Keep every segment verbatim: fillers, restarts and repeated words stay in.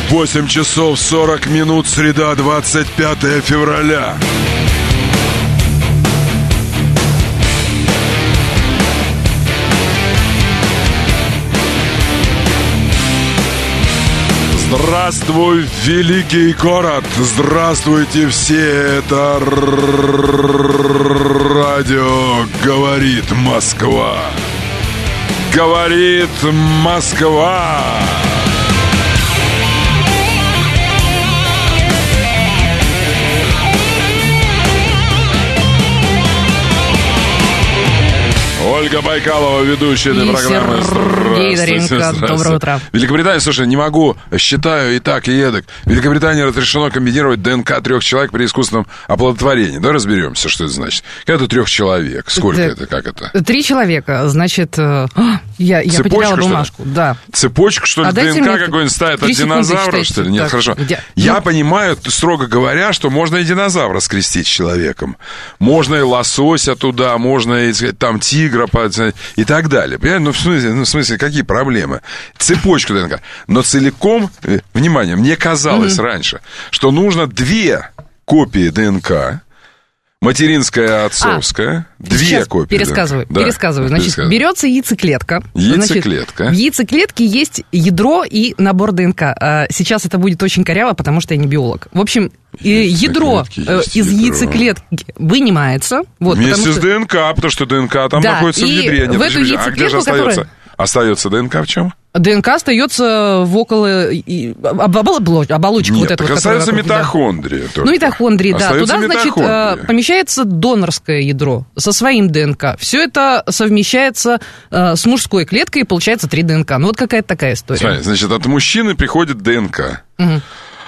восемь часов сорок минут, среда, двадцать пятое февраля. Здравствуй, великий город! Здравствуйте все! Это радио «Говорит Москва». Говорит Москва. Ольга Байкалова, ведущая этой программы. Сергей Доренко, доброе утро. Великобритания, слушай, не могу, считаю и так, и эдак. В Великобритании разрешено комбинировать ДНК трех человек при искусственном оплодотворении. Давай разберемся, что это значит. Как это трех человек? Сколько да, это, как это? Три человека, значит... Я, я потеряла бумажку, да. Цепочку, что ли, а ДНК какой-нибудь ставят от динозавра, что ли? Нет, так, хорошо. Я, я ну... понимаю, строго говоря, что можно и динозавра скрестить с человеком. Можно и лосося туда, можно и, сказать, там, тигра и так далее. Понимаете? Ну, в смысле, ну, в смысле, какие проблемы? Цепочку ДНК. Но целиком, внимание, мне казалось mm-hmm. раньше, что нужно две копии ДНК, материнская, отцовская, а, две копии. Пересказываю, да, пересказываю. Значит, пересказываю. Берется яйцеклетка. Яйцеклетка. Значит, в яйцеклетке есть ядро и набор ДНК. Сейчас это будет очень коряво, потому что я не биолог. В общем, ядро из ядро. яйцеклетки вынимается. Вот, вместе что... с ДНК, потому что ДНК там да, находится в ядре. В эту яйцеклетку, а где же остается? Которая... Остается ДНК в чем? ДНК остается в около оболочки. Нет, вот это так вот, остается вокруг, митохондрии. Да. Ну, митохондрии, да. Остается Туда, значит, митохондрии. помещается донорское ядро со своим ДНК. Все это совмещается с мужской клеткой, и получается три ДНК. Ну, вот какая-то такая история. Смотри, значит, от мужчины приходит ДНК. Угу.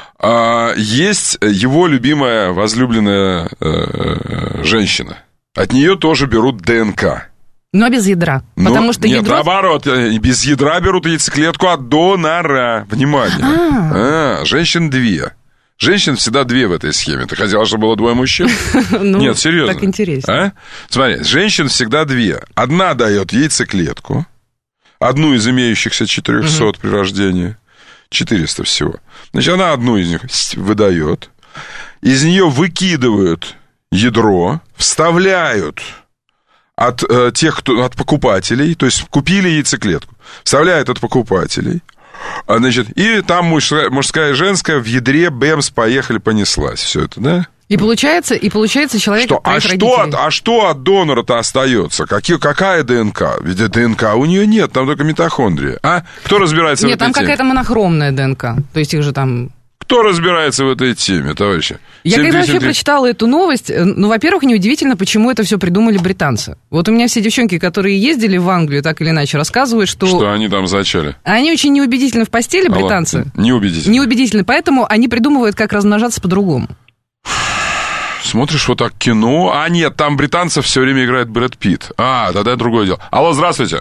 А, есть его любимая, возлюбленная э, женщина. От нее тоже берут ДНК. Но без ядра. Но, потому что нет, ядро... наоборот, без ядра берут яйцеклетку от донора. Внимание. А, женщин две. Женщин всегда две в этой схеме. Ты хотела, чтобы было двое мужчин? Нет, серьезно. Так интересно. Смотри, женщин всегда две. Одна дает яйцеклетку, одну из имеющихся четырехсот при рождении, четыреста всего. Значит, она одну из них выдает, из нее выкидывают ядро, вставляют от э, тех, кто, от покупателей, то есть купили яйцеклетку, вставляют от покупателей, а, значит, и там мужская, мужская и женская в ядре, бэмс, поехали, понеслась, все это, да? И получается, и получается человек что, а, что от, а что от донора-то остается? Какие, какая ДНК? Ведь ДНК у нее нет, там только митохондрии. А? Кто разбирается нет, в этой теме? Нет, там какая-то монохромная ДНК, то есть их же там... Кто разбирается в этой теме, товарищи? Я когда вообще прочитала эту новость, ну, во-первых, неудивительно, почему это все придумали британцы. Вот у меня все девчонки, которые ездили в Англию, так или иначе, рассказывают, что... Что они там зачали? Они очень неубедительны в постели, британцы. Алло, неубедительны. Неубедительны, поэтому они придумывают, как размножаться по-другому. Смотришь вот так кино... А, нет, там британцев все время играет Брэд Питт. А, тогда другое дело. Алло, здравствуйте.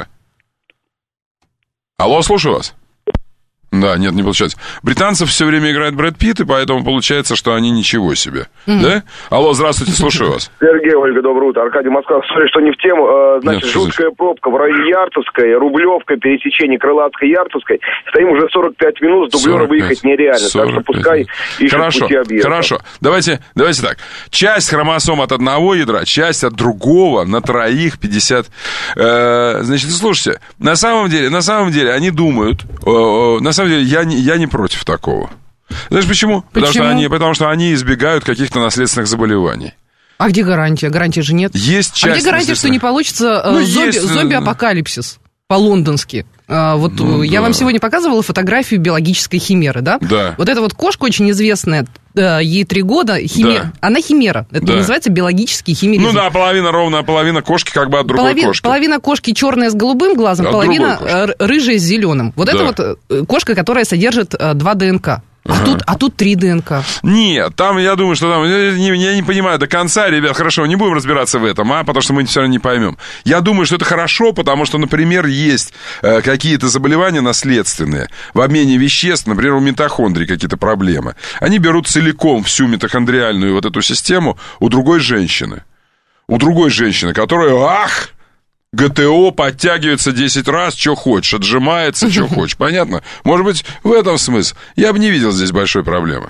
Алло, слушаю вас. Да, нет, не получается. Британцев все время играет Брэд Питт, и поэтому получается, что они ничего себе. Mm-hmm. Да? Алло, здравствуйте, слушаю вас. Сергей, Ольга, доброе утро. Аркадий, Москва. Смотри, что не в тему. Значит, нет, жуткая пробка в районе Ярцевской, Рублевка, пересечение Крылатской, Ярцевской. Стоим уже сорок пять минут, с дублера выехать нереально. Так что пускай ищут хорошо, пути объезда. Хорошо, давайте, давайте так. Часть хромосом от одного ядра, часть от другого, на троих пятьдесят. Э, значит, слушайте, на самом деле, на самом деле, они думают, э, на самом деле, я не, я не против такого. Знаешь почему? Почему? Потому что они, потому что они избегают каких-то наследственных заболеваний. А где гарантия? Гарантии же нет. Есть часть. А где гарантия, что не получится ну, зомби, есть... зомби-апокалипсис по-лондонски? А, вот ну, я да. вам сегодня показывала фотографию биологической химеры, да? Да. Вот эта вот кошка очень известная, ей три года, химер... да. она химера. Это да. называется биологический химеризм. Ну да, половина ровная, половина кошки как бы от другой половина, кошки. Половина кошки черная с голубым глазом, от половина рыжая с зеленым. Вот да. это вот кошка, которая содержит два ДНК. А, ага. тут, а тут три ДНК. Нет, там, я думаю, что там... Я не, я не понимаю до конца, ребят, хорошо, не будем разбираться в этом, а, потому что мы все равно не поймем. Я думаю, что это хорошо, потому что, например, есть э, какие-то заболевания наследственные в обмене веществ, например, у митохондрий какие-то проблемы. Они берут целиком всю митохондриальную вот эту систему у другой женщины. У другой женщины, которая, ах... ГТО, подтягивается десять раз, что хочешь, отжимается, что хочешь. Понятно? Может быть, в этом смысл. Я бы не видел здесь большой проблемы.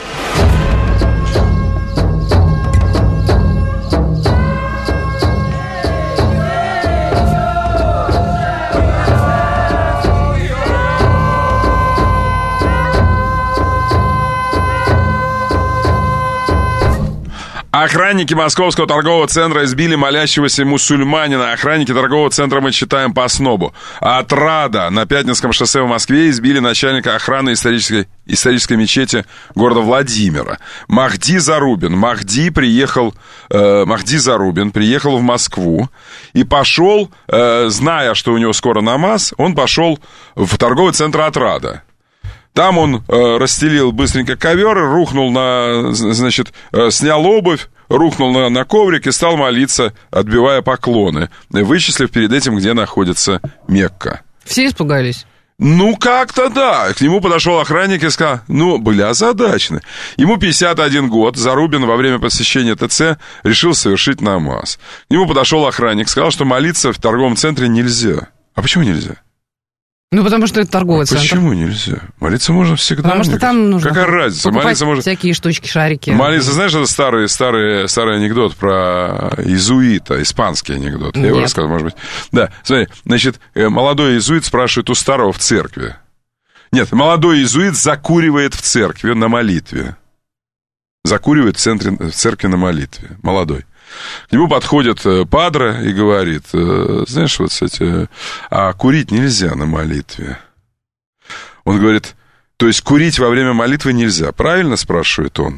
Охранники Московского торгового центра избили молящегося мусульманина. Охранники торгового центра мы читаем по снобу. Отрада на Пятницком шоссе в Москве избили начальника охраны исторической, исторической мечети города Владимира. Махди Зарубин. Махди приехал, э, Махди Зарубин приехал в Москву и пошел, э, зная, что у него скоро намаз, он пошел в торговый центр Отрада. Там он э, расстелил быстренько ковер, рухнул на, значит, э, снял обувь, рухнул на, на коврик и стал молиться, отбивая поклоны, вычислив перед этим, где находится Мекка. Все испугались? Ну, как-то да. К нему подошел охранник и сказал, ну, были озадачены. Ему пятьдесят один год, Зарубин во время посещения ТЦ решил совершить намаз. К нему подошел охранник, сказал, что молиться в торговом центре нельзя. А почему нельзя? Ну, потому что это торговый а центр. Почему нельзя? Молиться можно всегда. Потому что там нужно Какая разница? Молиться можно... всякие штучки, шарики. Молиться, знаешь, это старый, старый, старый анекдот про иезуита, испанский анекдот. Я Нет. его рассказывал, может быть. Да, смотри, значит, молодой иезуит спрашивает у старого в церкви. Нет, молодой иезуит закуривает в церкви на молитве. Закуривает в, центре, в церкви на молитве. Молодой. К нему подходит падре и говорит, знаешь, вот, кстати, а курить нельзя на молитве. Он говорит, то есть курить во время молитвы нельзя, правильно, спрашивает он?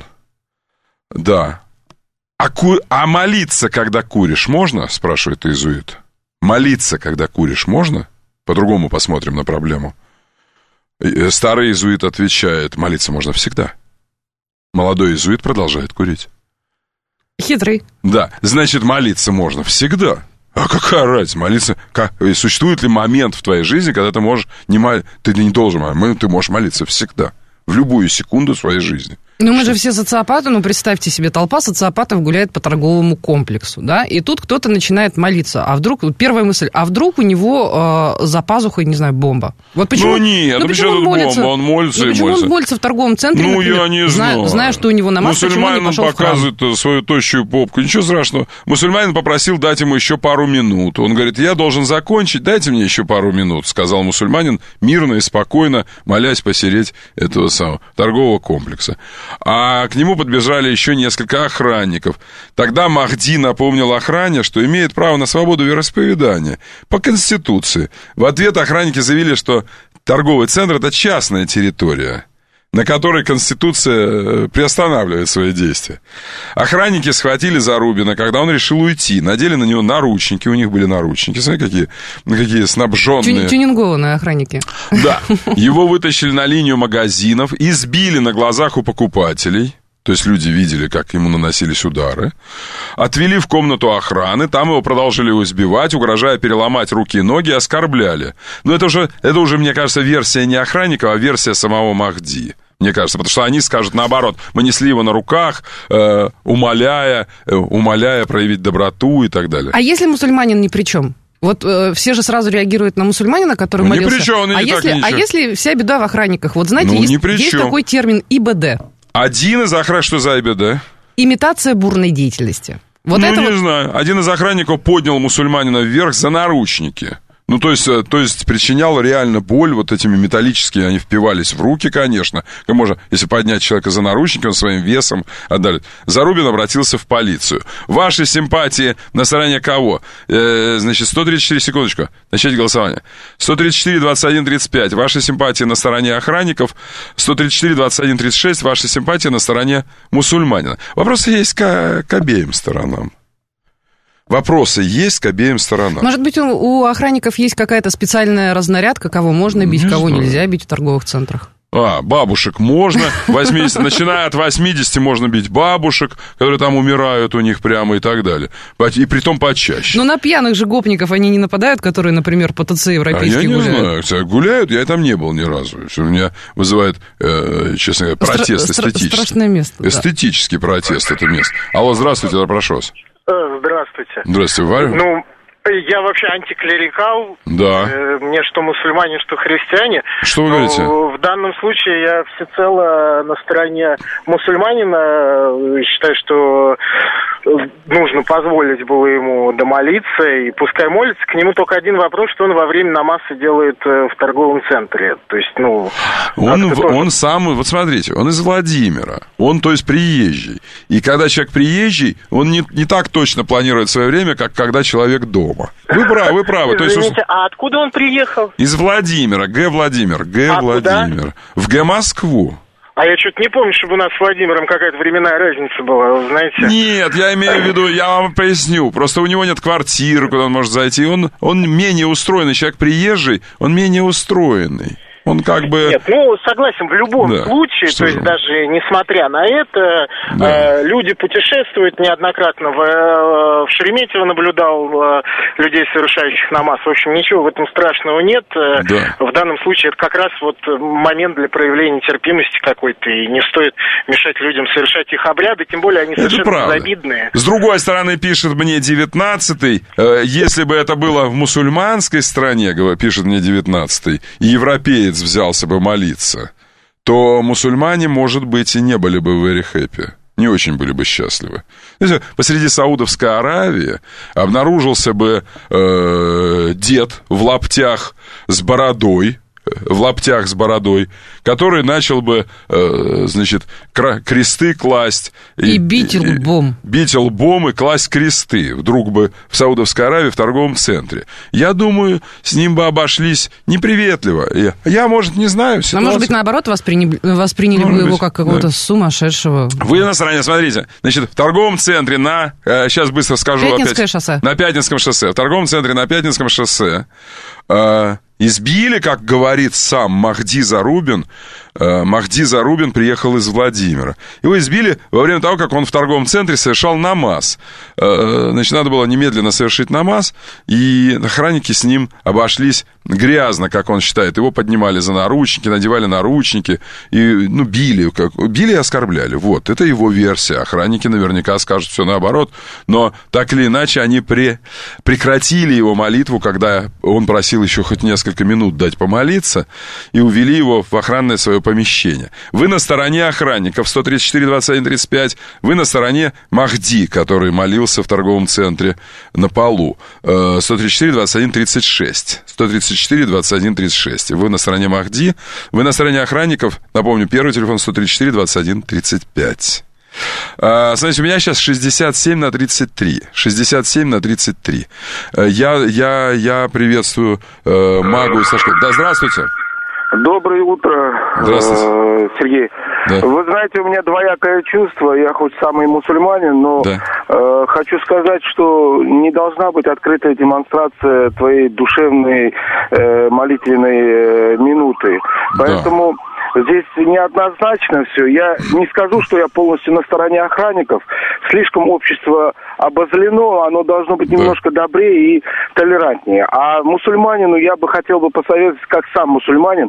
Да. А, ку... а молиться, когда куришь, можно, спрашивает иезуит. Молиться, когда куришь, можно? По-другому посмотрим на проблему. Старый иезуит отвечает, молиться можно всегда. Молодой иезуит продолжает курить. Хитрый. Да, значит, молиться можно всегда. А какая разница, молиться... Как... Существует ли момент в твоей жизни, когда ты можешь не мол... Ты не должен молиться, ты можешь молиться всегда. В любую секунду своей жизни. Ну, мы же все социопаты, ну, представьте себе, толпа социопатов гуляет по торговому комплексу, да, и тут кто-то начинает молиться, а вдруг, первая мысль, а вдруг у него э, за пазухой, не знаю, бомба? Вот почему, ну, нет, ну, почему он молится, бомба, он молится ну, и почему молится. он молится в торговом центре, ну, например, я не зная, знаю. зная, что у него намаз, почему он не пошел в храм? Показывает свою тощую попку, ничего страшного. Мусульманин попросил дать ему еще пару минут. Он говорит, я должен закончить, дайте мне еще пару минут, сказал мусульманин, мирно и спокойно, молясь посереть этого самого торгового комплекса. А к нему Ему подбежали еще несколько охранников. Тогда Махди напомнил охране, что имеет право на свободу вероисповедания по Конституции. В ответ охранники заявили, что торговый центр – это частная территория, на которой Конституция приостанавливает свои действия. Охранники схватили Зарубина, когда он решил уйти. Надели на него наручники, у них были наручники. Смотри, какие, какие снабженные. Тюнингованные охранники. Да. Его вытащили на линию магазинов, избили на глазах у покупателей. То есть люди видели, как ему наносились удары. Отвели в комнату охраны, там его продолжили избивать, угрожая переломать руки и ноги, оскорбляли. Но это уже, это уже, мне кажется, версия не охранника, а версия самого Махди. Мне кажется, потому что они скажут наоборот. Мы несли его на руках, э, умоляя, э, умоляя проявить доброту и так далее. А если мусульманин ни при чем? Вот э, все же сразу реагируют на мусульманина, который ну, молился. Ни при чем, он и а, не если, так, а если вся беда в охранниках? Вот знаете, ну, есть, есть такой термин ИБД. Один из охранников, что за ИБД? Имитация бурной деятельности. Вот ну, это не вот... знаю. Один из охранников поднял мусульманина вверх за наручники. Ну, то есть, то есть причинял реально боль, вот этими металлическими, они впивались в руки, конечно. Можно, если поднять человека за наручники, он своим весом отдалит. Зарубин обратился в полицию. Ваши симпатии на стороне кого? Э, значит, сто тридцать четыре, секундочку, начать голосование. сто тридцать четыре, двадцать один, тридцать пять. Ваши симпатии на стороне охранников. сто тридцать четыре, двадцать один, тридцать шесть. Ваши симпатии на стороне мусульманина. Вопросы есть к, к обеим сторонам. Вопросы есть к обеим сторонам. Может быть, у, у охранников есть какая-то специальная разнарядка, кого можно бить, не кого знаю. Нельзя бить в торговых центрах? А, бабушек можно, восемьдесят, начиная от восьмидесяти можно бить бабушек, которые там умирают у них прямо и так далее. И притом почаще. Но на пьяных же гопников они не нападают, которые, например, по ТЦ европейские а я не гуляют? знаю, гуляют, я там не был ни разу. Все, меня вызывает, э, честно говоря, протест Стра- эстетический. Страшное место, эстетический да. протест это место. Алло, здравствуйте, я прошу вас. Здравствуйте. Здравствуйте, Варя. Ну, Я вообще антиклерикал. Да. Мне что мусульмане, что христиане. Что вы говорите? В данном случае я всецело на стороне мусульманина. Считаю, что нужно позволить было ему домолиться, и пускай молится. К нему только один вопрос, что он во время намаза делает в торговом центре. То есть, ну... Он, он сам, вот смотрите, он из Владимира. Он, то есть, приезжий. И когда человек приезжий, он не, не так точно планирует свое время, как когда человек дома. Вы правы, вы правы. Извините, то есть, а откуда он приехал? Из Владимира, Г. Владимир, Г. А Владимир. куда? В Г. Москву. А я что-то не помню, чтобы у нас с Владимиром какая-то временная разница была, вы знаете? Нет, я имею в виду, я вам поясню. Просто у него нет квартиры, куда он может зайти. Он, он менее устроенный человек, приезжий, он менее устроенный. Он как бы... Нет, ну, согласен, в любом да. случае, Что то же? есть даже несмотря на это, да. э, люди путешествуют неоднократно. В, э, в Шереметьево наблюдал э, людей, совершающих намаз. В общем, ничего в этом страшного нет. Да. В данном случае это как раз вот момент для проявления терпимости какой-то, и не стоит мешать людям совершать их обряды, тем более они это совершенно правда. безобидные. С другой стороны, пишет мне девятнадцатый, э, если бы это было в мусульманской стране, пишет мне девятнадцатый, европеец взялся бы молиться, то мусульмане, может быть, и не были бы very happy. Не очень были бы счастливы. Посреди Саудовской Аравии обнаружился бы э, дед в лаптях с бородой, в лаптях с бородой, который начал бы, э, значит, кра- кресты класть. И, и бить лбом. И, бить лбом и класть кресты. Вдруг бы в Саудовской Аравии в торговом центре. Я думаю, с ним бы обошлись неприветливо. Я, я может, не знаю ситуацию. А может быть, наоборот, восприняли, восприняли бы его как какого-то да. сумасшедшего. Вы на стороне, смотрите, значит, в торговом центре на, э, сейчас быстро скажу Пятницкое опять. шоссе. На Пятницком шоссе. В торговом центре на Пятницком шоссе э, избили, как говорит сам Махди Зарубин. э, Махди Зарубин приехал из Владимира. Его избили во время того, как он в торговом центре совершал намаз. э, Значит, надо было немедленно совершить намаз, и охранники с ним обошлись грязно, как он считает. Его поднимали за наручники, надевали наручники, и, ну, били, как, били и оскорбляли. Вот, это его версия. Охранники наверняка скажут все наоборот, но так или иначе они пре- прекратили его молитву, когда он просил еще хоть несколько минут дать помолиться, и увели его в охранное свое помещение. Вы на стороне охранников, сто тридцать четыре двадцать один тридцать пять, вы на стороне Махди, который молился в торговом центре на полу, сто тридцать четыре двадцать один тридцать шесть, сто тридцать четыре двадцать один тридцать шесть. Вы на стороне Махди, вы на стороне охранников, напомню, первый телефон сто тридцать четыре двадцать один тридцать пять. А, смотрите, у меня сейчас шестьдесят семь на тридцать три. шестьдесят семь на тридцать три. Я, я, я приветствую э, Магу и Сашку. Да, здравствуйте. Доброе утро, здравствуйте. Сергей. Да. Вы знаете, у меня двоякое чувство. Я хоть самый мусульманин, но да. э, хочу сказать, что не должна быть открытая демонстрация твоей душевной э, молитвенной э, минуты. Поэтому... Да. Здесь неоднозначно все. Я не скажу, что я полностью на стороне охранников. Слишком общество обозлено, оно должно быть немножко да. добрее и толерантнее. А мусульманину я бы хотел бы посоветовать, как сам мусульманин,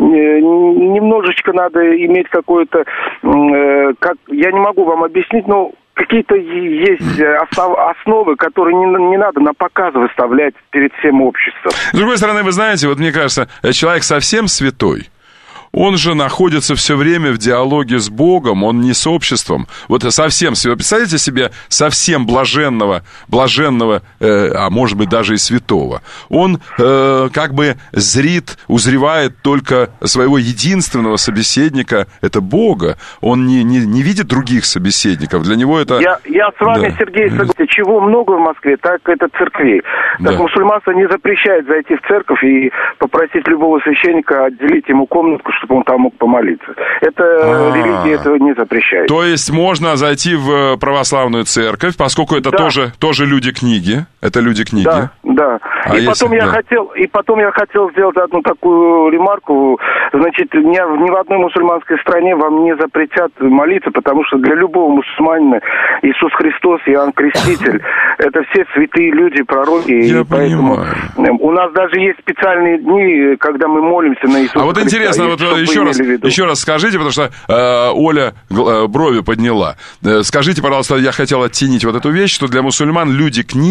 немножечко надо иметь какое-то... Э, как, я не могу вам объяснить, но... Какие-то есть основ, основы, которые не, не надо на показ выставлять перед всем обществом. С другой стороны, вы знаете, вот мне кажется, человек совсем святой, он же находится все время в диалоге с Богом, он не с обществом. Вот совсем, представляете себе совсем блаженного, блаженного, э, а может быть даже и святого. Он э, как бы зрит, узревает только своего единственного собеседника, это Бога. Он не, не, не видит других собеседников. Для него это... Я, я с вами, да. Сергей, согласен. Чего много в Москве, так это церквей. Так да. Мусульманство не запрещает зайти в церковь и попросить любого священника отделить ему комнатку, чтобы он там мог помолиться. Это А-а-а. Религия этого не запрещает. То есть можно зайти в православную церковь, поскольку это да. тоже, тоже люди книги. Это люди книги. Да, да. А и, если... потом я да. хотел, и потом я хотел сделать одну такую ремарку. Значит, ни, ни в одной мусульманской стране вам не запретят молиться, потому что для любого мусульманина Иисус Христос, Иоанн Креститель, это все святые люди, пророки. Я и поэтому понимаю. У нас даже есть специальные дни, когда мы молимся на Иисуса А вот Христа. интересно, вот еще раз, еще раз скажите, потому что э, Оля э, брови подняла. Э, скажите, пожалуйста, я хотел оттенить вот эту вещь, что для мусульман люди книги,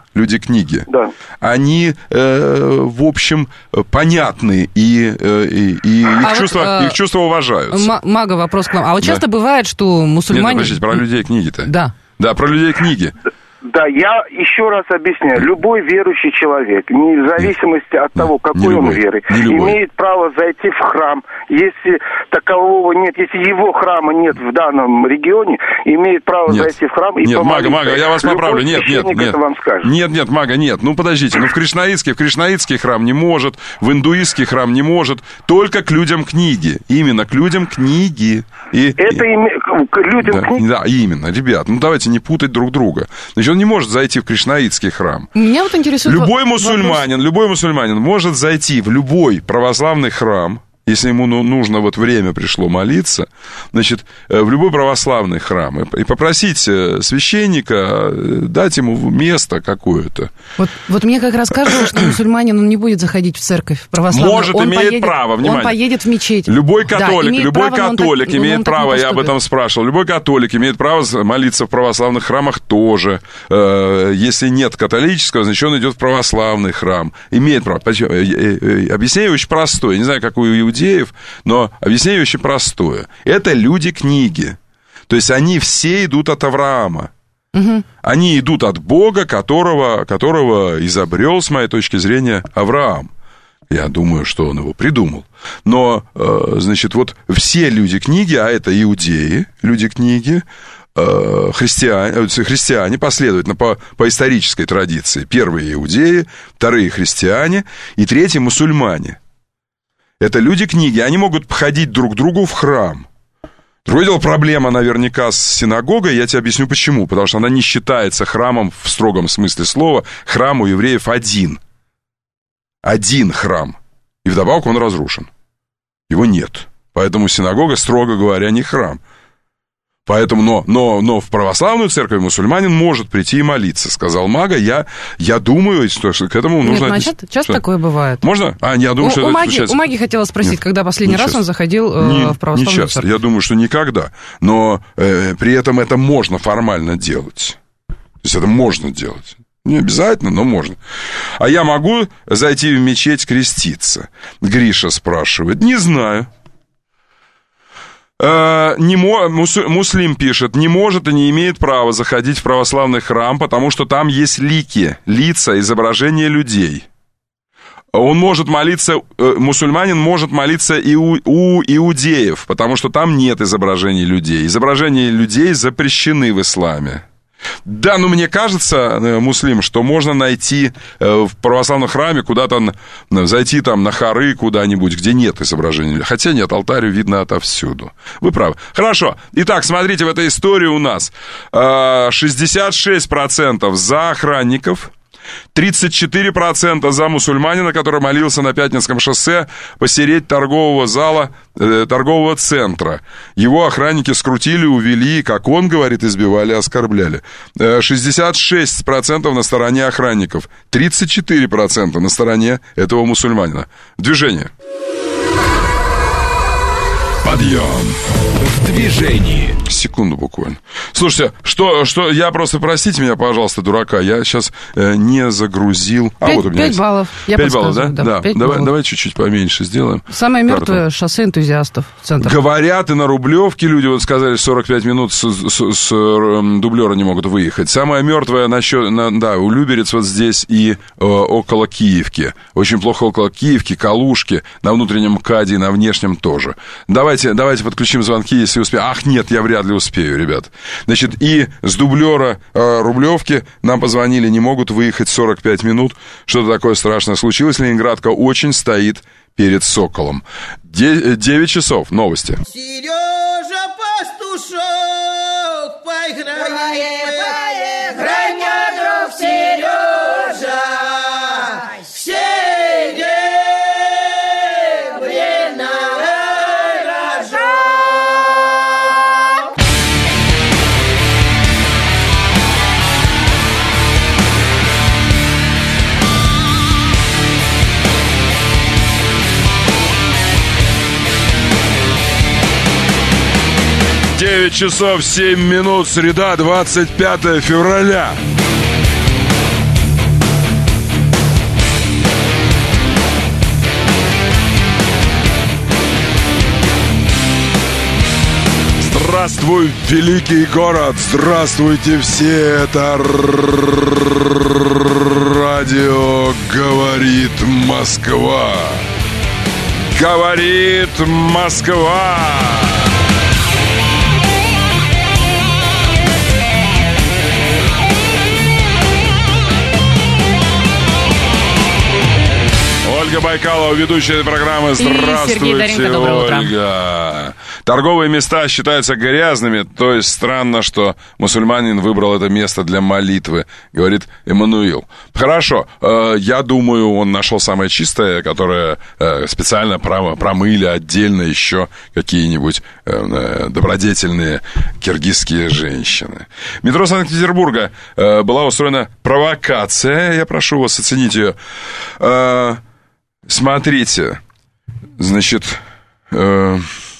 люди-книги, да. они, э, в общем, понятны, и, э, и, и а их, вот, чувства, э, их чувства уважаются. М- Мага, вопрос к вам. А вот часто да. бывает, что мусульмане... Нет, подождите, про людей-книги-то. Да. Да, про людей-книги. Да, я еще раз объясняю. Любой верующий человек, не в зависимости от того, какой он веры, имеет право зайти в храм. Если такового нет, если его храма нет в данном регионе, имеет право нет. зайти в храм и нет, помолиться. Мага, Мага, я вас Любой поправлю. Нет, нет, нет. Это вам скажет. Нет, нет, Мага, нет. Ну, подождите, ну, в кришнаитский, в кришнаитский храм не может, в индуистский храм не может, только к людям книги. Именно к людям книги. И, это и... Име... к людям да, книги? Да, именно, ребят, ну, давайте не путать друг друга. Значит, он не может зайти в кришнаитский храм. Меня вот интересует любой мусульманин, вопрос... любой мусульманин может зайти в любой православный храм, если ему нужно, вот время пришло молиться, значит, в любой православный храм и попросить священника дать ему место какое-то. Вот, вот мне как раз кажется, что мусульманин, он не будет заходить в церковь православную. Может, он имеет поедет, право, внимание. Он поедет в мечеть. Любой католик, да, любой право, католик так, имеет право, я об этом спрашивал, любой католик имеет право молиться в православных храмах тоже. Если нет католического, значит, он идет в православный храм. Имеет право. Объяснение очень простое. Я не знаю, как у иудеев, но объяснение очень простое. Это люди-книги. То есть они все идут от Авраама. Угу. Они идут от Бога, которого, которого изобрел, с моей точки зрения, Авраам. Я думаю, что он его придумал. Но, значит, вот все люди-книги, а это иудеи, люди-книги, христиане, христиане последовательно по, по исторической традиции. Первые иудеи, вторые христиане и третьи мусульмане. Это люди-книги, они могут ходить друг к другу в храм. Другое дело, проблема наверняка с синагогой, я тебе объясню почему. Потому что она не считается храмом в строгом смысле слова. Храм у евреев один. Один храм. И вдобавок он разрушен. Его нет. Поэтому синагога, строго говоря, не храм. Поэтому, но, но, но в православную церковь мусульманин может прийти и молиться, сказал Мага. Я, я думаю, что к этому Нет, нужно... Нет, часто, часто такое бывает. Можно? А, я думаю, у, что у это Маги, случается... У Маги хотела спросить, Нет, когда последний раз часто. он заходил э, не, в православную не часто. церковь. Я думаю, что никогда. Но э, при этом это можно формально делать. То есть это можно делать. Не обязательно, но можно. А я могу зайти в мечеть креститься? Гриша спрашивает. Не знаю. Не мо, Муслим пишет, не может и не имеет права заходить в православный храм, потому что там есть лики, лица, изображения людей. Он может молиться, мусульманин может молиться и у, у иудеев, потому что там нет изображений людей. Изображения людей запрещены в исламе. Да, но мне кажется, муслим, что можно найти в православном храме куда-то, зайти там на хоры куда-нибудь, где нет изображений. Хотя нет, алтарь видно отовсюду. Вы правы. Хорошо. Итак, смотрите, в этой истории у нас шестьдесят шесть процентов за охранников, тридцать четыре процента за мусульманина, который молился на Пятницком шоссе посередине торгового зала, э, торгового центра. Его охранники скрутили, увели, как он говорит, избивали, оскорбляли. шестьдесят шесть процентов на стороне охранников, тридцать четыре процента на стороне этого мусульманина. Движение. Подъем. В движении. Секунду буквально. Слушайте, что, что, я просто, простите меня, пожалуйста, дурака, я сейчас э, не загрузил... А, пять, вот у меня пять есть. баллов. Я пять баллов, да? Да, да. пять давай, баллов. давай чуть-чуть поменьше сделаем. Самое мертвое шоссе энтузиастов. Центр. Говорят, и на Рублевке люди вот сказали, сорок пять минут с, с, с дублера не могут выехать. Самое мертвое, насчет, на, да, у Люберец вот здесь и э, около Киевки. Очень плохо около Киевки, Калужки, на внутреннем МКАДе и на внешнем тоже. Давайте, давайте подключим звонки, если успеем. Ах, нет, я вряд ли успею, ребят. Значит, и с дублера э, Рублевки нам позвонили, не могут выехать сорок пять минут. Что-то такое страшное случилось. Ленинградка очень стоит перед Соколом. девять часов. Новости. Сережа Пастушок, поиграй, поиграй, мой друг Сережа, девять часов семь минут, среда, двадцать пятое февраля. Здравствуй, великий город! Здравствуйте все! Это радио «Говорит Москва». Говорит Москва. Ольга Байкалова, ведущая этой программы. Здравствуйте, Сергей Доренко, доброе утро. Ольга. Торговые места считаются грязными, то есть странно, что мусульманин выбрал это место для молитвы, говорит Эммануил. Хорошо, э, я думаю, он нашел самое чистое, которое э, специально промыли отдельно еще какие-нибудь э, добродетельные киргизские женщины. В метро Санкт-Петербурга э, была устроена провокация, я прошу вас оценить ее. Э, смотрите, значит... Э,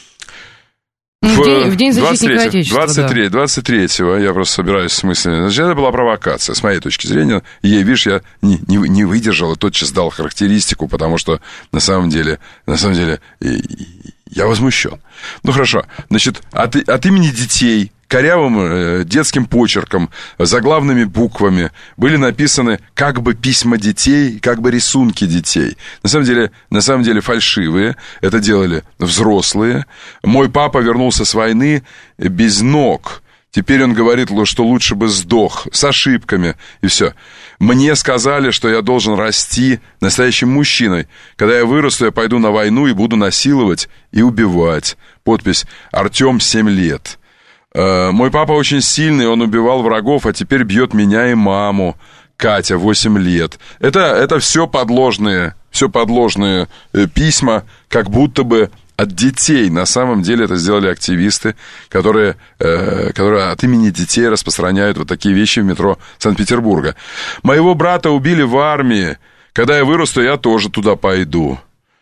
В день, в день защитника Отечества, двадцать третьего, да. двадцать третьего, я просто собираюсь с мыслями. Значит, это была провокация, с моей точки зрения. Ей, видишь, я не, не, не выдержал и тотчас дал характеристику, потому что на самом деле, на самом деле, я возмущен. Ну, хорошо. Значит, от, от имени детей, корявым э, детским почерком, заглавными буквами были написаны как бы письма детей, как бы рисунки детей. На самом деле, на самом деле фальшивые. Это делали взрослые. Мой папа вернулся с войны без ног. Теперь он говорит, что лучше бы сдох, с ошибками, и все. Мне сказали, что я должен расти настоящим мужчиной. Когда я вырасту, я пойду на войну и буду насиловать и убивать. Подпись «Артем, семь лет». Мой папа очень сильный, он убивал врагов, а теперь бьет меня и маму. Катя, восемь лет. Это, это все подложные, все подложные письма, как будто бы от детей. На самом деле это сделали активисты, которые, э, которые от имени детей распространяют вот такие вещи в метро Санкт-Петербурга. Моего брата убили в армии. Когда я вырасту, я тоже туда пойду.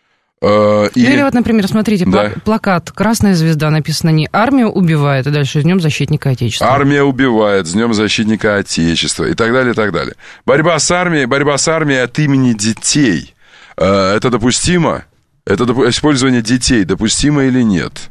Э, и... Или вот, например, смотрите, да. Плакат «Красная звезда», написано не «Армия убивает», и дальше «С днем защитника Отечества». «Армия убивает», «С днем защитника Отечества» и так далее, и так далее. Борьба с армией, борьба с армией от имени детей. Э, это допустимо? Это использование детей допустимо или нет?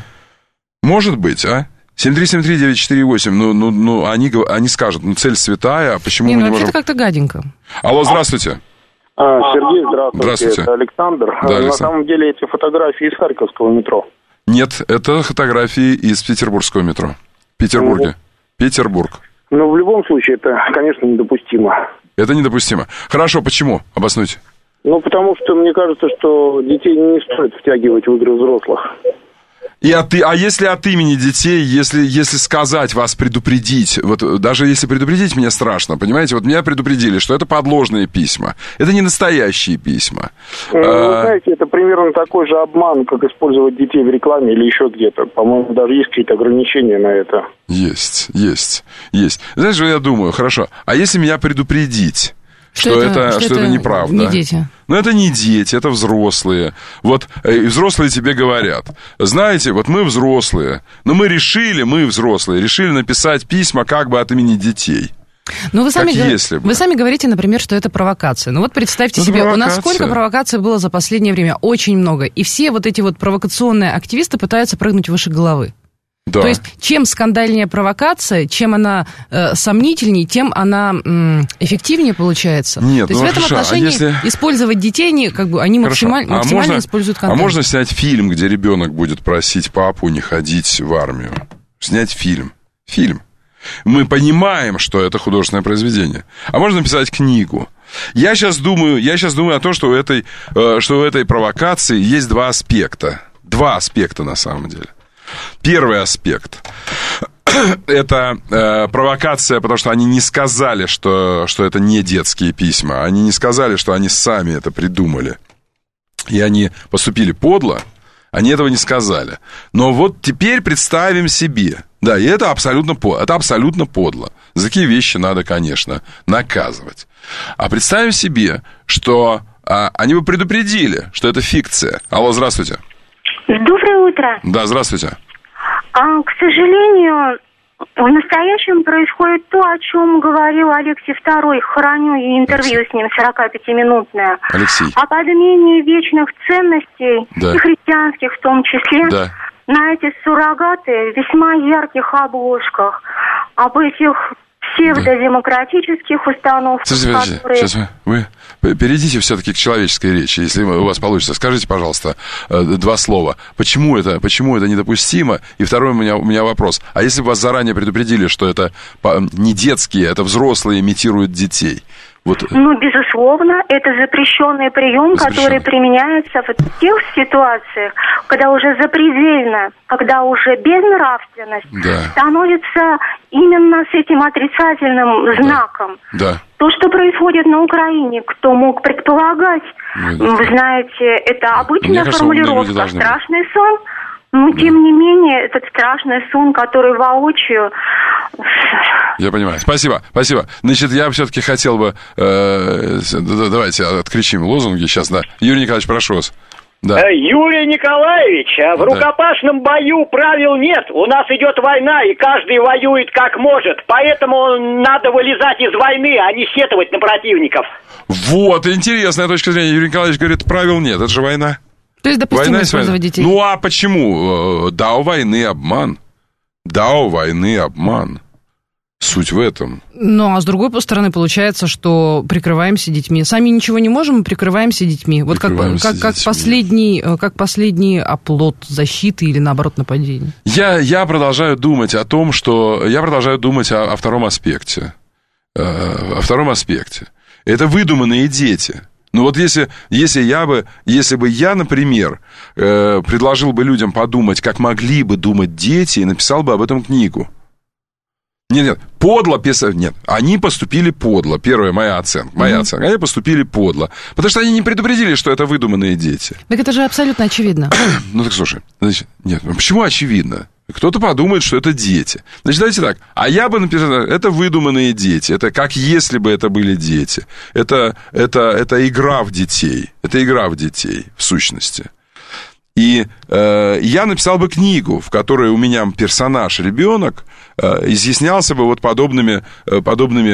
Может быть, а? семь три семь три девять четыре восемь, ну, ну, ну они, они скажут, ну, цель святая, а почему не, мы ну, не можем... Это как-то гаденько. Алло, здравствуйте. А, Сергей, здравствуйте. Здравствуйте. Это Александр. Да, На Александр. самом деле эти фотографии из Харьковского метро. Нет, это фотографии из Петербургского метро. В Петербурге. Ну, Петербург. Но в любом случае это, конечно, недопустимо. Это недопустимо. Хорошо, почему? Обоснуйте. Ну, потому что мне кажется, что детей не стоит втягивать в игры взрослых. И от, а если от имени детей, если, если сказать вас, предупредить, вот даже если предупредить, мне страшно, понимаете, вот меня предупредили, что это подложные письма, это не настоящие письма. Ну, а... знаете, это примерно такой же обман, как использовать детей в рекламе или еще где-то. По-моему, даже есть какие-то ограничения на это. Есть, есть, есть. Знаешь, что я думаю, хорошо, а если меня предупредить... Что, что, это, это, что, что это неправда. Не дети. Ну, это не дети, это взрослые. Вот и взрослые тебе говорят, знаете, вот мы взрослые, но мы решили, мы взрослые, решили написать письма как бы от имени детей. Ну, вы сами, говор... вы сами говорите, например, что это провокация. Ну, вот представьте это себе, провокация. У нас сколько провокаций было за последнее время? Очень много. И все вот эти вот провокационные активисты пытаются прыгнуть выше головы. Да. То есть, чем скандальнее провокация, чем она э, сомнительнее, тем она м, эффективнее получается. Нет, То есть, ну, в этом хорошо, отношении а если... использовать детей, они, как бы, они максималь... а максимально можно, используют контент. А можно снять фильм, где ребенок будет просить папу не ходить в армию? Снять фильм. Фильм. Мы понимаем, что это художественное произведение. А можно написать книгу. Я сейчас думаю, я сейчас думаю о том, что у этой, э, что у этой провокации есть два аспекта. Два аспекта на самом деле. Первый аспект – это э, провокация, потому что они не сказали, что, что это не детские письма. Они не сказали, что они сами это придумали. И они поступили подло, они этого не сказали. Но вот теперь представим себе. Да, и это абсолютно, это абсолютно подло. За такие вещи надо, конечно, наказывать. А представим себе, что а, они бы предупредили, что это фикция. Алло, здравствуйте. Доброе утро. Да, здравствуйте. А, к сожалению, в настоящем происходит то, о чем говорил Алексей второй. Храню и интервью Алексей. С ним сорокапятиминутное. Алексей. О подмене вечных ценностей, да. и христианских в том числе, да. на эти суррогаты в весьма ярких обложках, об этих псевдодемократических установках, Слушайте, которые... Сейчас вы, вы перейдите все-таки к человеческой речи, если у вас получится. Скажите, пожалуйста, два слова. Почему это, почему это недопустимо? И второй у меня, у меня вопрос. А если бы вас заранее предупредили, что это не детские, это взрослые имитируют детей? Вот. Ну, безусловно, это запрещенный прием, который применяется в тех ситуациях, когда уже запредельно, когда уже безнравственность да. становится именно с этим отрицательным знаком. Да. То, что происходит на Украине, кто мог предполагать? Ну, Вы знаете, это обычная кажется, формулировка «страшный сон». Но, да. тем не менее, этот страшный сон, который воочию... Я понимаю. Спасибо, спасибо. Значит, я все-таки хотел бы... Э, давайте откричим лозунги сейчас, да. Юрий Николаевич, прошу вас. Да. Юрий Николаевич, в рукопашном бою правил нет. У нас идет война, и каждый воюет как может. Поэтому надо вылезать из войны, а не сетовать на противников. Вот, интересная точка зрения. Юрий Николаевич говорит, правил нет. Это же война. То есть допустимо использовать детей? Ну, а почему? Да, у войны обман. Да, у войны обман. Суть в этом. Ну, а с другой стороны, получается, что прикрываемся детьми. Сами ничего не можем, мы прикрываемся детьми. Вот как, как, как, последний, как последний оплот защиты или, наоборот, нападения. Я, я продолжаю думать о том, что... Я продолжаю думать о, о втором аспекте. О втором аспекте. Это выдуманные дети. Ну вот если, если я бы, если бы я, например, э, предложил бы людям подумать, как могли бы думать дети, и написал бы об этом книгу. Нет, нет, подло писать, нет, они поступили подло, первая моя оценка, моя mm-hmm. оценка, они поступили подло, потому что они не предупредили, что это выдуманные дети. Так это же абсолютно очевидно. Ну так слушай, значит, нет, ну почему очевидно? Кто-то подумает, что это дети. Значит, давайте так. А я бы написал, это выдуманные дети. Это как если бы это были дети. Это, это, это игра в детей. Это игра в детей, в сущности. И э, я написал бы книгу, в которой у меня персонаж, ребенок, э, изъяснялся бы вот подобными, подобными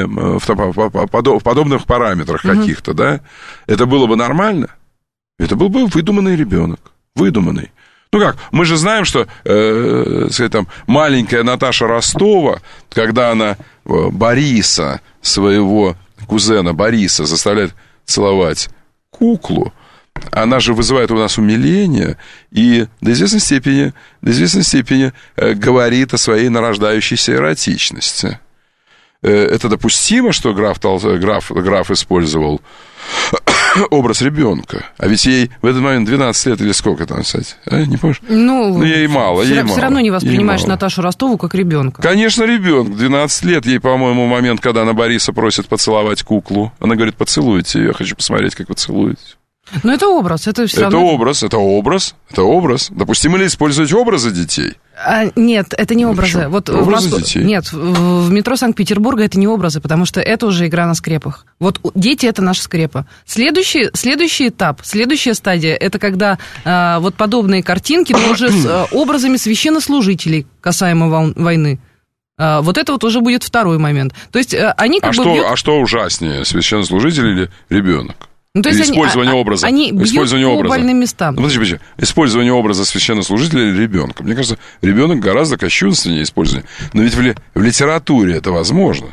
в подобных параметрах mm-hmm. каких-то, да. Это было бы нормально. Это был бы выдуманный ребенок. Выдуманный. Ну как, мы же знаем, что э, сказать, там, маленькая Наташа Ростова, когда она Бориса, своего кузена Бориса, заставляет целовать куклу, она же вызывает у нас умиление и до известной степени, до известной степени э, говорит о своей нарождающейся эротичности. Э, это допустимо, что граф, граф, граф использовал образ ребенка. А ведь ей в этот момент двенадцать лет или сколько там, кстати? А, не помнишь? Ну, ну ей мало, все, ей все мало. равно не воспринимаешь Наташу Ростову как ребенка. Конечно, ребенок. двенадцать лет ей, по-моему, момент, когда она Бориса просит поцеловать куклу. Она говорит, поцелуйте ее, я хочу посмотреть, как вы целуете. Но это образ, это все это равно... образ, это образ, это образ. Допустимо ли использовать образы детей? А, нет, это не образы. Ну, вот образы в, детей. Нет, в, в метро Санкт-Петербурга это не образы, потому что это уже игра на скрепах. Вот дети — это наша скрепа. Следующий, следующий этап, следующая стадия — это когда а, вот подобные картинки, но уже с а, образами священнослужителей касаемо вол- войны. А, вот это вот уже будет второй момент. То есть а, они как а бы... Что, бьют... А что ужаснее, священнослужитель или ребенок? Ну, то есть или они, использование а, образа. Они бьют использование по образа. больным местам. Ну, подожди, подожди. Использование образа священнослужителя или ребенка. Мне кажется, ребенок гораздо кощунственнее использование. Но ведь в, ли, в литературе это возможно.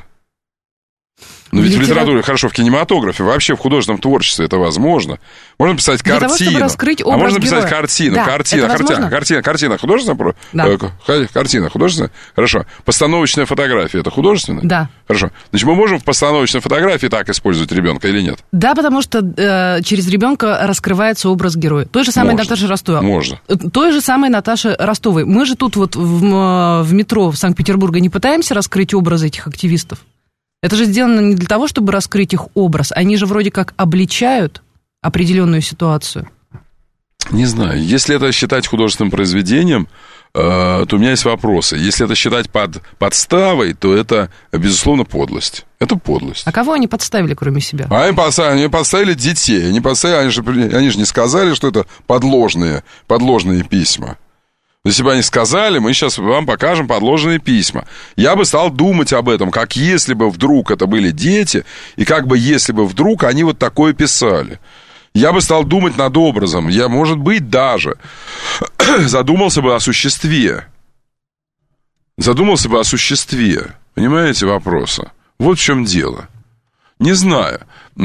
Но ведь Литера... в литературе, хорошо, в кинематографе, вообще в художественном творчестве это возможно. Можно писать Для картину. Того, чтобы раскрыть образ а можно героя. писать картину. Да, картина, картина, картина, картина художественная? Да. Картина художественная? Хорошо. Постановочная фотография это художественно? Да. Хорошо. Значит, мы можем в постановочной фотографии так использовать ребенка или нет? Да, потому что э, через ребенка раскрывается образ героя. Той же самой Наташи Ростовой. Можно. Той же самой Наташи Ростовой. Мы же тут вот в, в метро в Санкт-Петербурге не пытаемся раскрыть образы этих активистов. Это же сделано не для того, чтобы раскрыть их образ. Они же вроде как обличают определенную ситуацию. Не знаю. Если это считать художественным произведением, э, то у меня есть вопросы. Если это считать под, подставой, то это, безусловно, подлость. Это подлость. А кого они подставили, кроме себя? А они подставили, они подставили детей. Они, подставили, они, же, они же не сказали, что это подложные, подложные письма. Если бы они сказали, мы сейчас вам покажем подложные письма. Я бы стал думать об этом, как если бы вдруг это были дети, и как бы если бы вдруг они вот такое писали. Я бы стал думать над образом. Я, может быть, даже задумался бы о существе. Задумался бы о существе. Понимаете вопроса? Вот в чем дело. Не знаю.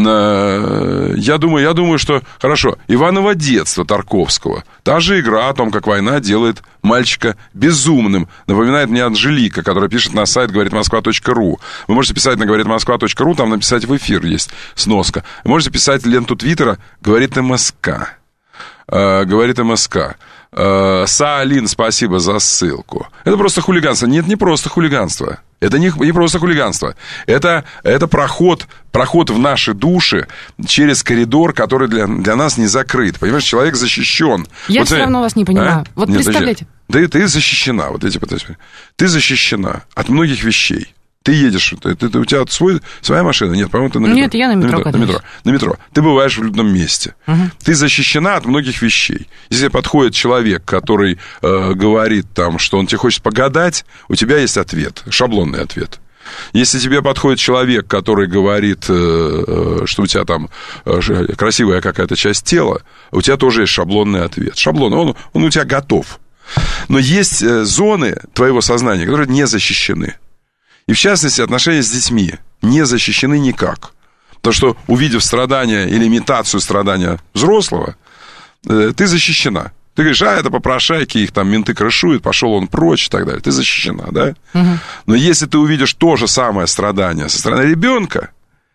Я думаю, я думаю, что... Хорошо, Иваново детство Тарковского. Та же игра о том, как война делает мальчика безумным. Напоминает мне Анжелика, которая пишет на сайт говорит москва точка ру. Вы можете писать на говорит москва точка ру, там написать в эфир есть сноска. Вы можете писать ленту Твиттера говорит МСК. Говорит МСК. Саалин, спасибо за ссылку. Это просто хулиганство. Нет, не просто хулиганство. Это не, не просто хулиганство. Это, это проход, проход в наши души через коридор, который для, для нас не закрыт. Понимаешь, человек защищен. Я вот, все равно вас не понимаю. А? Вот Нет, представляете. Да ты защищена. Вот эти, ты защищена от многих вещей. Ты едешь, ты, ты, у тебя свой, своя машина? Нет, по-моему, ты на метро. Нет, я на метро, на метро, на метро. На метро. Ты бываешь в людном месте. Угу. Ты защищена от многих вещей. Если подходит человек, который э, говорит, там, что он тебе хочет погадать, у тебя есть ответ, шаблонный ответ. Если тебе подходит человек, который говорит, э, что у тебя там э, красивая какая-то часть тела, у тебя тоже есть шаблонный ответ. Шаблон, он, он у тебя готов. Но есть э, зоны твоего сознания, которые не защищены. И, в частности, отношения с детьми не защищены никак. Потому что, увидев страдания или имитацию страдания взрослого, ты защищена. Ты говоришь, а, это попрошайки, их там менты крышуют, пошел он прочь и так далее. Ты защищена, да? Угу. Но если ты увидишь то же самое страдание со стороны ребенка,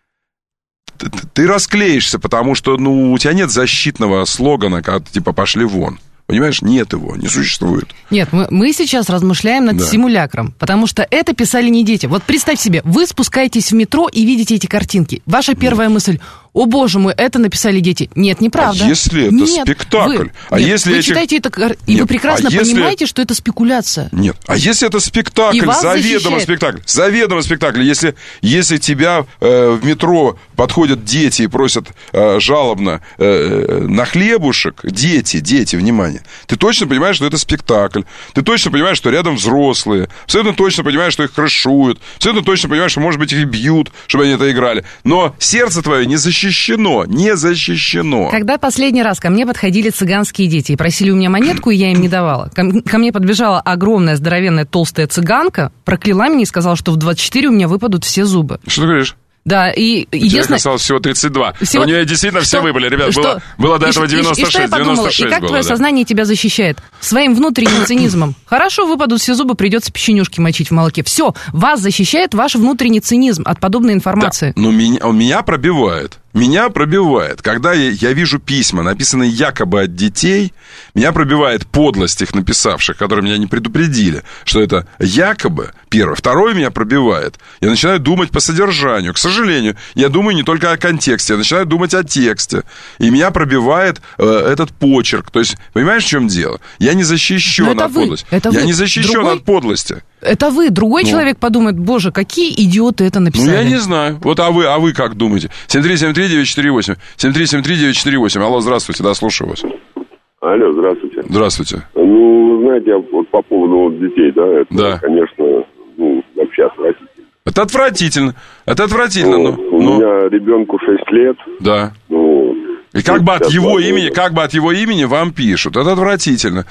ты, ты расклеишься, потому что, ну, у тебя нет защитного слогана, как типа «пошли вон». Понимаешь, нет его, не существует. Нет, мы, мы сейчас размышляем над да. симулякром, потому что это писали не дети. Вот представь себе, вы спускаетесь в метро и видите эти картинки. Ваша первая нет. мысль: о боже мой, это написали дети. Нет, неправда. А если это нет, спектакль? Вы, а нет, если вы этих... читаете это, и нет, вы прекрасно а если... понимаете, что это спекуляция. Нет, а если это спектакль, заведомо спектакль, заведомо спектакль, если, если тебя э, в метро подходят дети и просят э, жалобно э, на хлебушек, дети, дети, внимание, ты точно понимаешь, что это спектакль, ты точно понимаешь, что рядом взрослые, абсолютно точно понимаешь, что их крышуют, абсолютно точно понимаешь, что, может быть, их бьют, чтобы они это играли, но сердце твое не защищено, не Не защищено. Когда последний раз ко мне подходили цыганские дети и просили у меня монетку, и я им не давала. Ко, ко мне подбежала огромная, здоровенная, толстая цыганка, прокляла меня и сказала, что в двадцать четыре у меня выпадут все зубы. Что ты говоришь? Да, и... Тебе единственное... касалось всего тридцать два. Всего... У нее действительно что... все выпали, ребят. Что... Было, было до этого девяносто шесть, и, и, и что я подумала, девяносто шесть и как было, твое да. сознание тебя защищает? Своим внутренним цинизмом. Хорошо, выпадут все зубы, придется печенюшки мочить в молоке. Все, вас защищает ваш внутренний цинизм от подобной информации. Да, но меня, он меня пробивает. Меня пробивает. Когда я, я вижу письма, написанные якобы от детей, меня пробивает подлость их написавших, которые меня не предупредили, что это якобы, первое. Второе меня пробивает. Я начинаю думать по содержанию. К сожалению, я думаю не только о контексте, я начинаю думать о тексте. И меня пробивает э, этот почерк. То есть, понимаешь, в чем дело? Я не защищен от вы, подлости. Это я вы. не защищен Другой... от подлости. Это вы. Другой ну. человек подумает, боже, какие идиоты это написали. Ну, я не знаю. Вот, а вы, а вы как думаете? семь три семь три девять четыре восемь. семь три семь три девять четыре восемь. Алло, здравствуйте, да, слушаю вас. Алло, здравствуйте. Здравствуйте. Ну, знаете, вот по поводу вот детей, да, это, да. конечно, ну, вообще отвратительно. Это отвратительно. Это отвратительно, ну, но... У но... меня ребенку шесть лет. Да. Ну... И как бы от его имени, как бы от его имени вам пишут. Это отвратительно.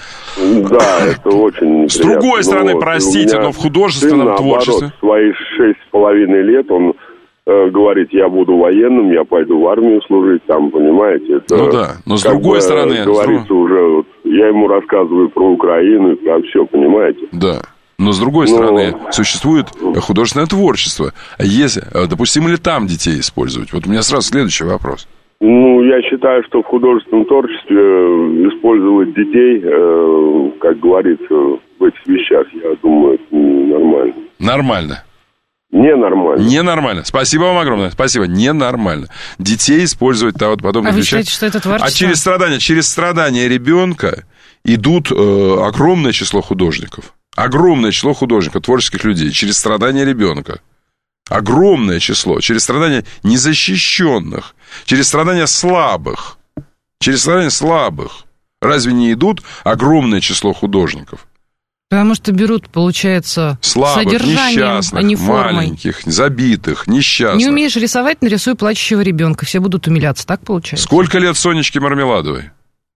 Да, это очень неприятно. С другой стороны, но простите, но в художественном сын, творчестве... наоборот, свои шесть с половиной лет он э, говорит, я буду военным, я пойду в армию служить, там, понимаете. Это, ну да, но с другой бы, стороны... Говорится друг... уже, вот, я ему рассказываю про Украину и про все, понимаете. Да. Но, с другой Но... стороны, существует художественное творчество. А если, допустимо ли там детей использовать? Вот у меня сразу следующий вопрос. Ну, я считаю, что в художественном творчестве использовать детей, э, как говорится, в этих вещах, я думаю, это нормально. Нормально. Ненормально. Ненормально. Спасибо вам огромное. Спасибо. Ненормально. Детей использовать вот подобных а вещах. А вы считаете, что это творчество? А через страдания, через страдания ребенка идут э, огромное число художников. Огромное число художников, творческих людей. Через страдания ребенка. Огромное число. Через страдания незащищенных. Через страдания слабых. Через страдания слабых. Разве не идут огромное число художников? Потому что берут, получается, слабых, содержанием, несчастных, а не формой. маленьких, забитых, несчастных. Не умеешь рисовать, нарисуй плачущего ребенка. Все будут умиляться, так получается? Сколько лет Сонечке Мармеладовой?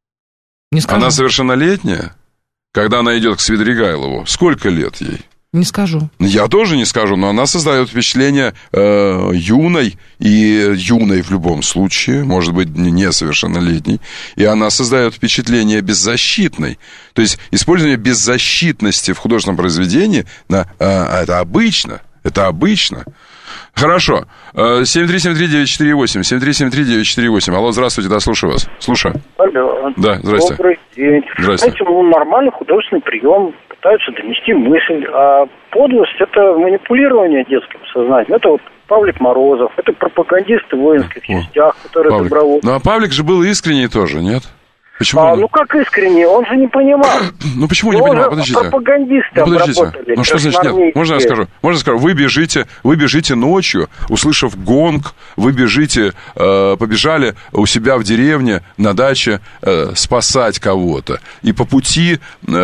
Не скажу. Она совершеннолетняя, когда она идет к Свидригайлову. Сколько лет ей? Не скажу. Я тоже не скажу, но она создает впечатление э, юной, и юной в любом случае, может быть, несовершеннолетней, и она создает впечатление беззащитной. То есть использование беззащитности в художественном произведении, на, э, это обычно, это обычно. Хорошо. семь три семь три девять четыре восемь, семь три семь три девять четыре восемь. Алло, здравствуйте, да, слушаю вас. Слушаю. Алло. Да, здрасте. Добрый день. Здрасте. Знаете, ну, нормальный художественный прием, пытаются донести мысль, а подлость — это манипулирование детским сознанием. Это вот Павлик Морозов, это пропагандисты в воинских частях, которые Павлик. добровольцы. Ну, а Павлик же был искренний тоже, нет? Почему? А, ну как искренне? Он же не понимал. Ну почему не понимал? Подождите. Пропагандисты ну, подождите. обработали. Ну что значит нет? Можно я скажу? Можно я скажу? Вы бежите, вы бежите ночью, услышав гонг, вы бежите, э, побежали у себя в деревне на даче э, спасать кого-то. И по пути,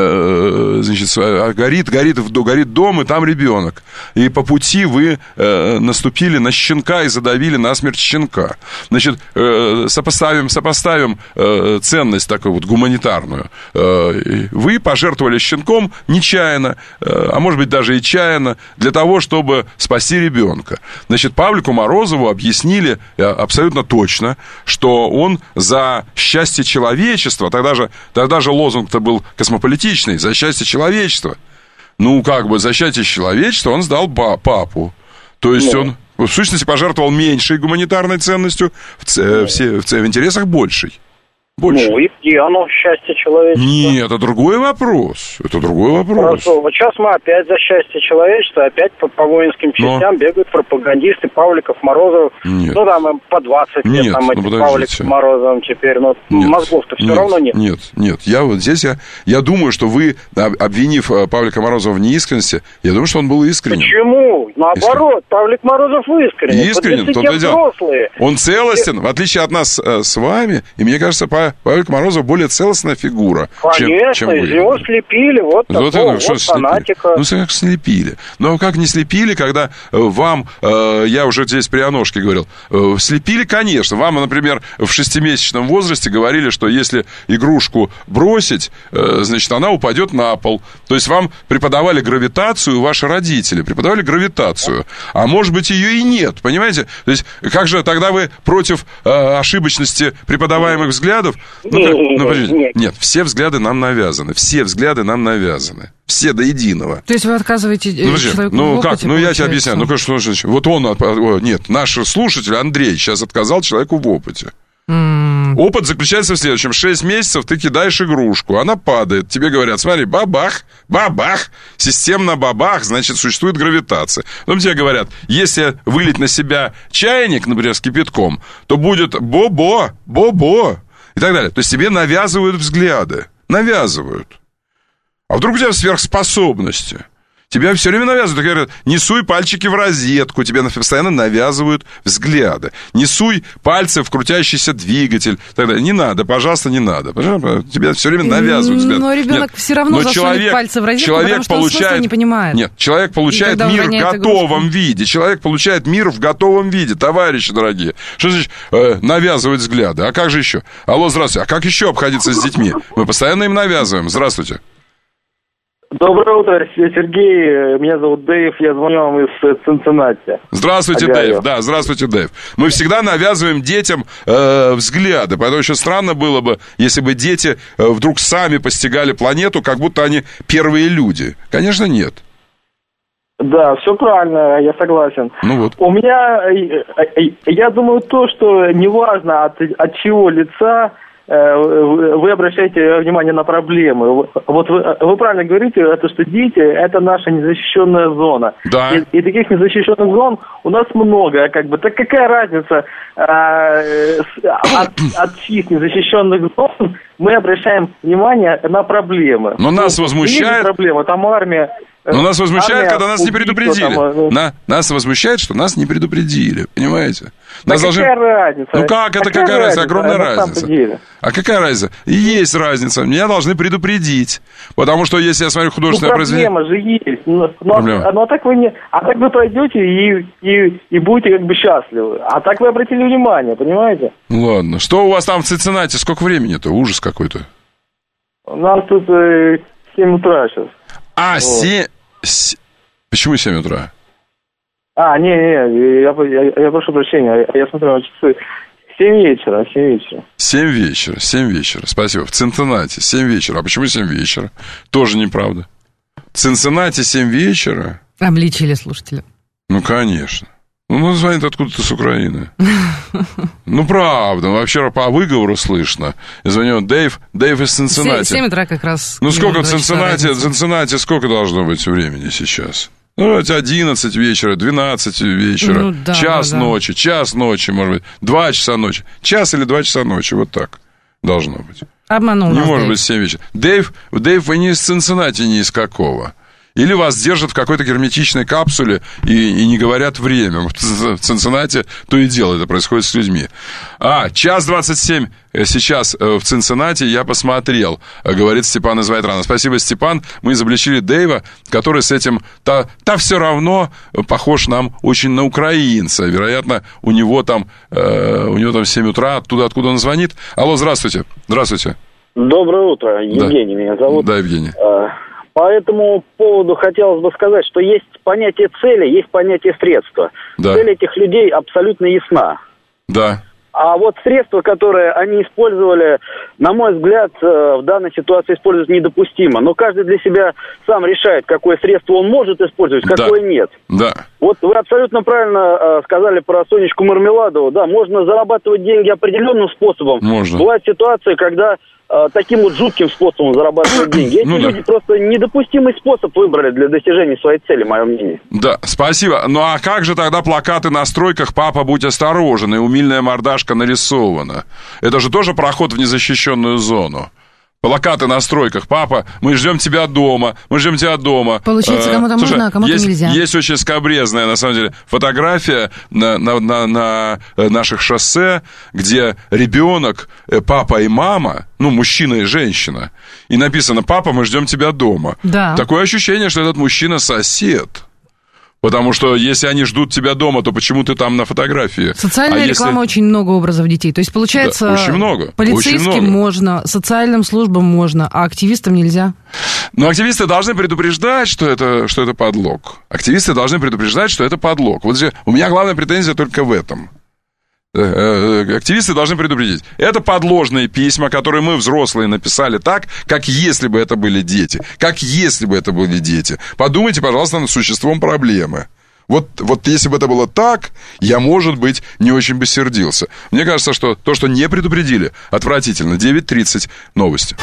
э, значит, горит, горит, горит дом, и там ребенок. И по пути вы э, наступили на щенка и задавили насмерть щенка. Значит, э, сопоставим, сопоставим э, ценность такую вот гуманитарную. Вы пожертвовали щенком нечаянно, а может быть даже и чаянно, для того, чтобы спасти ребенка. Значит, Павлику Морозову объяснили абсолютно точно, что он за счастье человечества, тогда же, тогда же лозунг-то был космополитичный, за счастье человечества. Ну, как бы за счастье человечества он сдал папу. То есть он, в сущности, пожертвовал меньшей гуманитарной ценностью в, в, в, в интересах большей. Больше. Ну, и где оно, счастье человечества? Нет, это другой вопрос. Это другой вопрос. Хорошо, вот сейчас мы опять за счастье человечества, опять по, по воинским частям Но... бегают пропагандисты Павликов, Морозов. Нет. Ну, там по двадцать лет, нет, там эти ну, Павликов, Морозовым теперь, но нет, мозгов-то все нет, равно нет. Нет, нет, я вот здесь, я, я думаю, что вы, обвинив Павлика Морозова в неискренности, я думаю, что он был искренним. Почему? Наоборот, Искрен... Павлик Морозов искренен. Искренен, вот те взрослые. Он целостен, в отличие от нас э, с вами, и мне кажется, Павлик Морозов более целостная фигура, Конечно, чем, чем вы. Из него слепили вот, вот такого, это, вот фанатика. Ну, как слепили. Но как не слепили, когда вам, э, я уже здесь при Аношке говорил, э, слепили, конечно. Вам, например, в шестимесячном возрасте говорили, что если игрушку бросить, э, значит, она упадет на пол. То есть вам преподавали гравитацию, ваши родители преподавали гравитацию. А может быть, ее и нет, понимаете? То есть как же тогда вы против э, ошибочности преподаваемых взглядов? Ну, Ну, подождите. Нет. Нет, все взгляды нам навязаны. Все взгляды нам навязаны. Все до единого. То есть вы отказываете ну, человеку ну, в опыте, как? Ну, я тебе объясняю. Ну, конечно, вот он... Нет, наш слушатель Андрей сейчас отказал человеку в опыте. Mm. Опыт заключается в следующем. Шесть месяцев ты кидаешь игрушку, она падает. Тебе говорят, смотри, бабах, бабах, системно бабах, значит, существует гравитация. Потом тебе говорят, если вылить на себя чайник, например, с кипятком, то будет бо-бо, бо-бо. И так далее. То есть тебе навязывают взгляды. Навязывают. А вдруг у тебя сверхспособности? Тебя все время навязывают. Говорят, не суй пальчики в розетку. Тебе постоянно навязывают взгляды. Не суй пальцы в крутящийся двигатель. Так далее. Не надо, пожалуйста, не надо. Тебе все время навязывают взгляд. Но ребенок Нет. все равно засунет пальцы в розетку, человек потому что получает, он смысла не понимает. Нет, человек получает мир в готовом игрушку. виде. Человек получает мир в готовом виде, товарищи дорогие. Что значит э, навязывать взгляды? А как же еще? Алло, здравствуйте. А как еще обходиться с детьми? Мы постоянно им навязываем. Здравствуйте. Доброе утро, Сергей. Меня зовут Дэйв, я звоню вам из Цинциннати. Здравствуйте, Агаю. Дэйв. Да, здравствуйте, Дэйв. Мы всегда навязываем детям э, взгляды, поэтому еще странно было бы, если бы дети э, вдруг сами постигали планету, как будто они первые люди. Конечно, нет. Да, все правильно, я согласен. Ну вот. У меня, я думаю, то, что неважно от, от чего лица, вы обращаете внимание на проблемы. Вот вы, вы правильно говорите, это, что дети – это наша незащищенная зона. Да. И, и таких незащищенных зон у нас много. Как бы. Так какая разница, э, от, от чьих незащищенных зон мы обращаем внимание на проблемы. Но нас ну, возмущает... проблема, там армия. Но нас возмущает, армия, когда нас не убийство, предупредили. там, На, нас возмущает, что нас не предупредили, понимаете? Нас да должны... какая разница? Ну как, это какая какая разница? Огромная на разница. Деле? А какая разница? И есть разница. Меня должны предупредить. Потому что если я смотрю художественное ну, произведение... проблема же есть. Но, Проблема. но, а так вы не... А так вы пройдете и, и, и будете как бы счастливы. А так вы обратили внимание, понимаете? Ладно. Что у вас там в Цинциннати? Сколько времени-то? Ужас какой-то. У нас тут э, семь утра сейчас. А, вот. семь... Почему семь утра? А, не-не, я, я, я прошу прощения, я, я смотрю на часы. семь вечера, семь вечера. семь вечера, семь вечера, спасибо. В Цинциннати семь вечера. А почему семь вечера? Тоже неправда. В Цинциннати семь вечера? Обличили слушателя. Ну, конечно. Ну, он звонит откуда-то с Украины. Ну, правда. Вообще по выговору слышно. Я звоню, Дэйв, Дэйв из Цинциннати. семь утра как раз. Ну, сколько в Цинциннати, в Цинциннати сколько должно быть времени сейчас? Ну, давайте одиннадцать вечера, двенадцать вечера, ну, да, час да, да. ночи, час ночи, может быть, два часа ночи. Час или два часа ночи, вот так должно быть. Обманул Не нас, может Дэйв. быть семь вечера. Дэйв, Дэйв, вы не из Цинциннати, ни из какого. Или вас держат в какой-то герметичной капсуле и, и не говорят время. В Цинциннати то и дело это происходит с людьми. А, час двадцать семь сейчас в Цинциннати я посмотрел, говорит Степан из Вайтрана. Спасибо, Степан. Мы изобличили Дэйва, который с этим... Та, та все равно похож нам очень на украинца. Вероятно, у него там, э, у него там семь утра, оттуда, откуда он звонит. Алло, здравствуйте. Здравствуйте. Доброе утро, Евгений да. меня зовут. Да, Евгений. По этому поводу хотелось бы сказать, что есть понятие цели, есть понятие средства. Да. Цель этих людей абсолютно ясна. Да. А вот средства, которые они использовали, на мой взгляд, в данной ситуации использовать недопустимо. Но каждый для себя сам решает, какое средство он может использовать, какое да. нет. Да. Вот вы абсолютно правильно сказали про Сонечку Мармеладову. Да, можно зарабатывать деньги определенным способом. Можно. Бывает ситуация, когда таким вот жутким способом зарабатывать деньги. Эти ну, люди да. просто недопустимый способ выбрали для достижения своей цели, мое мнение. Да, спасибо. Ну а как же тогда плакаты на стройках «Папа, будь осторожен» и умильная мордашка нарисована? Это же тоже проход в незащищенную зону. Плакаты на стройках. Папа, мы ждем тебя дома. Мы ждем тебя дома. Получается, кому-то Слушай, можно, а кому-то есть, нельзя. Есть очень скабрезная, на самом деле, фотография на, на, на, на наших шоссе, где ребенок, папа и мама, ну, мужчина и женщина, и написано «Папа, мы ждем тебя дома». Да. Такое ощущение, что этот мужчина сосед. Потому что если они ждут тебя дома, то почему ты там на фотографии? Социальная а реклама, если... очень много образов детей. То есть, получается, да, очень много, полицейским очень много. можно, социальным службам можно, а активистам нельзя. Но активисты должны предупреждать, что это, что это подлог. Активисты должны предупреждать, что это подлог. Вот же у меня главная претензия только в этом. Активисты должны предупредить. Это подложные письма, которые мы, взрослые, написали так, как если бы это были дети. Как если бы это были дети. Подумайте, пожалуйста, над существом проблемы. Вот, вот если бы это было так, я, может быть, не очень бы сердился. Мне кажется, что то, что не предупредили, отвратительно. девять тридцать, новости.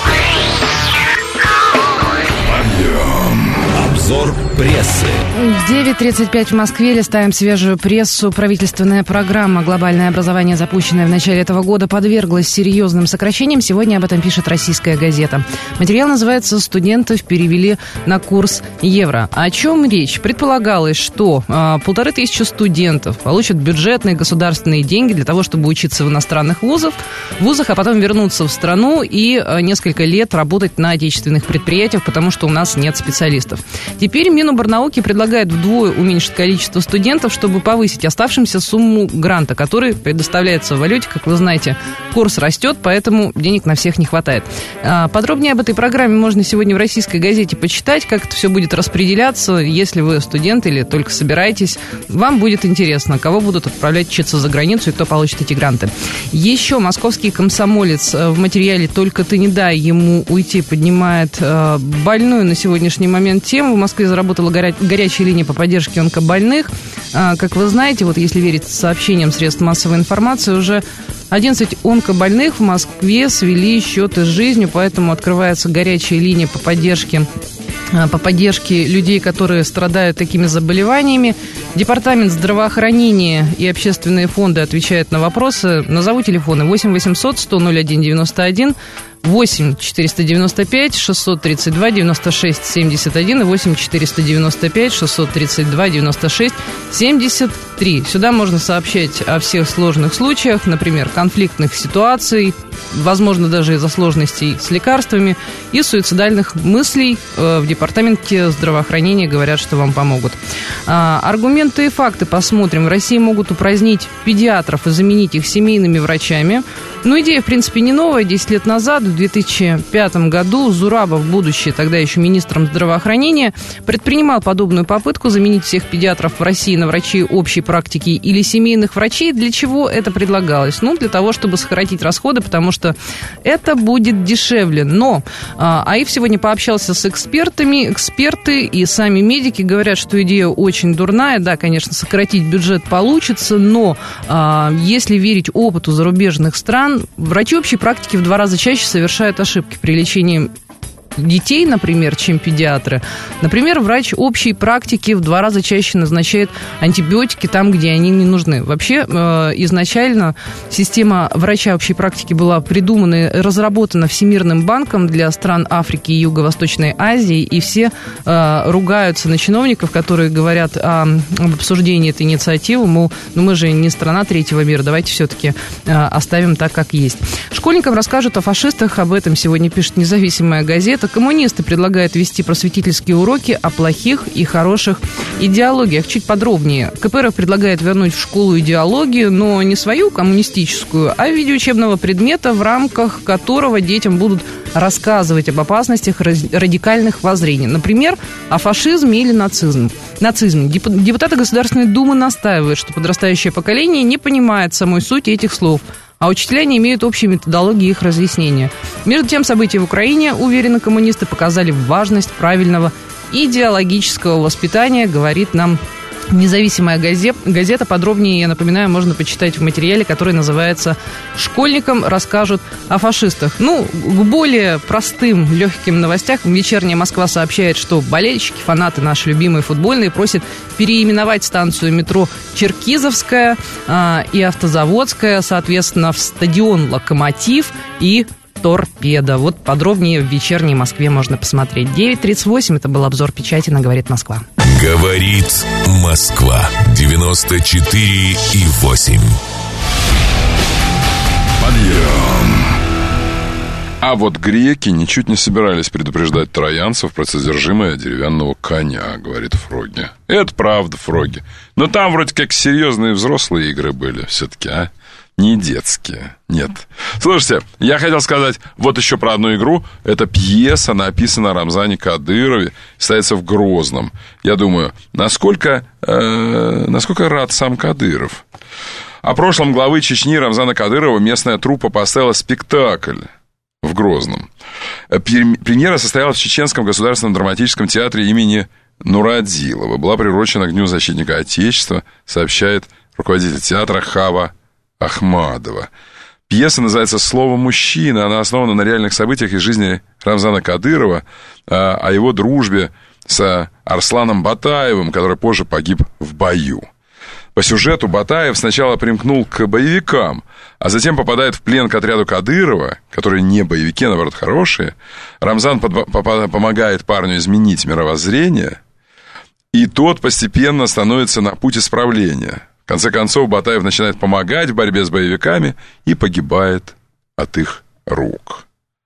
Обзор прессы. девять тридцать пять в Москве. Листаем свежую прессу. Правительственная программа «Глобальное образование», запущенная в начале этого года, подверглась серьезным сокращениям. Сегодня об этом пишет «Российская газета». Материал называется «Студентов перевели на курс евро». О чем речь? Предполагалось, что а, полторы тысячи студентов получат бюджетные государственные деньги для того, чтобы учиться в иностранных вузах, вузах, а потом вернуться в страну и а, несколько лет работать на отечественных предприятиях, потому что у нас нет специалистов. Теперь Миноборнауки предлагает вдвое уменьшить количество студентов, чтобы повысить оставшимся сумму гранта, который предоставляется в валюте. Как вы знаете, курс растет, поэтому денег на всех не хватает. Подробнее об этой программе можно сегодня в «Российской газете» почитать, как это все будет распределяться. Если вы студент или только собираетесь, вам будет интересно, кого будут отправлять учиться за границу и кто получит эти гранты. Еще московский комсомолец в материале «Только ты не дай ему уйти» поднимает больную на сегодняшний момент тему. В Москве заработала горя... горячая линия по поддержке онкобольных. А, как вы знаете, вот если верить сообщениям средств массовой информации, уже одиннадцать онкобольных в Москве свели счеты с жизнью, поэтому открывается горячая линия по поддержке по поддержке людей, которые страдают такими заболеваниями. Департамент здравоохранения и общественные фонды отвечают на вопросы. Назову телефоны восемь восемьсот сто ноль один девяносто один, восемь четыреста девяносто пять шестьсот тридцать два девяносто шесть семьдесят один и восемь четыреста девяносто пять шестьсот тридцать два девяносто шесть семьдесят три. Сюда можно сообщать о всех сложных случаях, например, конфликтных ситуаций, возможно, даже из-за сложностей с лекарствами и суицидальных мыслей. В департаменте здравоохранения говорят, что вам помогут. Аргументы и факты посмотрим. В России могут упразднить педиатров и заменить их семейными врачами. Ну, идея, в принципе, не новая. Десять лет назад, в две тысячи пятом году, Зурабов, будучи тогда еще министром здравоохранения, предпринимал подобную попытку заменить всех педиатров в России на врачей общей практики или семейных врачей. Для чего это предлагалось? Ну, для того, чтобы сократить расходы, потому что это будет дешевле. Но АИФ сегодня пообщался с экспертами. Эксперты и сами медики говорят, что идея очень дурная. Да, конечно, сократить бюджет получится, но если верить опыту зарубежных стран, врачи общей практики в два раза чаще совершают ошибки при лечении детей, например, чем педиатры. Например, врач общей практики в два раза чаще назначает антибиотики там, где они не нужны. Вообще, изначально система врача общей практики была придумана и разработана Всемирным банком для стран Африки и Юго-Восточной Азии, и все ругаются на чиновников, которые говорят о, об обсуждении этой инициативы, мол, ну мы же не страна третьего мира, давайте все-таки оставим так, как есть. Школьникам расскажут о фашистах, об этом сегодня пишет независимая газета. Коммунисты предлагают вести просветительские уроки о плохих и хороших идеологиях. Чуть подробнее. ка пэ эр эф предлагает вернуть в школу идеологию, но не свою коммунистическую, а в виде учебного предмета, в рамках которого детям будут рассказывать об опасностях радикальных воззрений. Например, о фашизме или нацизме. нацизме. Депутаты Государственной Думы настаивают, что подрастающее поколение не понимает самой сути этих слов, а учителя не имеют общей методологии их разъяснения. Между тем, события в Украине, уверены коммунисты, показали важность правильного идеологического воспитания, говорит нам независимая газета. Подробнее, я напоминаю, можно почитать в материале, который называется «Школьникам расскажут о фашистах». Ну, к более простым, легким новостям «Вечерняя Москва» сообщает, что болельщики, фанаты наши любимые футбольные просят переименовать станцию метро Черкизовская э, и Автозаводская, соответственно, в стадион «Локомотив» и «Торпедо». Вот подробнее в «Вечерней Москве» можно посмотреть. девять тридцать восемь, это был обзор печати на «Говорит Москва». Говорит Москва. девяносто четыре и восемь. Подъем. А вот греки ничуть не собирались предупреждать троянцев про содержимое деревянного коня, говорит Фроги. Это правда, Фроги. Но там вроде как серьезные взрослые игры были все-таки, а? Не детские, нет. Слушайте, я хотел сказать вот еще про одну игру. Это пьеса, написана о Рамзане Кадырове, ставится в Грозном. Я думаю, насколько, э, насколько рад сам Кадыров. О прошлом главы Чечни Рамзана Кадырова местная труппа поставила спектакль в Грозном. Премьера состоялась в Чеченском государственном драматическом театре имени Нурадилова. Была приурочена к Дню защитника Отечества, сообщает руководитель театра Хава Ахмадова. Пьеса называется «Слово мужчина». Она основана на реальных событиях из жизни Рамзана Кадырова, о его дружбе с Арсланом Батаевым, который позже погиб в бою. По сюжету Батаев сначала примкнул к боевикам, а затем попадает в плен к отряду Кадырова, которые не боевики, а наоборот хорошие. Рамзан под, помогает парню изменить мировоззрение, и тот постепенно становится на путь исправления. В конце концов, Батаев начинает помогать в борьбе с боевиками и погибает от их рук.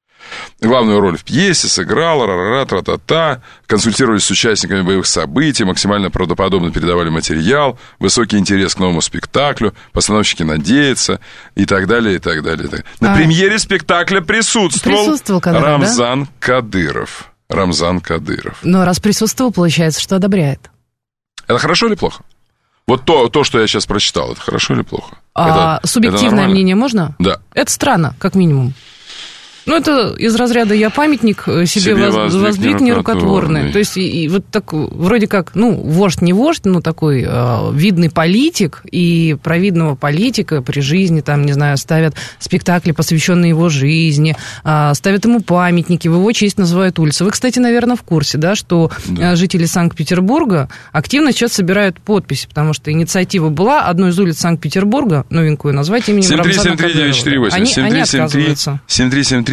Главную роль в пьесе сыграл ра-ра-ра, тра-та-та, консультировались с участниками боевых событий, максимально правдоподобно передавали материал, высокий интерес к новому спектаклю, постановщики надеются и так далее, и так далее. И так далее. На а... премьере спектакля присутствовал, присутствовал Кадыров, Рамзан да? Кадыров. Рамзан Кадыров. Но раз присутствовал, получается, что одобряет. Это хорошо или плохо? Вот то, то, что я сейчас прочитал, это хорошо или плохо? А это, субъективное это мнение можно? Да. Это странно, как минимум. Ну, это из разряда «я памятник себе, себе воз, воздвиг нерукотворный». То есть, и, и вот так, вроде как, ну, вождь не вождь, но такой э, видный политик, и про видного политика при жизни, там, не знаю, ставят спектакли, посвященные его жизни, э, ставят ему памятники, в его честь называют улицы. Вы, кстати, наверное, в курсе, да, что да. жители Санкт-Петербурга активно сейчас собирают подписи, потому что инициатива была одну из улиц Санкт-Петербурга, новенькую, назвать именем Рамзана Кадырова. семь три семь три девять четыре восемь. Они, они отказываются. семь три семь три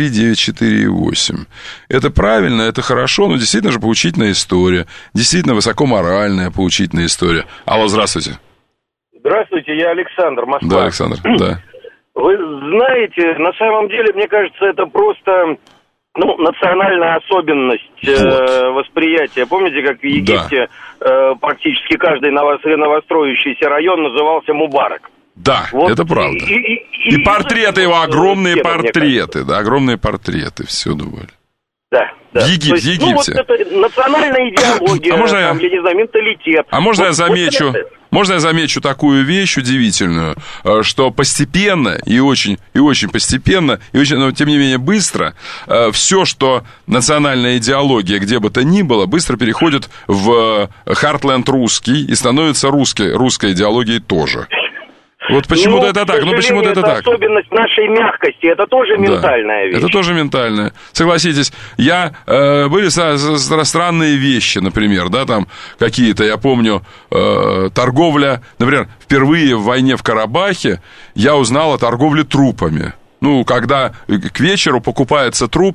три девять четыре восемь. Это правильно, это хорошо, но действительно же поучительная история. Действительно высокоморальная поучительная история. Алло, здравствуйте. Здравствуйте, я Александр, Москва. Да, Александр, да. Вы знаете, на самом деле, мне кажется, это просто... Ну, национальная особенность вот. э, восприятия. Помните, как в Египте да. э, практически каждый новостроящийся район назывался Мубарак? Да, вот. Это правда. И, и, и, и портреты его, огромные тема, портреты, да, огромные портреты всюду были. Да, да. В Египте, есть, Египте. Ну, вот это национальная идеология, а можно там, я... я не знаю, менталитет. А можно вот, я замечу... Вот Можно я замечу такую вещь удивительную, что постепенно и очень, и очень постепенно, и очень, но тем не менее быстро, все, что национальная идеология где бы то ни было, быстро переходит в Heartland русский и становится русской, русской идеологией тоже. Вот почему-то ну, это так, ну почему-то это, это так. Особенность нашей мягкости, это тоже ментальная да, вещь. Это тоже ментальная. Согласитесь, я, э, были со, со, странные вещи, например, да, там какие-то, я помню, э, торговля, например, впервые в войне в Карабахе я узнал о торговле трупами. Ну, когда к вечеру покупается труп,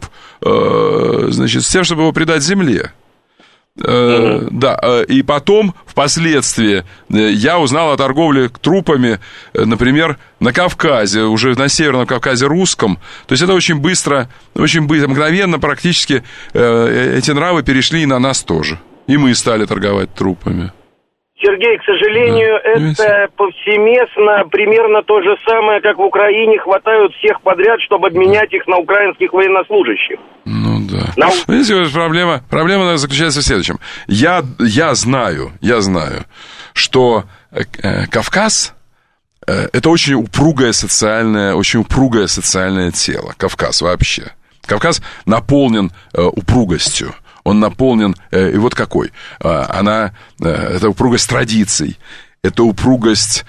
э, значит, с тем, чтобы его предать земле. Mm-hmm. Да, и потом, впоследствии, я узнал о торговле трупами, например, на Кавказе, уже на Северном Кавказе русском. То есть это очень быстро, очень быстро, мгновенно практически эти нравы перешли и на нас тоже. И мы стали торговать трупами. Сергей, к сожалению, да. это повсеместно примерно то же самое, как в Украине хватают всех подряд, чтобы обменять их на украинских военнослужащих. Ну да. На... Видите, проблема, проблема заключается в следующем. Я, я знаю, я знаю, что э, Кавказ э, это очень упругое социальное, очень упругое социальное тело. Кавказ вообще. Кавказ наполнен э, упругостью. Он наполнен, э, и вот какой. Э, она, э, это упругость традиций, это упругость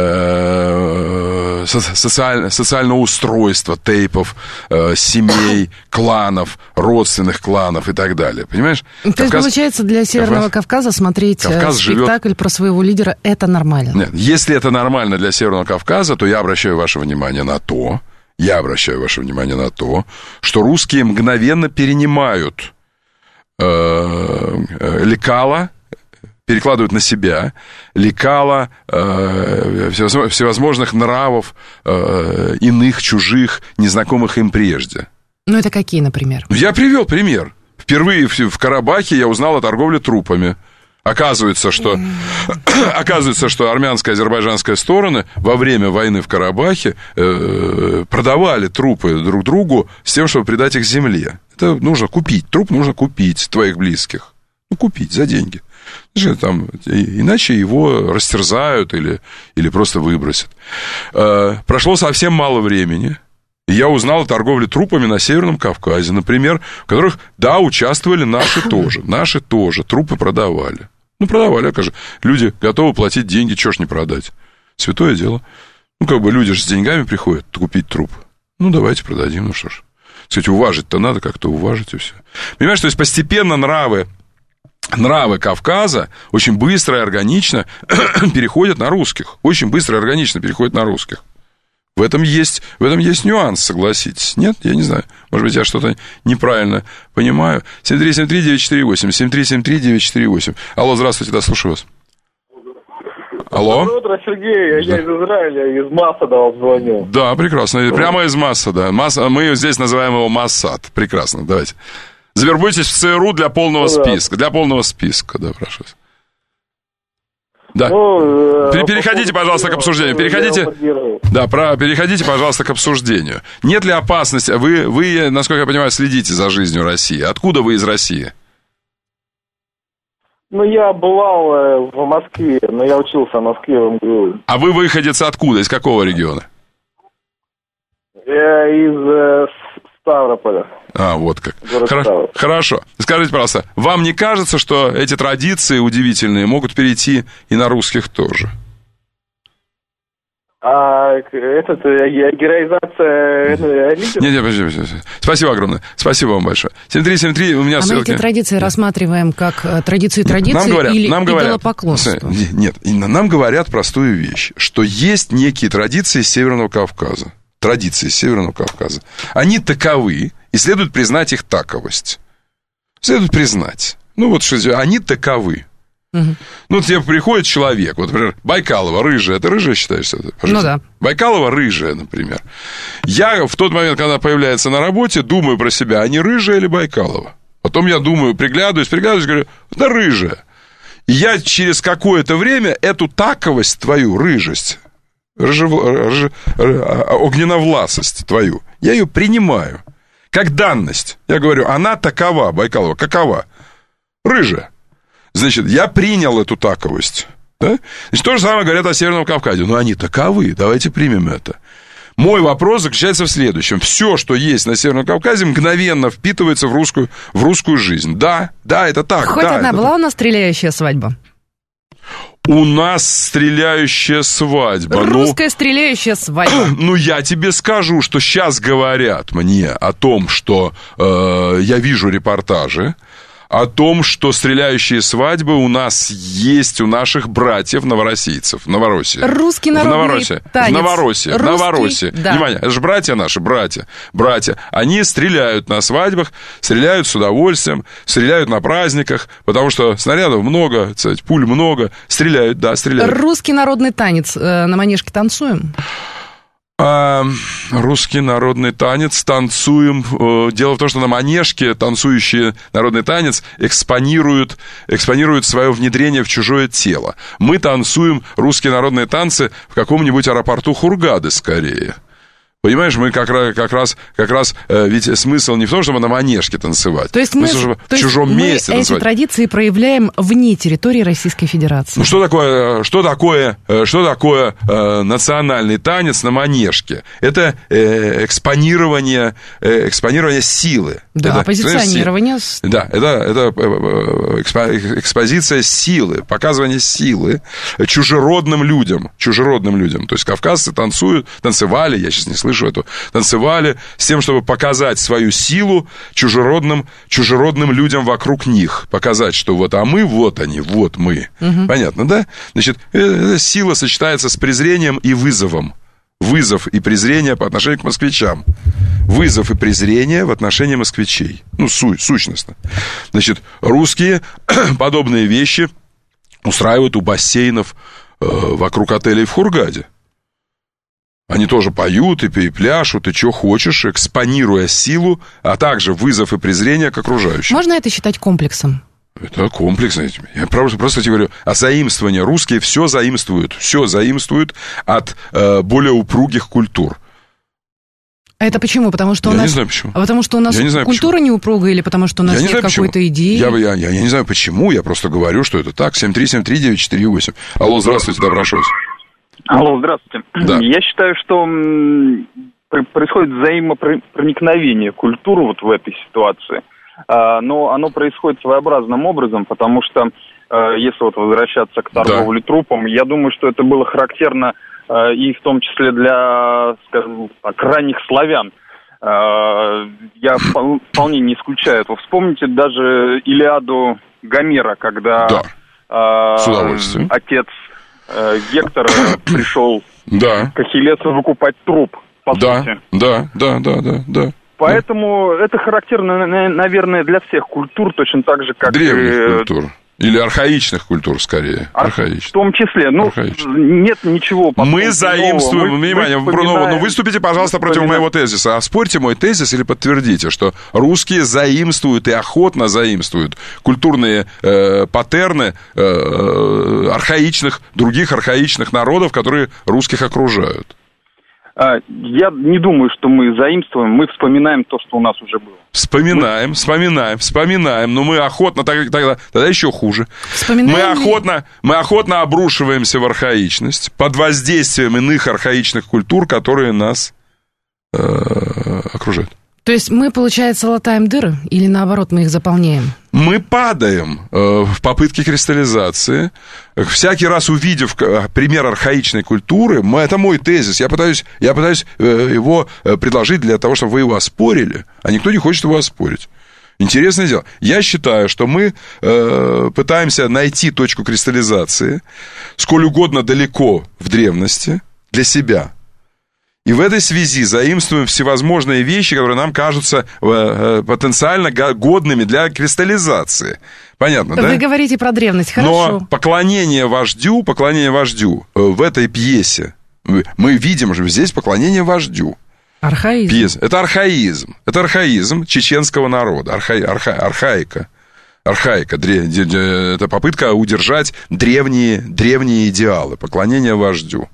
э, со, социаль, социального устройства, тейпов, э, семей, кланов, родственных кланов и так далее. Понимаешь? То Кавказ, есть, получается, для Северного Кавказ, Кавказа смотреть Кавказ спектакль живет... про своего лидера – это нормально? Нет, если это нормально для Северного Кавказа, то я обращаю ваше внимание на то, я обращаю ваше внимание на то, что русские мгновенно перенимают лекала, перекладывают на себя лекала э, всевозможных нравов э, иных, чужих, незнакомых им прежде. Ну, это какие, например? Я привел пример. Впервые в, в Карабахе я узнал о торговле трупами. Оказывается, что, mm. оказывается, что армянская и азербайджанская стороны во время войны в Карабахе э, продавали трупы друг другу с тем, чтобы предать их земле. Это нужно купить. Труп нужно купить твоих близких. Ну, купить за деньги. Там, иначе его растерзают или, или просто выбросят. Э, прошло совсем мало времени. И я узнал о торговле трупами на Северном Кавказе, например, в которых, да, участвовали наши тоже. Наши тоже трупы продавали. Ну, продавали, окажи. Люди готовы платить деньги, чего ж не продать. Святое дело. Ну, как бы люди же с деньгами приходят купить труп. Ну, давайте продадим, ну что ж. Кстати, уважить-то надо как-то уважить и все. Понимаешь, то есть постепенно нравы, нравы Кавказа очень быстро и органично переходят на русских. Очень быстро и органично переходят на русских. В этом есть, в этом есть нюанс, согласитесь. Нет, я не знаю. Может быть, я что-то неправильно понимаю. семь три семь три девять четыре восемь. семь три семь три девять четыре восемь. Алло, здравствуйте, да, слушаю вас. Алло. Доброе утро, Сергей. Я из Израиля, из Масада вам звоню. Да, прекрасно. Прямо из Масада. Мы здесь называем его Массад. Прекрасно, давайте. Завербуйтесь в ЦРУ для полного ну, списка. Да. Для полного списка, да, прошу вас. Да. Ну, переходите, пожалуйста, к обсуждению. Переходите, да, про, переходите, пожалуйста, к обсуждению. Нет ли опасности? Вы, вы, насколько я понимаю, следите за жизнью России. Откуда вы из России? Ну, я бывал в Москве, но я учился в Москве, в МГУ. А вы выходец откуда? Из какого региона? Я из Ставрополя. А, вот как. Хоро- хорошо. Скажите, пожалуйста, вам не кажется, что эти традиции удивительные могут перейти и на русских тоже? А этот, героизация... Нет, нет, подожди, подожди. Спасибо огромное. Спасибо вам большое. семь три семь три, у меня а ссылки. мы эти традиции рассматриваем как традиции традиции нам говорят, или нам говорят, идолопоклонство? Нет, нам говорят простую вещь, что есть некие традиции Северного Кавказа. традиции Северного Кавказа, они таковы, и следует признать их таковость. Следует признать. Ну, вот что они таковы. Угу. Ну, тебе приходит человек, вот, например, Байкалова, рыжая, это рыжая считаешься? Ну, да. Байкалова рыжая, например. Я в тот момент, когда она появляется на работе, думаю про себя, а не рыжая или Байкалова? Потом я думаю, приглядываюсь, приглядываюсь, говорю, да рыжая. И я через какое-то время эту таковость твою, рыжесть, рыжев... рыж... огненновласость твою, я ее принимаю как данность. Я говорю, она такова, Байкалова, какова? Рыжая. Значит, я принял эту таковость. Да? Значит, то же самое говорят о Северном Кавказе. Ну, они таковы, давайте примем это. Мой вопрос заключается в следующем. Все, что есть на Северном Кавказе, мгновенно впитывается в русскую, в русскую жизнь. Да, да, это так. Хоть да, одна была так. у нас стреляющая свадьба? У нас стреляющая свадьба. Русская ну, стреляющая свадьба. Ну, я тебе скажу, что сейчас говорят мне о том, что э, я вижу репортажи, о том, что стреляющие свадьбы у нас есть у наших братьев новороссийцев, в Новороссии. Русский народный в Новороссии, танец. В Новороссии, Русский, в Новороссии. Да. Внимание, это же братья наши, братья, братья. Они стреляют на свадьбах, стреляют с удовольствием, стреляют на праздниках, потому что снарядов много, кстати, пуль много, стреляют, да, стреляют. Русский народный танец. На манежке танцуем? А, русский народный танец, танцуем. Дело в том, что на манежке танцующие народный танец экспонируют, экспонируют свое внедрение в чужое тело. Мы танцуем русские народные танцы в каком-нибудь аэропорту Хургады скорее. Понимаешь, мы как раз, как раз, как раз э, ведь смысл не в том, чтобы на манежке танцевать. То есть мы, смысл, то в чужом мы месте эти танцевать. традиции проявляем вне территории Российской Федерации. Ну, что такое, что такое, что такое э, национальный танец на манежке? Это э, экспонирование, э, экспонирование силы. Да, это, позиционирование. Си... Да, это, это экспо... экспозиция силы, показывание силы чужеродным людям, чужеродным людям. То есть кавказцы танцуют, танцевали, я сейчас не слышу, слышу эту, танцевали с тем, чтобы показать свою силу чужеродным, чужеродным людям вокруг них. Показать, что вот, а мы, вот они, вот мы. Угу. Понятно, да? Значит, эта сила сочетается с презрением и вызовом. Вызов и презрение по отношению к москвичам. Вызов и презрение в отношении москвичей. Ну, су- сущностно. Значит, русские подобные вещи устраивают у бассейнов э, вокруг отелей в Хургаде. Они тоже поют и пляшут, и что хочешь, экспонируя силу, а также вызов и презрение к окружающим. Можно это считать комплексом? Это комплексно. Я просто, просто тебе говорю, а заимствование. Русские все заимствуют, все заимствуют от э, более упругих культур. А это почему? Потому что я у нас... не знаю почему. А потому что у нас я не знаю, культура почему. не упругая, или потому что у нас я нет не какой-то идеи? Я, я, я, я не знаю почему, я просто говорю, что это так. семь три семь три девять четыре восемь. Алло, здравствуйте, добро пожаловать. Алло, здравствуйте. Да. Я считаю, что происходит взаимопроникновение культуры вот в этой ситуации, но оно происходит своеобразным образом, потому что, если вот возвращаться к торговле да. трупом, я думаю, что это было характерно и в том числе для, скажем так, ранних славян. Я вполне не исключаю этого. Вспомните даже Илиаду Гомера, когда да. С удовольствием. Отец Гектор пришел да. к Ахиллесу выкупать труп, по да. сути. Да, да, да, да, да. Поэтому да. это характерно, наверное, для всех культур, точно так же, как древних и... культур. Или архаичных культур, скорее. Архаичных. В том числе. Ну, нет ничего... Мы заимствуем... Мы, внимание, Брунова, ну выступите, пожалуйста, против моего тезиса. Оспорьте мой тезис или подтвердите, что русские заимствуют и охотно заимствуют культурные э, паттерны э, архаичных, других архаичных народов, которые русских окружают. Я не думаю, что мы заимствуем, мы вспоминаем то, что у нас уже было. Вспоминаем, мы... вспоминаем, вспоминаем, но мы охотно, тогда, тогда еще хуже. Мы охотно, мы охотно обрушиваемся в архаичность под воздействием иных архаичных культур, которые нас э, окружают. То есть мы, получается, латаем дыры или наоборот мы их заполняем? Мы падаем э, в попытке кристаллизации. Всякий раз увидев пример архаичной культуры, мы, это мой тезис, я пытаюсь, я пытаюсь э, его предложить для того, чтобы вы его оспорили, а никто не хочет его оспорить. Интересное дело. Я считаю, что мы э, пытаемся найти точку кристаллизации сколь угодно далеко в древности для себя. И в этой связи заимствуем всевозможные вещи, которые нам кажутся э, потенциально годными для кристаллизации. Понятно, Вы да? Вы говорите про древность, хорошо. Но поклонение вождю, поклонение вождю в этой пьесе, мы видим же здесь поклонение вождю. Архаизм. Пьеса. Это архаизм. Это архаизм чеченского народа, арха, арха, архаика. Архаика, это попытка удержать древние, древние идеалы, поклонение вождю.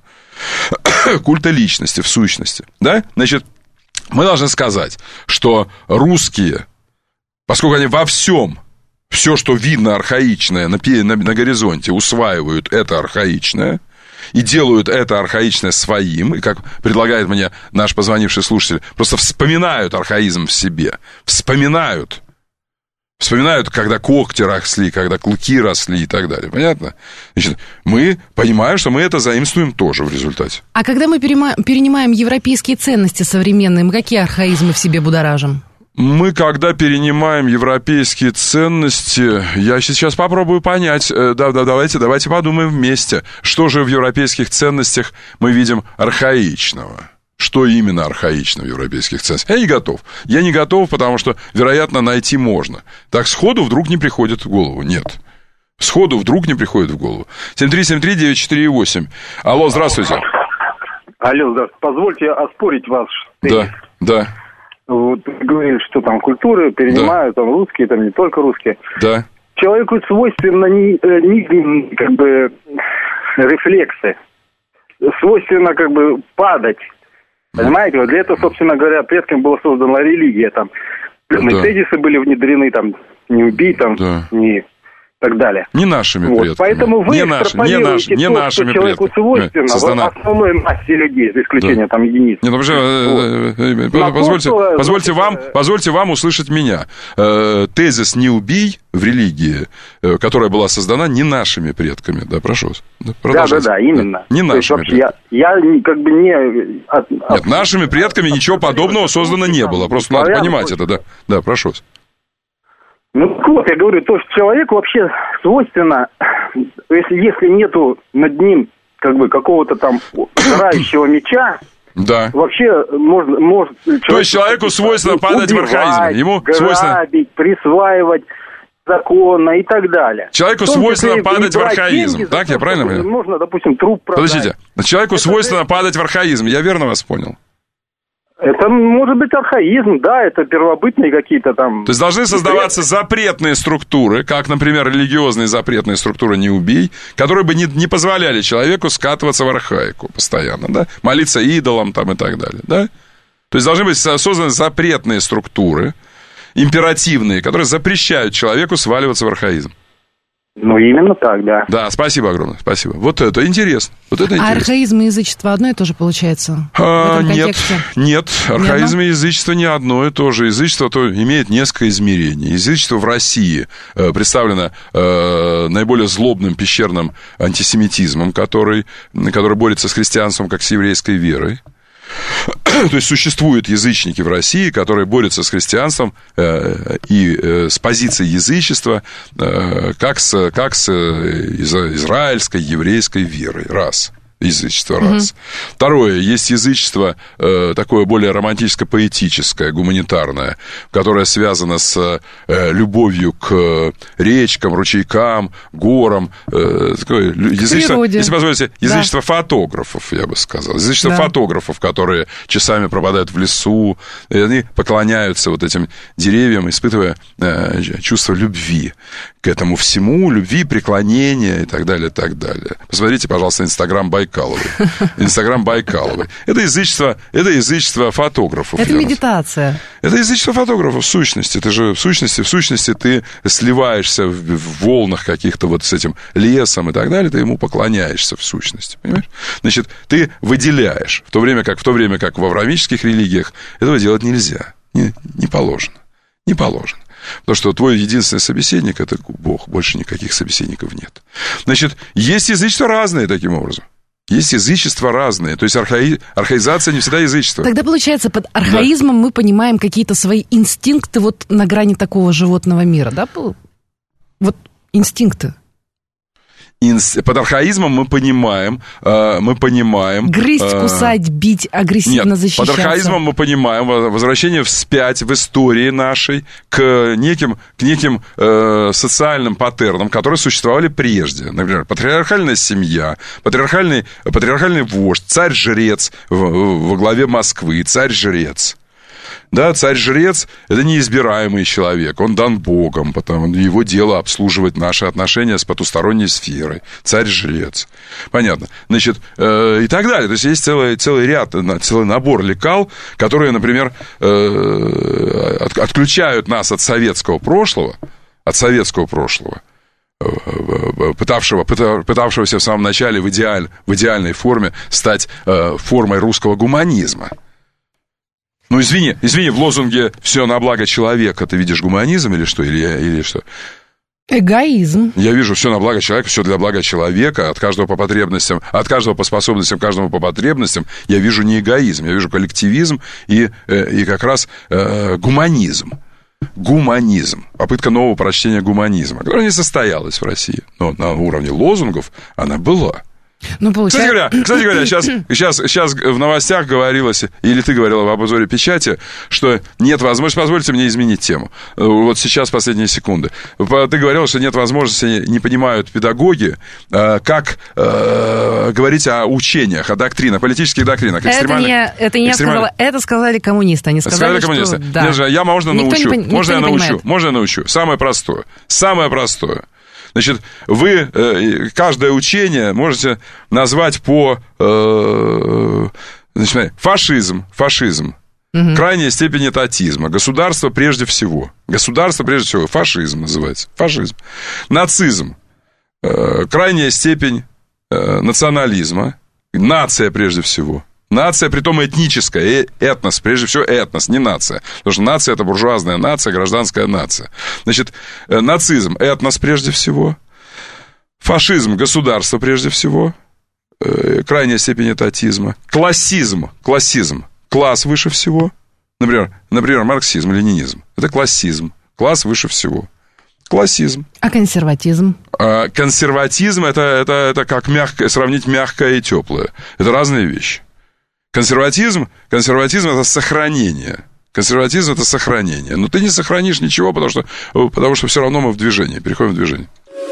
Культа личности, в сущности. Да? Значит, мы должны сказать, что русские, поскольку они во всем, все, что видно архаичное на, на, на горизонте, усваивают это архаичное и делают это архаичное своим, и, как предлагает мне наш позвонивший слушатель, просто вспоминают архаизм в себе, вспоминают. Вспоминают, когда когти росли, когда клыки росли и так далее. Понятно? Значит, мы понимаем, что мы это заимствуем тоже в результате. А когда мы перенимаем европейские ценности современные, мы какие архаизмы в себе будоражим? Мы, когда перенимаем европейские ценности, я сейчас попробую понять, да, да, давайте, давайте подумаем вместе, что же в европейских ценностях мы видим архаичного. Что именно архаично в европейских ценностях? Я не готов. Я не готов, потому что, вероятно, найти можно. Так сходу вдруг не приходит в голову. Нет. Сходу вдруг не приходит в голову. семь три семь три девять четыре восемь. Алло, здравствуйте. Алло, здравствуйте. Позвольте оспорить вас. Да, да. Вот вы говорили, что там культуры перенимают, да. Там русские, там не только русские. Да. Человеку свойственно не, не как бы рефлексы. Свойственно как бы падать. Понимаете, вот для этого, собственно говоря, предкам была создана религия, там, да. Тезисы были внедрены, там, не убей, там, да. Не так далее. Не нашими вот. предками. Поэтому вы не экстраполируете наш, не то, не нашими что человеку предками. свойственно, Создана... в основной массе людей, за исключением да. там единиц. Нет, ну, вот. позвольте, то, позвольте, значит, вам, позвольте вам услышать меня. Тезис «не убей» в религии, которая была создана не нашими предками. Да, прошу вас. Да, да, да, да, именно. Не то нашими предками. Я, я как бы не... От, Нет, от, нашими предками от, ничего от, подобного от, создано не было. Просто надо понимать это, да. Да, прошу вас. Ну, вот, я говорю, то, что человеку вообще свойственно, если, если нету над ним, как бы, какого-то там карающего меча, да. Вообще, можно... может то есть человеку свойственно падать в архаизм, ему грабить, свойственно... присваивать законно и так далее. Человеку свойственно падать в архаизм, деньги, так, я правильно понимаю? Можно, допустим, труп продать. Подождите, человеку это свойственно же... падать в архаизм, я верно вас понял? Это может быть архаизм, да, это первобытные какие-то там... То есть должны создаваться запретные структуры, как, например, религиозные запретные структуры «не убей», которые бы не, не позволяли человеку скатываться в архаику постоянно, да, молиться идолам там и так далее, да? То есть должны быть созданы запретные структуры, императивные, которые запрещают человеку сваливаться в архаизм. Ну, именно так, да. Да, спасибо огромное, спасибо. Вот это интересно. Вот это интересно. А архаизм и язычество одно и то же получается? А, нет, нет, архаизм и язычество не одно и то же. Язычество то имеет несколько измерений. Язычество в России э, представлено э, наиболее злобным пещерным антисемитизмом, который, который борется с христианством как с еврейской верой. То есть существуют язычники в России, которые борются с христианством э, и э, с позиции язычества, э, как с, как с израильской, еврейской верой. Раз. Язычество, раз. Mm-hmm. Второе, есть язычество э, такое более романтическо-поэтическое, гуманитарное, которое связано с э, любовью к речкам, ручейкам, горам. Э, такое язычество, если позволите, язычество да. фотографов, я бы сказал. Язычество да. фотографов, которые часами пропадают в лесу, и они поклоняются вот этим деревьям, испытывая э, чувство любви к этому всему, любви, преклонения и так далее, и так далее. Посмотрите, пожалуйста, Инстаграм Байкаловой. Инстаграм Байкаловой. Это язычество, это язычество фотографов. Это медитация. Это язычество фотографов в сущности. Ты же в сущности, в сущности ты сливаешься в, в волнах каких-то вот с этим лесом и так далее, ты ему поклоняешься в сущности. Понимаешь? Значит, ты выделяешь. В то время как, в то время как в авраамических религиях этого делать нельзя. Не, не положено. Не положено. Потому что твой единственный собеседник – это Бог, больше никаких собеседников нет. Значит, есть язычества разные таким образом. Есть язычества разные. То есть архаи... архаизация не всегда язычество. Тогда, получается, под архаизмом да. мы понимаем какие-то свои инстинкты вот на грани такого животного мира, да? Вот инстинкты. Под архаизмом мы понимаем, э, мы понимаем... Грызть, э, кусать, бить, агрессивно нет, защищаться. Под архаизмом мы понимаем возвращение вспять в истории нашей к неким, к неким э, социальным паттернам, которые существовали прежде. Например, патриархальная семья, патриархальный, патриархальный вождь, царь-жрец во главе Москвы, царь-жрец. Да, царь-жрец – это неизбираемый человек, он дан Богом, потому его дело обслуживать наши отношения с потусторонней сферой. Царь-жрец. Понятно. Значит, э, и так далее. То есть, есть целый, целый ряд, целый набор лекал, которые, например, э, от, отключают нас от советского прошлого, от советского прошлого, пытавшего, пытавшегося в самом начале в, идеаль, в идеальной форме стать э, формой русского гуманизма. Ну, извини, извини, в лозунге «все на благо человека» ты видишь гуманизм или что? Или, или что? Эгоизм. Я вижу все на благо человека, все для блага человека, от каждого по потребностям, от каждого по способностям, каждому по потребностям. Я вижу не эгоизм, я вижу коллективизм и, и как раз э, гуманизм. Гуманизм. Попытка нового прочтения гуманизма, которая не состоялась в России, но на уровне лозунгов она была. Ну, получается... Кстати говоря, кстати говоря сейчас, сейчас, сейчас в новостях говорилось, или ты говорила в обзоре печати, что нет возможности, позвольте мне изменить тему, вот сейчас последние секунды. Ты говорила, что нет возможности, не понимают педагоги, как э, говорить о учениях, о доктринах, политических доктринах. Это не, это не я сказала, это сказали коммунисты, они сказали, сказали коммунисты. Что... Да. Нет же, я можно никто научу, не, можно я научу, понимает. можно я научу. Самое простое, самое простое. Значит, вы э, каждое учение можете назвать по... Э, значит, фашизм, фашизм, угу. Крайняя степень этатизма, государство прежде всего. Государство прежде всего, фашизм называется, фашизм. Нацизм, э, крайняя степень э, национализма, нация прежде всего. Нация, притом этническая, этнос, прежде всего этнос, не нация. Потому что нация – это буржуазная нация, гражданская нация. Значит, нацизм – этнос прежде всего. Фашизм – государство прежде всего. Крайняя степень этатизма. Классизм, классизм – класс выше всего. Например, например, марксизм, ленинизм – это классизм, класс выше всего. Классизм. А консерватизм? А консерватизм – это, это, это как мягкое, сравнить мягкое и теплое. Это разные вещи. Консерватизм, консерватизм – это сохранение. Консерватизм – это сохранение. Но ты не сохранишь ничего, потому что, потому что все равно мы в движении, переходим в движение.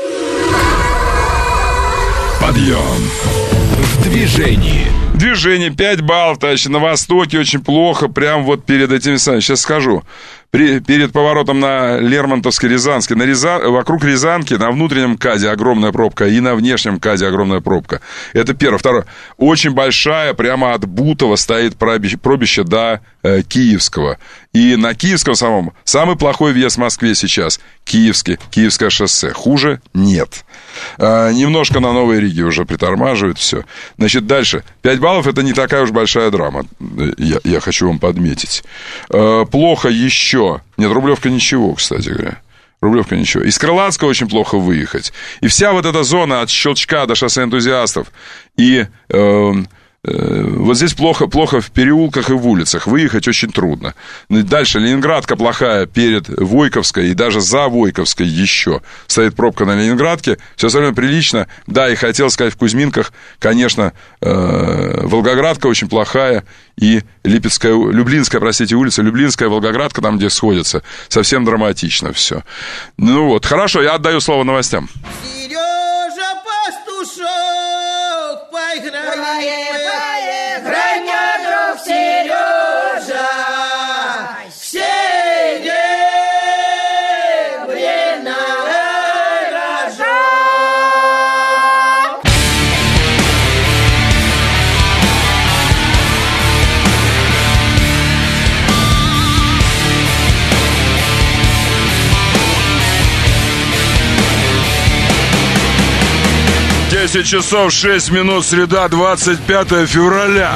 Подъем в движении. Движение, пять баллов, товарищи, на востоке очень плохо, прям вот перед этими самыми, сейчас скажу, при, перед поворотом на Лермонтовской, Рязанской, на Рязан, вокруг Рязанки на внутреннем КАДе огромная пробка и на внешнем КАДе огромная пробка. Это первое. Второе, очень большая, прямо от Бутова стоит пробище, пробище до э, Киевского. И на Киевском самом, самый плохой въезд в Москве сейчас, Киевский, Киевское шоссе. Хуже нет. Э, немножко на Новой Риге уже притормаживает все. Значит, дальше. пять баллов это не такая уж большая драма, я, я хочу вам подметить. Э, плохо еще. Нет, Рублевка ничего, кстати говоря. Рублевка ничего. Из Крылатского очень плохо выехать. И вся вот эта зона от Щелчка до шоссе энтузиастов. И э, э, вот здесь плохо, плохо в переулках и в улицах. Выехать очень трудно. Дальше Ленинградка плохая перед Войковской и даже за Войковской еще. Стоит пробка на Ленинградке. Все остальное прилично. Да, и хотел сказать, в Кузьминках, конечно, э, Волгоградка очень плохая. И Липецкая, Люблинская, простите, улица Люблинская, Волгоградка, там, где сходятся. Совсем драматично все. Ну вот, хорошо, я отдаю слово новостям. Сережа Пастушок, поиграем, поиграй, мой друг Сережа, серебряный рожок. десять часов шесть минут, среда, двадцать пятое февраля.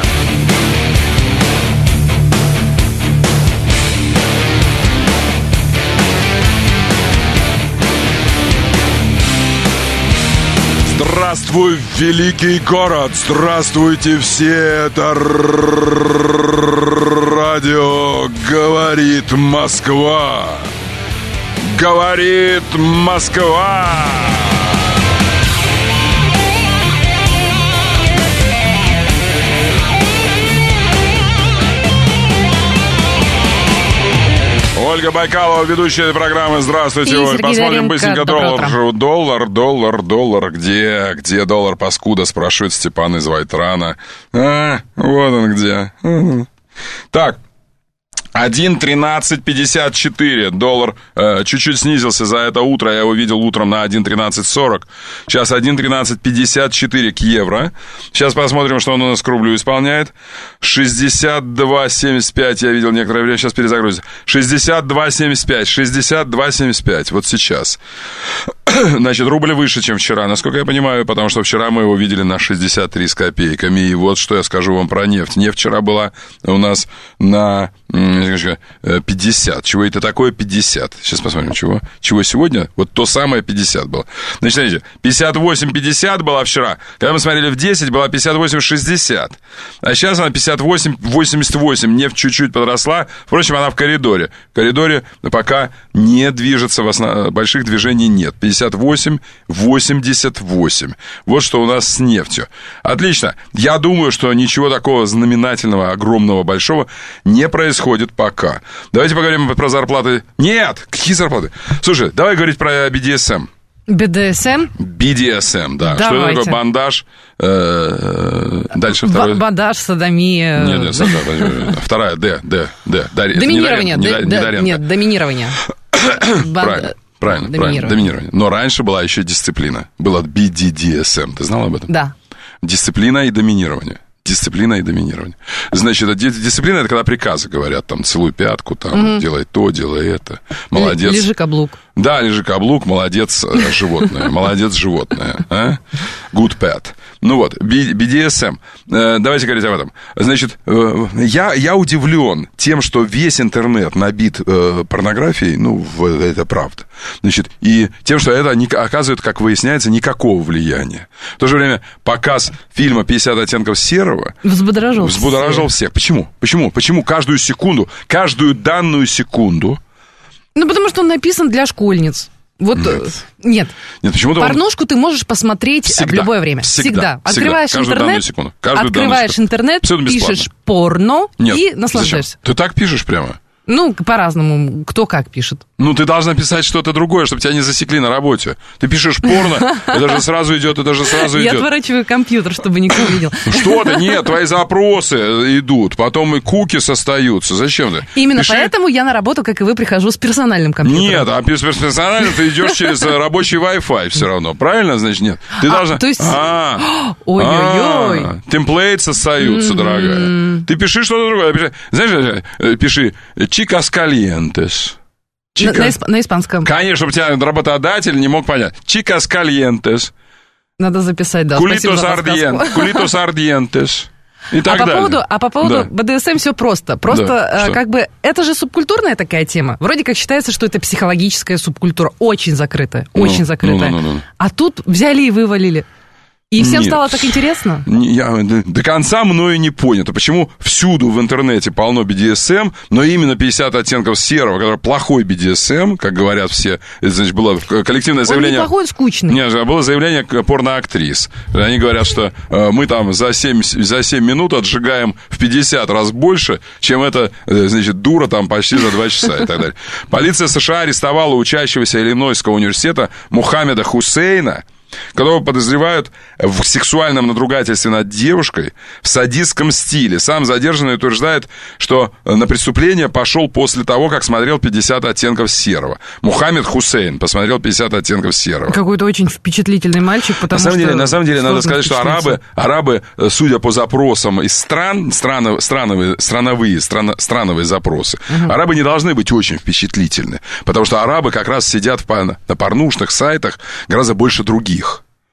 Здравствуй, великий город! Здравствуйте все! Это радио «Говорит Москва». Говорит Москва. Ольга Байкалова, ведущая этой программы. Здравствуйте, И Оль. Сергей Посмотрим Варенко. быстренько Доброе доллар. Доллар, доллар, доллар. Где? Где доллар, паскуда? Спрашивает Степан из Вайтрана. А, вот он где. Так. один тринадцать пятьдесят четыре. Доллар э, чуть-чуть снизился за это утро. Я его видел утром на один тринадцать сорок. Сейчас один тринадцать пятьдесят четыре к евро. Сейчас посмотрим, что он у нас к рублю исполняет. шестьдесят два семьдесят пять. Я видел некоторое время. Сейчас перезагрузится. шестьдесят два семьдесят пять. шестьдесят два семьдесят пять. Вот сейчас. Значит, рубль выше, чем вчера, насколько я понимаю, потому что вчера мы его видели на шестьдесят три с копейками. И вот что я скажу вам про нефть. Нефть вчера была у нас на пятьдесят. Чего это такое пятьдесят? Сейчас посмотрим, чего. Чего сегодня? Вот то самое пятьдесят было. Значит, смотрите, пятьдесят восемь пятьдесят была вчера. Когда мы смотрели в десять, была пятьдесят восемь шестьдесят. А сейчас она пятьдесят восемь восемьдесят восемь. Нефть чуть-чуть подросла. Впрочем, она в коридоре. В коридоре пока не движется, в основ... больших движений нет. пятьдесят восемь восемьдесят восемь. Вот что у нас с нефтью. Отлично. Я думаю, что ничего такого знаменательного, огромного, большого не происходит пока. Давайте поговорим про зарплаты. Нет! Какие зарплаты? Слушай, давай говорить про би ди эс эм. би ди эс эм? би ди эс эм, да. Давайте. Что это такое? Бандаж. Э, дальше второй. Бандаж, садомия. Нет, нет, садомия. Вторая, Д, Д, Д. Доминирование. Нет, доминирование. Правильно. Правильно, доминирование. правильно, доминирование. Но раньше была еще дисциплина. Было би ди ди эс эм. Ты знал об этом? Да. Дисциплина и доминирование. Дисциплина и доминирование. Значит, дисциплина — это когда приказы говорят, там, целуй пятку, там, угу. делай то, делай это. Молодец. Лежи каблук. Да, лежи каблук, молодец, животное. Молодец, животное. А? Good pet. Ну вот, би ди эс эм. Давайте говорить об этом. Значит, я, я удивлен тем, что весь интернет набит порнографией, ну, это правда. Значит, и тем, что это не оказывает, как выясняется, никакого влияния. В то же время показ фильма «пятьдесят оттенков серого» взбудоражил, взбудоражил всех. всех. Почему? Почему? Почему каждую секунду, каждую данную секунду? Ну, потому что он написан для школьниц. Вот, нет. Нет. Нет, почему-то порнушку он... ты можешь посмотреть всегда, в любое время. Всегда. Всегда. Открываешь всегда. интернет, секунду. Каждую открываешь интернет, пишешь порно нет. и наслаждаешься. Зачем? Ты так пишешь прямо? Ну, по-разному, кто как пишет. Ну, ты должна писать что-то другое, чтобы тебя не засекли на работе. Ты пишешь порно, это же сразу идет, это же сразу идет. Я отворачиваю компьютер, чтобы никто не видел. Что ты? Нет, твои запросы идут, потом и куки остаются. Зачем ты? Именно Пиши... поэтому я на работу, как и вы, прихожу с персональным компьютером. Нет, а персонально ты идешь через рабочий Wi-Fi все равно. Правильно? Значит, нет. Ты а, должна... То есть... А, ой-ой-ой. А, темплейтс остаются, mm-hmm. дорогая. Ты пиши что-то другое. Знаешь, пиши «Chicas calientes». На, на, исп... на испанском. Конечно, чтобы тебя работодатель не мог понять. Chicas calientes. Надо записать, да. Culitos ardientes. Culitos ardientes. И так а, по далее. поводу, а по поводу да. бэ дэ эс эм все просто. Просто да, как бы это же субкультурная такая тема. Вроде как считается, что это психологическая субкультура. Очень закрытая. Ну, очень закрытая. Ну, ну, ну, ну. А тут взяли и вывалили. И всем Нет. стало так интересно? Я до, до конца мною не понято, почему всюду в интернете полно би ди эс эм, но именно пятьдесят оттенков серого, который плохой би ди эс эм, как говорят все, это, значит, было коллективное заявление... Он не плохой, скучный. Нет, было заявление порноактрис. Они говорят, что э, мы там за семь, за семь минут отжигаем в пятьдесят раз больше, чем эта, э, значит, дура там почти за два часа и так далее. Полиция США арестовала учащегося Иллинойского университета Мухаммеда Хусейна, которого подозревают в сексуальном надругательстве над девушкой в садистском стиле. Сам задержанный утверждает, что на преступление пошел после того, как смотрел пятьдесят оттенков серого. Мухаммед Хусейн посмотрел пятьдесят оттенков серого. Какой-то очень впечатлительный мальчик, потому на самом что... Деле, на самом деле, надо сказать, что арабы, арабы, судя по запросам из стран, стран страновые, страновые, стран, страновые запросы, угу. арабы не должны быть очень впечатлительны, потому что арабы как раз сидят в, на порнушных сайтах гораздо больше других.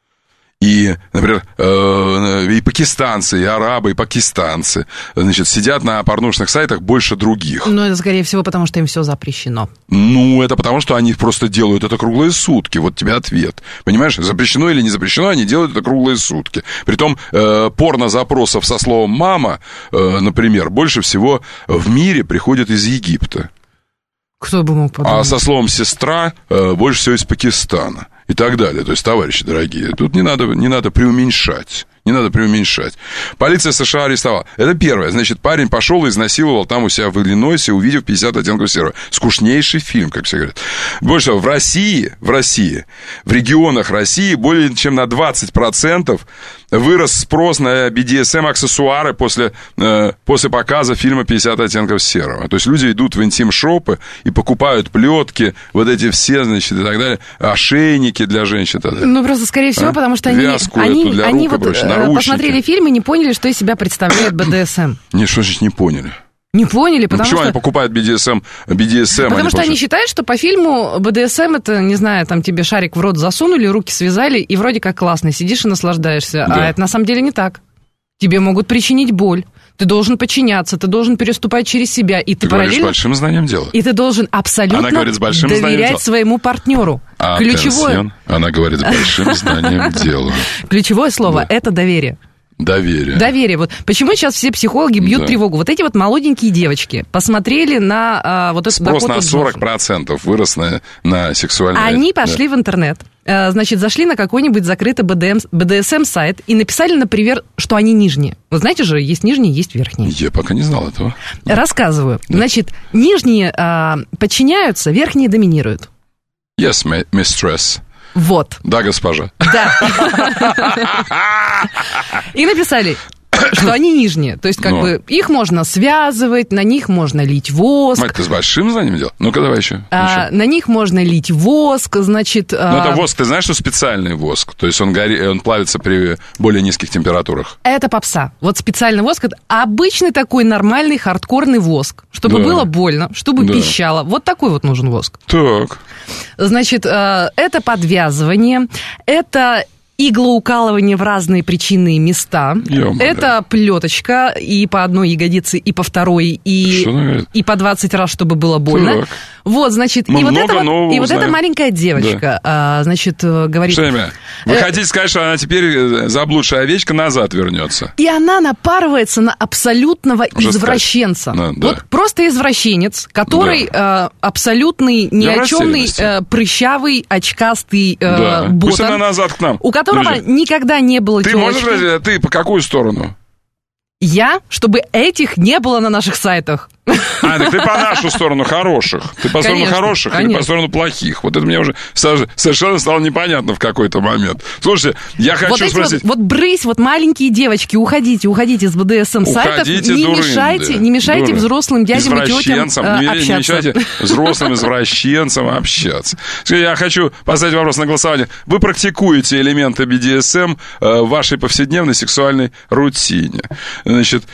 И, например, э, и пакистанцы, и арабы, и пакистанцы, значит, сидят на порнушных сайтах больше других. Ну, это, скорее всего, потому что им все запрещено. Ну, это потому, что они просто делают это круглые сутки. Вот тебе ответ. Понимаешь, запрещено или не запрещено, они делают это круглые сутки. Притом, э, порно-запросов со словом «мама», э, например, больше всего в мире приходит из Египта. Кто бы мог подумать? А со словом «сестра» э, больше всего из Пакистана. И так далее. То есть, товарищи дорогие, тут не надо, не надо преуменьшать. Не надо преуменьшать. Полиция США арестовала. Это первое. Значит, парень пошел и изнасиловал там у себя в Иллинойсе, увидев пятьдесят оттенков серого. Скучнейший фильм, как все говорят. Больше того, в России, в России, в регионах России более чем на двадцать процентов вырос спрос на би ди эс эм-аксессуары после, э, после показа фильма «пятьдесят оттенков серого». То есть люди идут в интим-шопы и покупают плетки, вот эти все, значит, и так далее, ошейники для женщин. Ну, просто, скорее всего, а? потому что они, Вязку они, для они рук, вот короче, наручники. Посмотрели фильм и не поняли, что из себя представляет бэ дэ эс эм. Нет, что значит не поняли? Не поняли, потому ну, почему что... они покупают би ди эс эм? би ди эс эм потому они что получают... они считают, что по фильму бэ дэ эс эм это, не знаю, там тебе шарик в рот засунули, руки связали, и вроде как классно, сидишь и наслаждаешься. Да. А это на самом деле не так. Тебе могут причинить боль. Ты должен подчиняться, ты должен переступать через себя. И ты, ты параллельно... говоришь с большим знанием дела. И ты должен абсолютно говорит, доверять своему партнеру. А, ключевое... Она говорит с большим знанием дела. Ключевое слово – это доверие. Доверие. Доверие. Вот почему сейчас все психологи бьют да. тревогу? Вот эти вот молоденькие девочки посмотрели на а, вот эту Спрос Дакоту на сорок процентов вырос на, на сексуальное... Они пошли да. в интернет, а, значит, зашли на какой-нибудь закрытый бэ дэ эс эм-сайт и написали, например, что они нижние. Вы знаете же, есть нижние, есть верхние. Я пока не знал этого. Рассказываю. Да. Значит, нижние а, подчиняются, верхние доминируют. Yes, mistress. Вот. Да, госпожа. Да. И написали, что они нижние. То есть, как Но. бы, их можно связывать, на них можно лить воск. Мать, ты с большим знанием дела? Ну-ка, давай еще. А, на них можно лить воск, значит... Ну, а... это воск, ты знаешь, что специальный воск? То есть, он, гори... он плавится при более низких температурах. Это попса. Вот специальный воск, это обычный такой нормальный хардкорный воск. Чтобы да. было больно, чтобы да. пищало. Вот такой вот нужен воск. Так. Значит, это подвязывание, это... иглоукалывание в разные причинные места. Ё-моё. Это плеточка и по одной ягодице, и по второй, и, и по двадцать раз, чтобы было больно. Так. Вот, значит, Мы и вот, это вот, и вот эта маленькая девочка, да. а, значит, говорит... Что имя? Вы э... хотите сказать, что она теперь, заблудшая овечка, назад вернется? И она напарывается на абсолютного Жестать. извращенца. Да, да. Вот просто извращенец, который да. э, абсолютный, ни о чемный, э, прыщавый, очкастый э, да. ботан. Пусть она назад к нам. У которого Друзья, никогда не было ты телочки. Можешь, ты по какую сторону? Я, чтобы этих не было на наших сайтах. А, так ты по нашу сторону хороших. Ты по сторону конечно, хороших конечно. Или по сторону плохих? Вот это мне уже совершенно стало непонятно в какой-то момент. Слушайте, я хочу вот спросить... Вот, вот брысь, вот маленькие девочки, уходите, уходите с бэ дэ эс эм-сайтов. Не дурынды, мешайте, не мешайте дуры. взрослым дядям и тетям э, не, общаться. Не мешайте взрослым извращенцам общаться. Я хочу поставить вопрос на голосование. Вы практикуете элементы би ди эс эм в вашей повседневной сексуальной рутине? Значит,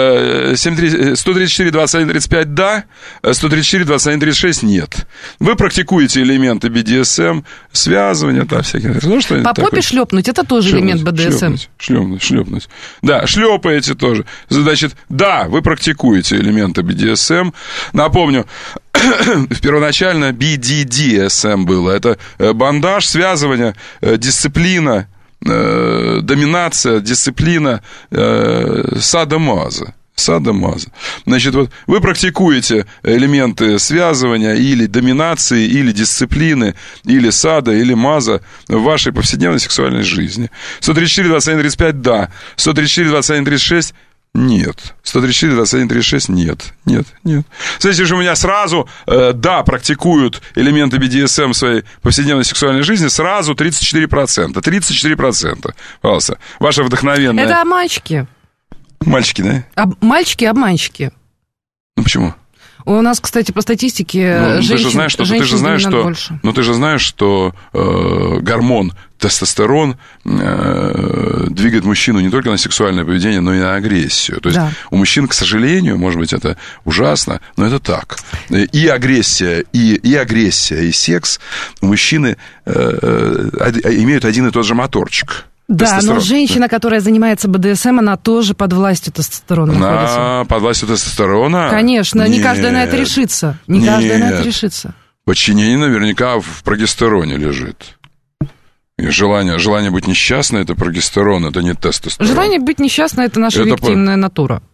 сто тридцать четыре двадцать один тридцать пять да, сто тридцать четыре двадцать один тридцать шесть нет. Вы практикуете элементы би ди эс эм, связывания, там всякие. Ну, что по попе шлепнуть, это тоже шлепнуть, элемент бэ дэ эс эм. Шлепнуть, шлепнуть, шлепнуть. Да, шлепаете тоже. Значит, да, вы практикуете элементы би ди эс эм. Напомню, первоначально би ди ди эс эм было. Это бандаж, связывание, дисциплина, доминация, дисциплина, садомаза. Садомаза. Значит, вот вы практикуете элементы связывания или доминации, или дисциплины, или сада, или маза в вашей повседневной сексуальной жизни. сто тридцать четыре двадцать один тридцать пять да, сто тридцать четыре двадцать один тридцать шесть нет. сто тридцать четыре двадцать один тридцать шесть нет. Нет, нет. Смотрите, же у меня сразу, э, да, практикуют элементы би ди эс эм в своей повседневной сексуальной жизни, сразу тридцать четыре процента. тридцать четыре процента. Пожалуйста. Ваша вдохновенная... Это мальчики. Мальчики, да? Об... Мальчики-обманщики. Ну, почему? У нас, кстати, по статистике ну, женщин, ты же знаешь, что, женщин ты же знаешь, что, больше. Ну, ты же знаешь, что э, гормон тестостерон э, двигает мужчину не только на сексуальное поведение, но и на агрессию. То есть да. у мужчин, к сожалению, может быть, это ужасно, но это так. И агрессия, и, и агрессия, и секс у мужчины э, э, имеют один и тот же моторчик. Да, но женщина, которая занимается бэ дэ эс эм, она тоже под властью тестостерона она находится. Под властью тестостерона? Конечно, Нет. не каждая на это решится. Не Нет. каждая на это решится. Подчинение наверняка в прогестероне лежит. И желание, желание быть несчастной – это прогестерон, это не тестостерон. Желание быть несчастной – это наша это объективная по... натура.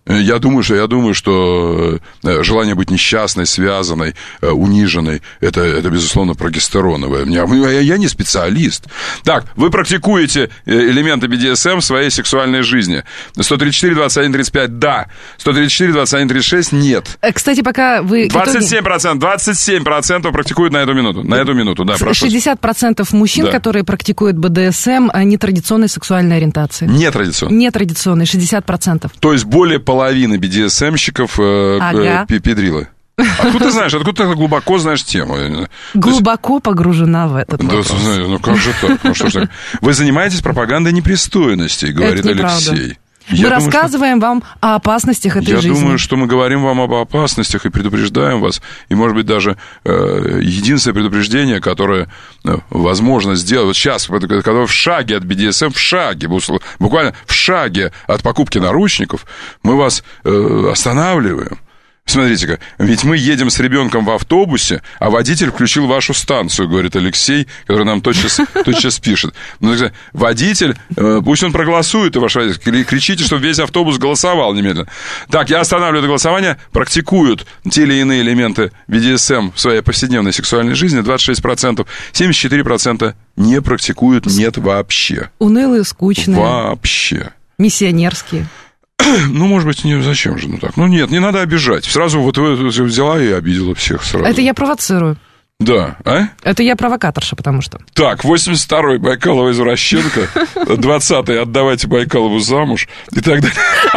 Я думаю, что, я думаю, что желание быть несчастной, связанной, униженной, это, это безусловно, прогестероновое. Я, я не специалист. Так, вы практикуете элементы би ди эс эм в своей сексуальной жизни. сто тридцать четыре двадцать один тридцать пять да. сто тридцать четыре двадцать один тридцать шесть нет. Кстати, пока вы... двадцать семь процентов, двадцать семь процентов практикуют на эту минуту. На эту минуту, да, прошу. шестьдесят процентов мужчин, да. которые практикуют бэ дэ эс эм, нетрадиционной сексуальной ориентации. Нетрадиционной. Нетрадиционной, шестьдесят процентов. То есть более половины би ди эс эм-щиков э, ага. э, педрилы. Откуда ты знаешь, откуда ты глубоко знаешь тему? Глубоко погружена в этот да, вопрос. Ну как же так? Ну, что ж так? Вы занимаетесь пропагандой непристойностей, говорит Алексей. Мы Я рассказываем думаю, что... вам о опасностях этой Я жизни. Я думаю, что мы говорим вам об опасностях и предупреждаем вас. И, может быть, даже э, единственное предупреждение, которое э, возможно сделать... Вот сейчас, когда вы в шаге от би ди эс эм, в шаге, буквально в шаге от покупки наручников, мы вас э, останавливаем. Смотрите-ка, ведь мы едем с ребенком в автобусе, а водитель включил вашу станцию, говорит Алексей, который нам тотчас, тотчас пишет. Ну, водитель, пусть он проголосует, и ваш водитель, кричите, чтобы весь автобус голосовал немедленно. Так, я останавливаю это голосование, практикуют те или иные элементы би ди эс эм в своей повседневной сексуальной жизни, двадцать шесть процентов, семьдесят четыре процента не практикуют, нет вообще. Унылые, скучные. Вообще. Миссионерские. Ну, может быть, не, зачем же, ну так. Ну, нет, не надо обижать. Сразу вот взяла и обидела всех сразу. Это я провоцирую. Да, а? Это я провокаторша, потому что. Так, восемьдесят второй Байкалова извращенка, двадцатый отдавайте Байкалову замуж и так далее.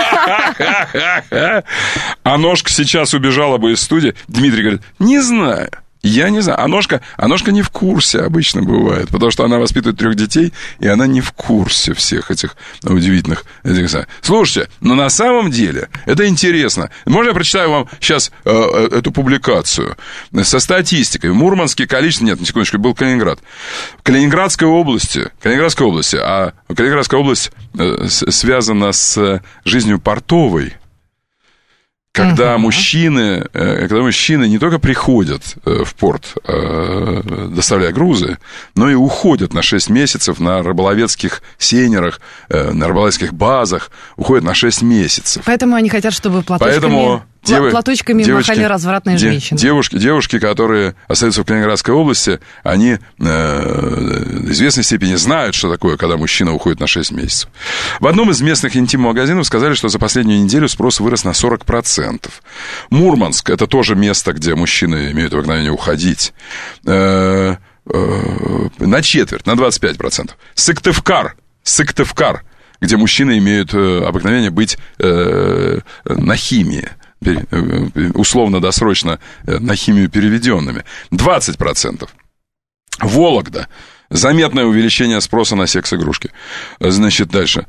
А Ножка сейчас убежала бы из студии. Дмитрий говорит, не знаю. Я не знаю, Аношка, Аношка не в курсе обычно бывает, потому что она воспитывает трех детей, и она не в курсе всех этих удивительных... Этих... Слушайте, но на самом деле это интересно. Можно я прочитаю вам сейчас э, эту публикацию со статистикой? В Мурманске количество... Нет, на секундочку, был Калининград. В Калининградской области, Калининградской области, а Калининградская область э, связана с жизнью портовой. Когда uh-huh. мужчины, когда мужчины не только приходят в порт, доставляя грузы, но и уходят на шесть месяцев на рыболовецких сейнерах, на рыболовецких базах, уходят на шесть месяцев. Поэтому они хотят, чтобы платочками, Поэтому девы, платочками девочки, махали развратные де, женщины. Девушки, девушки, которые остаются в Калининградской области, они э, в известной степени знают, что такое, когда мужчина уходит на шесть месяцев. В одном из местных интим-магазинов сказали, что за последнюю неделю спрос вырос на сорок процентов. Мурманск – это тоже место, где мужчины имеют обыкновение уходить. Э, э, на четверть, на двадцать пять процентов. Сыктывкар, Сыктывкар, где мужчины имеют обыкновение быть э, на химии. Условно-досрочно на химию переведенными. двадцать процентов. Вологда. Заметное увеличение спроса на секс-игрушки. Значит, дальше.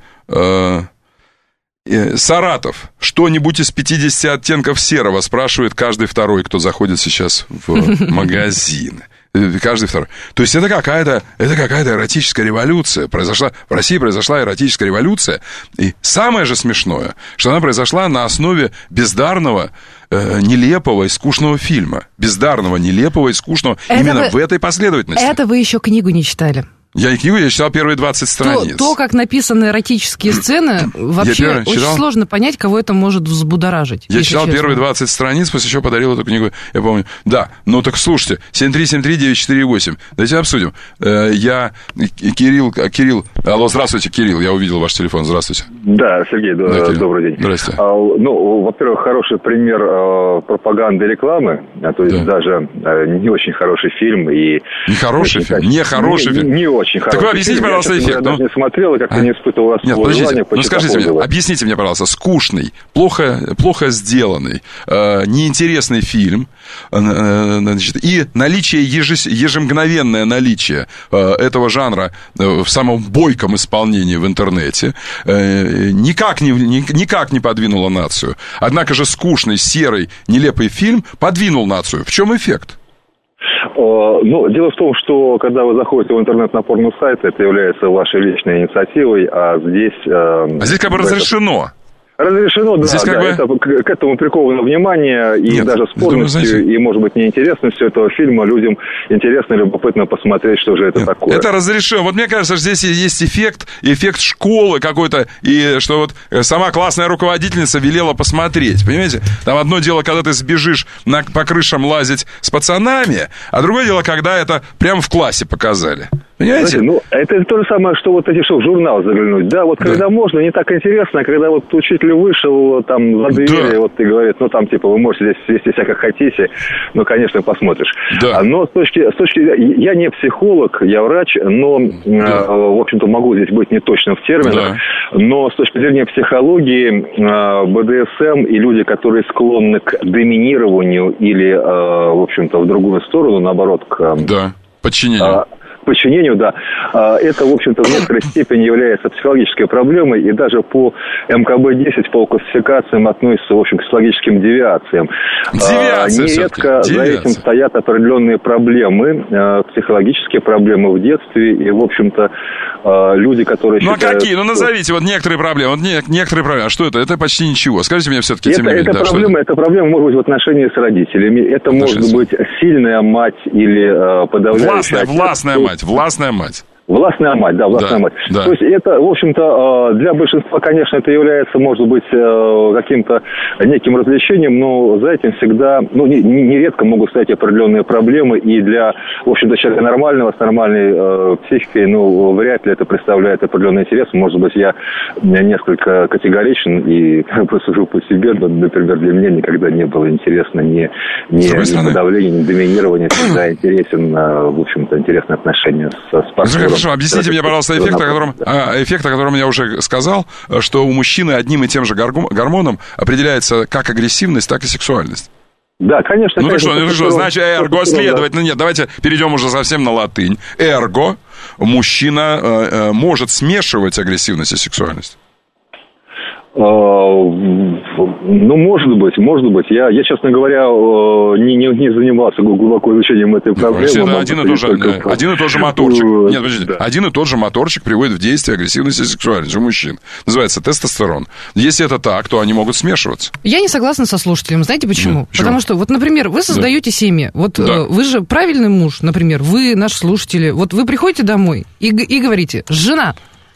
Саратов. Что-нибудь из пятидесяти оттенков серого, спрашивает каждый второй, кто заходит сейчас в магазин. Каждый второй. То есть это какая-то, это какая-то эротическая революция. Произошла, в России произошла эротическая революция. И самое же смешное, что она произошла на основе бездарного, э, нелепого и скучного фильма. Бездарного, нелепого и скучного. Это именно вы, в этой последовательности. Это вы еще книгу не читали. Я и книгу, я читал первые двадцать страниц. То, то как написаны эротические сцены, вообще очень читал... сложно понять, кого это может взбудоражить. Я читал честно. первые двадцать страниц, после чего подарил эту книгу, я помню. Да, ну так слушайте, семь три семь три девять четыре восемь, давайте обсудим. Я, Кирилл, Кирилл, алло, здравствуйте, Кирилл, я увидел ваш телефон, здравствуйте. Да, Сергей, да, добрый день. Здравствуйте. А, ну, во-первых, хороший пример а, пропаганды и рекламы, а, то есть да. даже а, не очень хороший фильм и... Не хороший фильм, не хороший не, фильм. Не, не очень хороший. Так вы объясните, фильм. пожалуйста, я, эффект. Я ну? даже не смотрел и как-то а? не испытывал раз Нет, желания. Ну, скажите мне, объясните мне, пожалуйста, скучный, плохо, плохо сделанный, э, неинтересный фильм, э, значит, и наличие, ежес, ежемгновенное наличие э, этого жанра э, в самом бойком исполнении в интернете э, никак, не, никак не подвинуло нацию. Однако же скучный, серый, нелепый фильм подвинул нацию. В чем эффект? Ну, дело в том, что когда вы заходите в интернет на порно-сайт, это является вашей личной инициативой, а здесь... А здесь как бы разрешено. Разрешено, да, Здесь как да бы... это, к, к этому приковано внимание, и Нет, даже спорностью, знаете... и, может быть, неинтересностью этого фильма людям интересно и любопытно посмотреть, что же это Нет, такое. Это разрешено. Вот мне кажется, что здесь есть эффект, эффект школы какой-то, и что вот сама классная руководительница велела посмотреть, понимаете? Там одно дело, когда ты сбежишь на, по крышам лазить с пацанами, а другое дело, когда это прямо в классе показали. Понимаете? Знаете, ну, это то же самое, что вот эти, что в журнал заглянуть. Да, вот когда да. можно, не так интересно, а когда вот учитель вышел там за дверь, да. вот и говорит, ну, там, типа, вы можете здесь вести себя как хотите, ну, конечно, посмотришь. Да. Но с точки, с точки... Я не психолог, я врач, но, да. э, в общем-то, могу здесь быть неточным в терминах, да. но с точки зрения психологии, э, бэ дэ эс эм и люди, которые склонны к доминированию или, э, в общем-то, в другую сторону, наоборот, к... Да, подчинению. Э, подчинению, да, это, в общем-то, в некоторой степени является психологической проблемой, и даже по эм ка бэ десять, по классификациям относится, в общем, к психологическим девиациям. Девиация Нередко все-таки. За этим стоят определенные проблемы, психологические проблемы в детстве, и, в общем-то, люди, которые ну, считают... Ну, а какие? Ну, назовите вот некоторые проблемы. Вот некоторые проблемы. А что это? Это почти ничего. Скажите мне все-таки, тем не менее. Это, проблема, это проблема, может быть, в отношении с родителями. Это может быть сильная мать или подавляющая... Властная, властная мать. Властная мать. Властная мать, да, властная да, мать. Да. То есть это, в общем-то, для большинства, конечно, это является, может быть, каким-то неким развлечением, но за этим всегда, ну, нередко могут стоять определенные проблемы, и для, в общем-то, человека нормального, с нормальной э, психикой, ну, вряд ли это представляет определенный интерес. Может быть, я несколько категоричен и просто живу по себе, но, например, для меня никогда не было интересно ни, ни, ни подавления, ни доминирования, всегда интересен, в общем-то, интересные отношения со спортсменом. Хорошо, объясните мне, пожалуйста, эффект, о котором, а, эффект, о котором я уже сказал, что у мужчины одним и тем же гормоном определяется как агрессивность, так и сексуальность. Да, конечно. Ну конечно, так что, ну, что значит эрго, следовательно, нет, давайте перейдем уже совсем на латынь. Эрго, мужчина э, э, может смешивать агрессивность и сексуальность. Ну, может быть, может быть. Я, я честно говоря, не, не, не занимался глубоко изучением этой проблемы. Это один и, тот же, только... один и тот же моторчик. Нет, подождите. Да. Один и тот же моторчик приводит в действие агрессивность и сексуальность у мужчин. Называется тестостерон. Если это так, то они могут смешиваться. Я не согласна со слушателем. Знаете почему? Нет, почему? Потому что, вот, например, вы создаете да. семьи. Вот да. вы же правильный муж, например, вы, наши слушатели. Вот вы приходите домой и, и говорите: жена,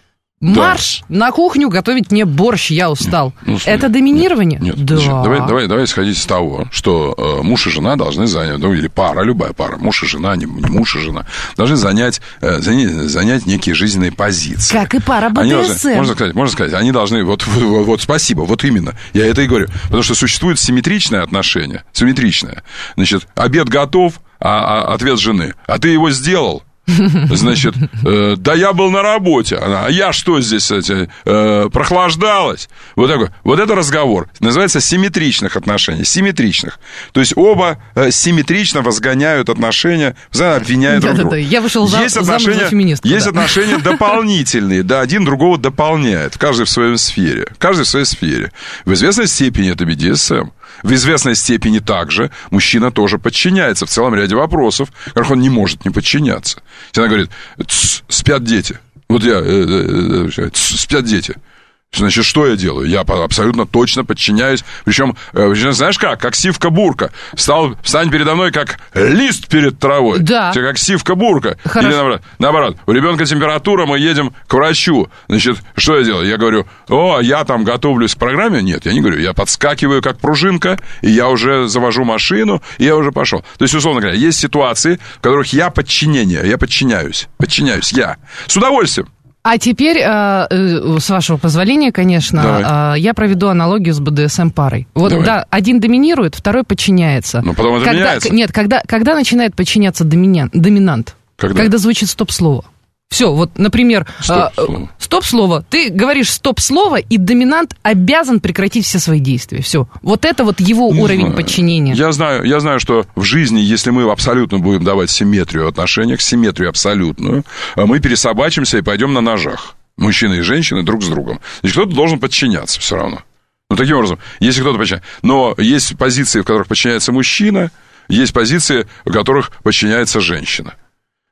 марш да. на кухню готовить мне борщ, я устал. Ну, это доминирование? Нет, да. давай, давай, давай исходить из того, что э, муж и жена должны занять, ну, или пара, любая пара, муж и жена, не, не муж и жена, должны занять, э, занять, занять некие жизненные позиции. Как и пара бэ дэ эс эм. Можно сказать, можно сказать, они должны, вот, вот, вот, спасибо, вот именно, я это и говорю, потому что существует симметричное отношение, симметричное. Значит, обед готов, а, а ответ жены: а ты его сделал? Значит, э, да я был на работе. Она: а я что здесь, эти, э, прохлаждалась? Вот такой. Вот это разговор. Называется симметричных отношений. Симметричных. То есть оба э, симметрично возгоняют отношения, обвиняют друг друга. Я вышел за, есть отношения, за феминистку. Есть да. отношения дополнительные. Да, один другого дополняет. Каждый в своей сфере. Каждый в своей сфере. В известной степени это би ди эс эм. В известной степени также мужчина тоже подчиняется в целом ряде вопросов, которых он не может не подчиняться. Если она говорит: спят дети. Вот я, э, э, э, спят дети. Значит, что я делаю? Я абсолютно точно подчиняюсь. Причем, причем знаешь как? Как сивка-бурка. Встал, встань передо мной, как лист перед травой. Да. Как сивка-бурка. Хорошо. Или наоборот. Наоборот. У ребенка температура, мы едем к врачу. Значит, что я делаю? Я говорю: о, я там готовлюсь к программе. Нет, я не говорю. Я подскакиваю, как пружинка, и я уже завожу машину, и я уже пошел. То есть, условно говоря, есть ситуации, в которых я подчинение, я подчиняюсь. Подчиняюсь я. С удовольствием. А теперь, э, э, с вашего позволения, конечно, э, я проведу аналогию с бэ дэ эс эм-парой. Вот, Давай. да, один доминирует, второй подчиняется. Но потом это когда, меняется. Нет, когда, когда начинает подчиняться доминян, доминант? Когда? Когда звучит стоп-слово. Все, вот, например, стоп-слово. Э, стоп-слово. Ты говоришь стоп-слово, и доминант обязан прекратить все свои действия. Все. Вот это вот его Не уровень знаю. подчинения. Я знаю, я знаю, что в жизни, если мы абсолютно будем давать симметрию в отношениях, симметрию абсолютную, мы пересобачимся и пойдем на ножах. Мужчины и женщины друг с другом. Значит, кто-то должен подчиняться все равно. Ну, таким образом, если кто-то подчиняется. Но есть позиции, в которых подчиняется мужчина, есть позиции, в которых подчиняется женщина.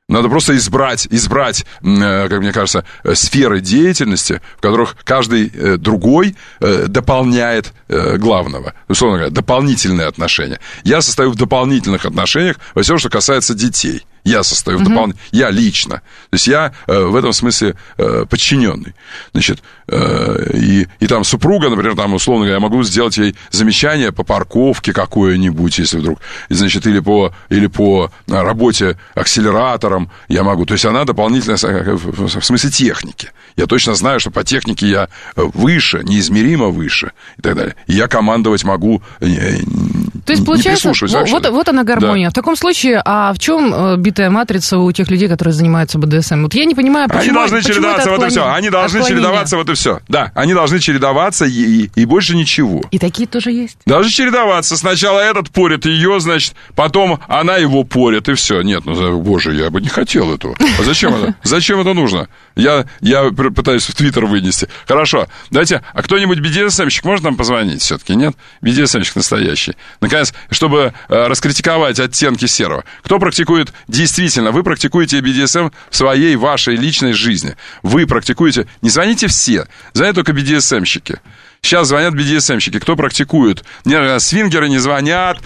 Надо просто избрать, избрать, как мне кажется, сферы деятельности, в которых каждый другой дополняет главного. Условно говоря, дополнительные отношения. Я состою в дополнительных отношениях во всем, что касается детей. Я состою в дополнительных... Mm-hmm. Я лично. То есть я в этом смысле подчиненный. Значит, и, и там супруга, например, там, условно говоря, я могу сделать ей замечание по парковке какое-нибудь, если вдруг, значит, или по, или по работе акселератором я могу. То есть она дополнительно, в смысле техники. Я точно знаю, что по технике я выше, неизмеримо выше и так далее. И я командовать могу, То есть, получается, вот, вот она гармония. Да. В таком случае, а в чем битая матрица у тех людей, которые занимаются бэ дэ эс эм? Вот я не понимаю, почему... Они должны чередоваться, вот и все. Они должны отклонение. чередоваться, вот и все. Да, они должны чередоваться, и, и, и больше ничего. И такие тоже есть? Должны чередоваться. Сначала этот порит ее, значит, потом она его порит, и все. Нет, ну, боже, я бы не хотел этого. А зачем это? Зачем это нужно? Я, я пытаюсь в Твиттер вынести. Хорошо, давайте, а кто-нибудь би ди эс эм-щик может нам позвонить все-таки, нет? би ди эс эм-щик настоящий. Наконец, чтобы э, раскритиковать оттенки серого. Кто практикует действительно, вы практикуете би ди эс эм в своей, вашей личной жизни. Вы практикуете, не звоните все, звонят только би ди эс эм-щики. Сейчас звонят би ди эс эм-щики. Кто практикует? Нет, свингеры не звонят,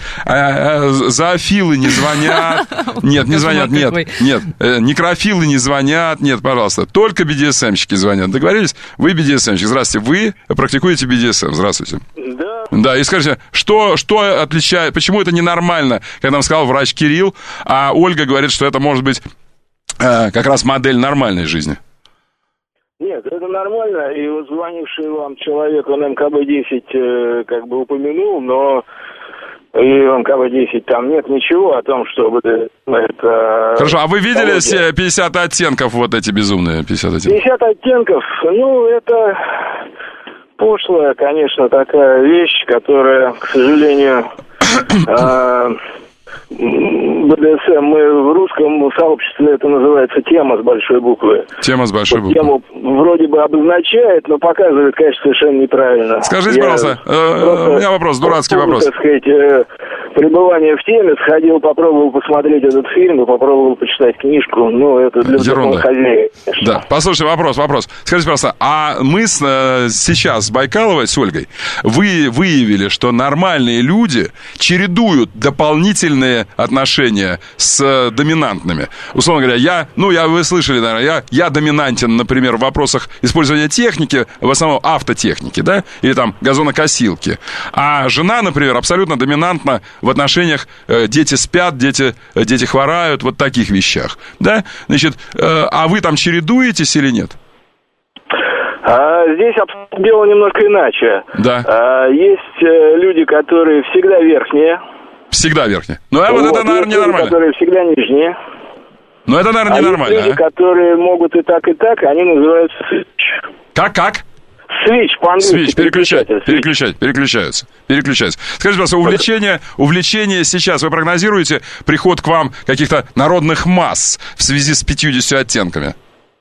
зоофилы не звонят. Нет, не звонят, нет. Нет, некрофилы не звонят. Нет, пожалуйста. Только би ди эс эм-щики звонят. Договорились? Вы би ди эс эм-щик. Здравствуйте. Вы практикуете би ди эс эм. Здравствуйте. Да. Да, и скажите, что, что отличает, почему это ненормально, как нам сказал врач Кирилл, а Ольга говорит, что это может быть как раз модель нормальной жизни? Нет, это нормально, и вот звонивший вам человек, он эм ка бэ десять э, как бы упомянул, но и в эм ка бэ десять там нет ничего о том, чтобы это... Хорошо, а вы видели все пятьдесят оттенков, вот эти безумные пятьдесят оттенков? пятьдесят оттенков, ну, это пошлая, конечно, такая вещь, которая, к сожалению... бэ дэ эс эм, мы в русском сообществе это называется тема с большой буквы. Тема с большой буквы. Тему вроде бы обозначает, но показывает, конечно, совершенно неправильно. Скажите, Я пожалуйста, э, у меня вопрос, дурацкий вопрос. Так сказать, э, пребывание в теме, сходил, попробовал посмотреть этот фильм и попробовал почитать книжку. Ну, это для взрослых хозяев. Да, послушай, вопрос, вопрос. Скажите, пожалуйста, а мы с, э, сейчас с Байкаловой, с Ольгой, вы выявили, что нормальные люди чередуют дополнительные отношения с доминантными. Условно говоря, я, ну, я, вы слышали, наверное, я, я доминантен, например, в вопросах использования техники, в основном автотехники, да, или там газонокосилки. А жена, например, абсолютно доминантна в отношениях э, дети спят, дети, э, дети хворают, вот таких вещах, да. Значит, э, а вы там чередуетесь или нет? А здесь дело немножко иначе. Да. А, есть э, люди, которые всегда верхние. Всегда верхние. Ну, а вот, вот это, наверное, ненормально. Люди, которые всегда нижние. Ну, это, наверное, а ненормально. Есть люди, а? которые могут и так, и так, они называются switch. Как, как? Switch, по-английски. Switch, переключать, переключать, переключаются, переключаются. Скажите, пожалуйста, увлечение, увлечение сейчас, вы прогнозируете приход к вам каких-то народных масс в связи с пятьюдесятью оттенками?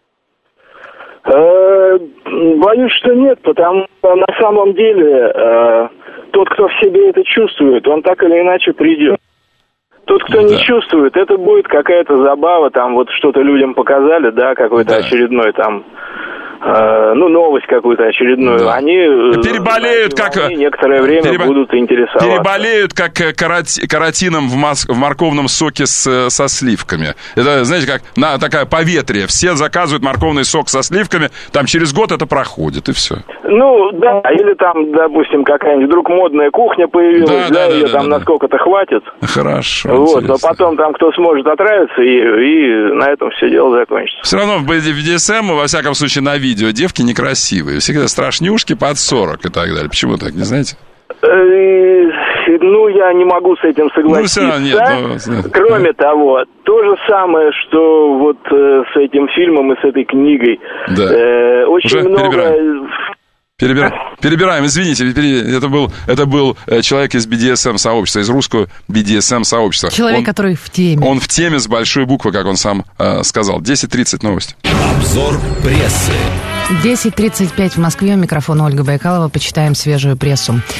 Боюсь, что нет, потому что на самом деле тот, кто в себе это чувствует, он так или иначе придет. Тот, кто да. не чувствует, это будет какая-то забава, там вот что-то людям показали, да, какой-то да. очередной там, э, ну, новость какую-то очередную. Да. Они переболеют, как... Они некоторое время Перебо... будут интересоваться. Переболеют, как карати... каротином в, мас... в морковном соке с... со сливками. Это, знаете, как на... такая поветрие. Все заказывают морковный сок со сливками, там через год это проходит, и все. Ну, да, или там, допустим, какая-нибудь вдруг модная кухня появилась, да, да, да ее да, там да, насколько-то да. хватит. Хорошо. Вот, но потом там кто сможет отравиться, и, и на этом все дело закончится. Все равно в би ди эс эм, во всяком случае, на видео девки некрасивые. Всегда страшнюшки под сорок и так далее. Почему так, не знаете? Ну, я не могу с этим согласиться. Ну, нет, но... Кроме того, то же самое, что вот э, с этим фильмом и с этой книгой. Да. Э, очень Уже много... Перебираем. Перебираем. Перебираем, извините, это был, это был человек из би ди эс эм-сообщества, из русского би ди эс эм-сообщества. Человек, он, который в теме. Он в теме с большой буквы, как он сам э, сказал. десять тридцать новости. Обзор прессы. десять тридцать пять в Москве. Микрофон Ольга Байкалова. Почитаем свежую прессу.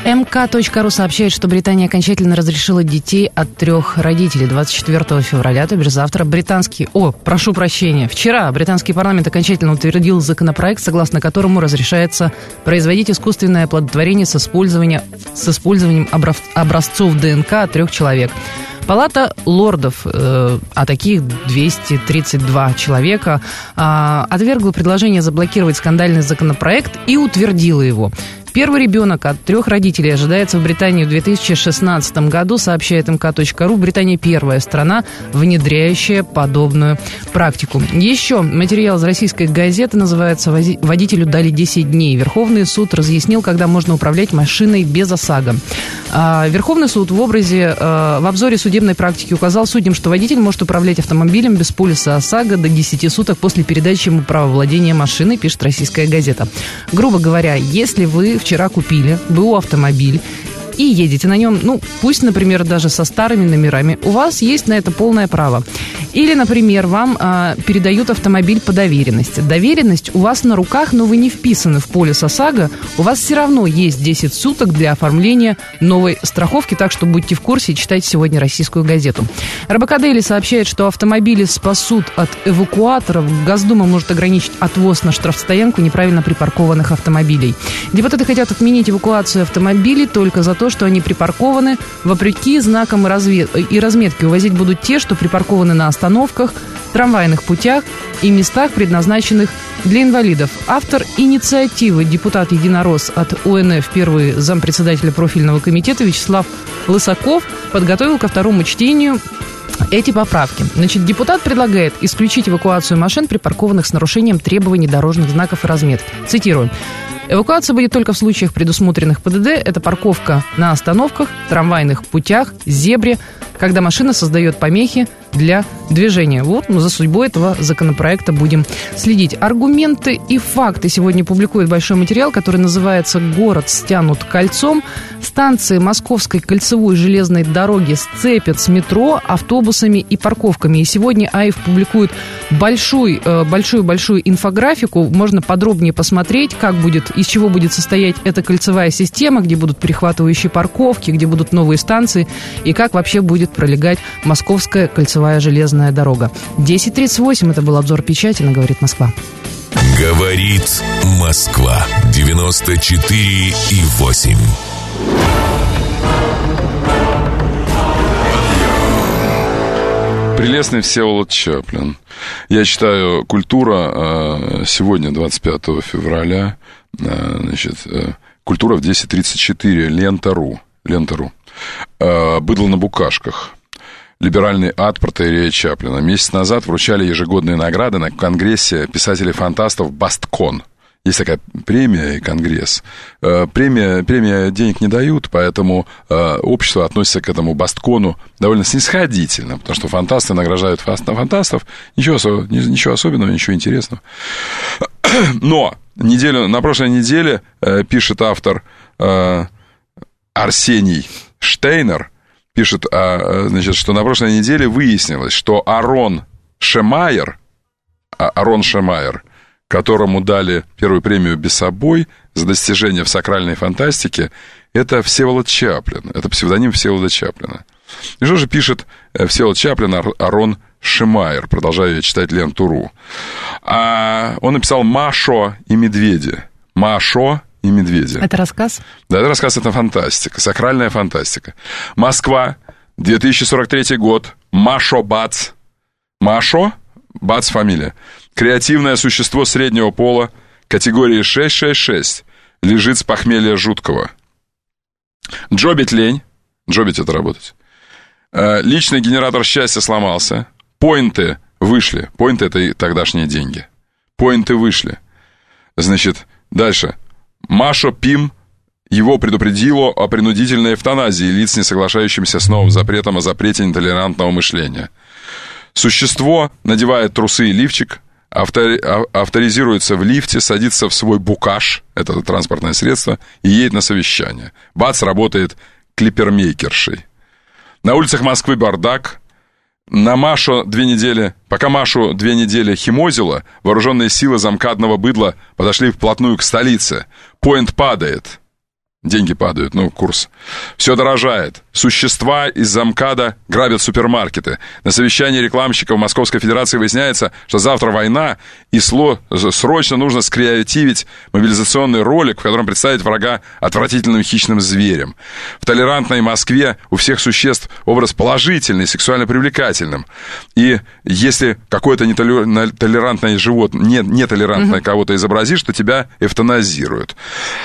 эм ка точка ру сообщает, что Британия окончательно разрешила детей от трех родителей. двадцать четвёртого февраля, то бишь завтра, британский... О, прошу прощения. Вчера британский парламент окончательно утвердил законопроект, согласно которому разрешается производить искусственное оплодотворение с использованием, с использованием образцов ДНК от трех человек. Палата лордов, э, а таких двести тридцать два человека, э, отвергла предложение заблокировать скандальный законопроект и утвердила его. Первый ребенок от трех родителей ожидается в Британии в две тысячи шестнадцатом году, сообщает эм ка точка ру. Британия первая страна, внедряющая подобную практику. Еще материал из российской газеты называется «Водителю дали десять дней». Верховный суд разъяснил, когда можно управлять машиной без ОСАГО. Верховный суд в, образе, в обзоре судебной практики указал судьям, что водитель может управлять автомобилем без полиса ОСАГО до десяти суток после передачи ему права владения машиной, пишет российская газета. Грубо говоря, если вы вчера купили БУ автомобиль и едете на нем, ну, пусть, например, даже со старыми номерами, у вас есть на это полное право. Или, например, вам а, передают автомобиль по доверенности. Доверенность у вас на руках, но вы не вписаны в полис ОСАГО, у вас все равно есть десять суток для оформления новой страховки, так что будьте в курсе и читайте сегодня российскую газету. эр бэ ка Дейли сообщает, что автомобили спасут от эвакуаторов. Госдума может ограничить отвоз на штрафстоянку неправильно припаркованных автомобилей. Депутаты хотят отменить эвакуацию автомобилей только за то, что они припаркованы вопреки знакам и, разве... и разметке. Увозить будут те, что припаркованы на остановках, трамвайных путях и местах, предназначенных для инвалидов. Автор инициативы, депутат Единорос от о эн эф, первый зампредседателя профильного комитета Вячеслав Лысаков, подготовил ко второму чтению эти поправки. Значит, депутат предлагает исключить эвакуацию машин, припаркованных с нарушением требований дорожных знаков и разметки. Цитирую. Эвакуация будет только в случаях, предусмотренных пэ дэ дэ. Это парковка на остановках, трамвайных путях, зебре, когда машина создает помехи для движения. Вот, ну, за судьбой этого законопроекта будем следить. Аргументы и факты сегодня публикует большой материал, который называется «Город стянут кольцом». Станции Московской кольцевой железной дороги сцепят с метро, автобусами и парковками. И сегодня АИФ публикует большой, большую-большую инфографику. Можно подробнее посмотреть, как будет, из чего будет состоять эта кольцевая система, где будут перехватывающие парковки, где будут новые станции и как вообще будет пролегать Московская кольцевая железная дорога. десять тридцать восемь, это был обзор печати на «Говорит Москва». Говорит Москва. девяносто четыре и восемь. Прелестный Всеволод Чаплин. Я читаю «Культура» сегодня, двадцать пятого февраля. Значит, «Культура» в десять тридцать четыре. Лента.ру. Лента.ру. «Быдло на букашках». Либеральный ад протоиерея Чаплина. Месяц назад вручали ежегодные награды на конгрессе писателей-фантастов «Басткон». Есть такая премия и конгресс. Премия, премия денег не дают, поэтому общество относится к этому «Басткону» довольно снисходительно, потому что фантасты награждают фантастов. Ничего, ничего особенного, ничего интересного. Но неделю, на прошлой неделе, пишет автор Арсений Штейнер, пишет, значит, что на прошлой неделе выяснилось, что Арон Шемайер, Арон Шемайер, которому дали первую премию «Бесобой» за достижения в сакральной фантастике, это Всеволод Чаплин. Это псевдоним Всеволода Чаплина. И что же пишет Всеволод Чаплин Арон Шемайер? Продолжаю я читать ленту.ру. А он написал «Машо и медведи». «Машо и медведи». Это рассказ? Да, это рассказ, это фантастика, сакральная фантастика. Москва, две тысячи сорок третий год. Машо Бац. Машо, Бац фамилия. Креативное существо среднего пола, категории шесть шесть шесть, лежит с похмелья жуткого. Джобить лень. Джобить это работать. Личный генератор счастья сломался. Поинты вышли. Поинты — это и тогдашние деньги. Поинты вышли. Значит, дальше. Машо Пим его предупредило о принудительной эвтаназии лиц, не соглашающимся с новым запретом о запрете нетолерантного мышления. Существо надевает трусы и лифчик, автори... авторизируется в лифте, садится в свой букаш, это транспортное средство, и едет на совещание. Бац, работает клипермейкершей. На улицах Москвы бардак. На Машу две недели, пока Машу две недели химозило, вооруженные силы замкадного быдла подошли вплотную к столице. Поинт падает. Деньги падают, ну, курс. Все дорожает. Существа из-за МКАДа грабят супермаркеты. На совещании рекламщиков Московской Федерации выясняется, что завтра война, и сло... срочно нужно скреативить мобилизационный ролик, в котором представить врага отвратительным хищным зверем. В толерантной Москве у всех существ образ положительный, сексуально привлекательным. И если какое-то нетолерантное животное, нетолерантное mm-hmm. кого-то изобразишь, то тебя эвтаназируют.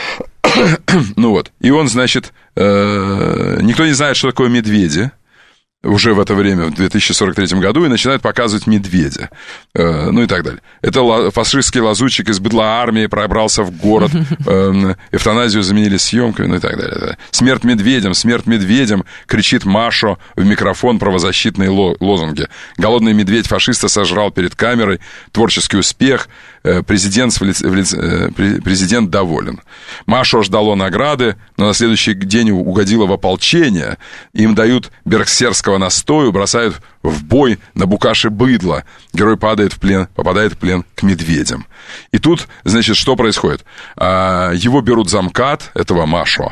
Ну вот, и он, значит, э, никто не знает, что такое медведи уже в это время, в две тысячи сорок третьем году, и начинают показывать медведя, э, ну и так далее. Это ла- фашистский лазутчик из быдла армии пробрался в город, э, эвтаназию заменили съемками, ну и так далее. Смерть медведям, смерть медведям, кричит Машо в микрофон правозащитные ло- лозунги. Голодный медведь фашиста сожрал перед камерой, творческий успех, э, президент, в лице, в лице, э, президент доволен. Машо ждало награды, но на следующий день угодило в ополчение, им дают берксерского настою, бросают в бой на букаши быдло. Герой падает в плен, попадает в плен к медведям. И тут, значит, что происходит? А, его берут за МКАД, этого Машо.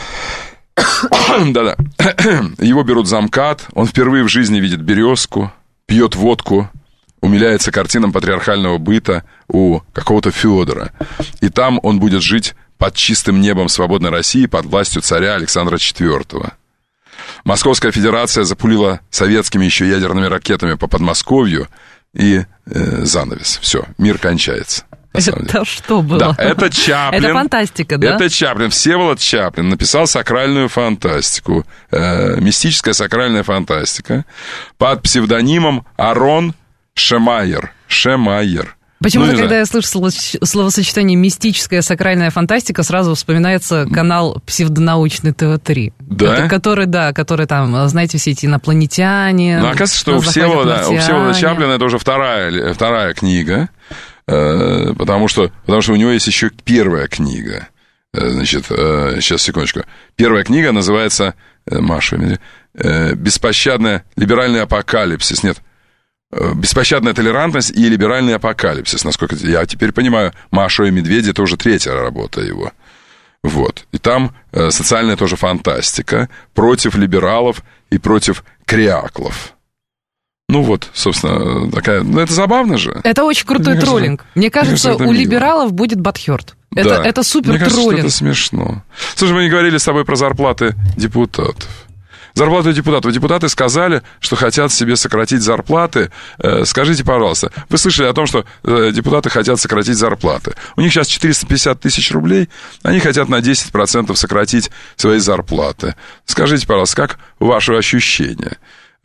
Да-да. Его берут за МКАД, он впервые в жизни видит березку, пьет водку, умиляется картинам патриархального быта у какого-то Федора. И там он будет жить под чистым небом свободной России, под властью царя Александра четвёртого. Московская Федерация запулила советскими еще ядерными ракетами по Подмосковью, и э, занавес. Все, мир кончается. Это что было? Да, это Чаплин. Это фантастика, да? Это Чаплин. Всеволод Чаплин написал сакральную фантастику. Э, мистическая сакральная фантастика под псевдонимом Арон Шемайер. Шемайер. Почему-то, ну, когда знаю. я слышу слово, словосочетание «мистическая сакральная фантастика», сразу вспоминается канал псевдонаучный тэ вэ три. Да? Это, который, да, который там, знаете, все эти инопланетяне. Ну, оказывается, что у Всеволода, у Всеволода Чаплина это уже вторая, вторая книга, э, потому, что, потому что у него есть еще первая книга. Э, значит, э, сейчас, секундочку. Первая книга называется, э, Маша, э, «Беспощадная либеральный апокалипсис». Нет, «Беспощадная толерантность и либеральный апокалипсис», насколько я теперь понимаю. «Маша и медведи» — это уже третья работа его. Вот. И там э, социальная тоже фантастика против либералов и против кряклов. Ну вот, собственно, такая... Ну, это забавно же. Это очень крутой мне троллинг. Кажется, мне кажется, мне кажется у либералов будет батхёрт. Это, да. это супер мне кажется, троллинг. Что это смешно. Слушай, мы не говорили с тобой про зарплаты депутатов. Зарплаты депутатов. Депутаты сказали, что хотят себе сократить зарплаты. Скажите, пожалуйста, вы слышали о том, что депутаты хотят сократить зарплаты? У них сейчас четыреста пятьдесят тысяч рублей, они хотят на десять процентов сократить свои зарплаты. Скажите, пожалуйста, как ваше ощущение?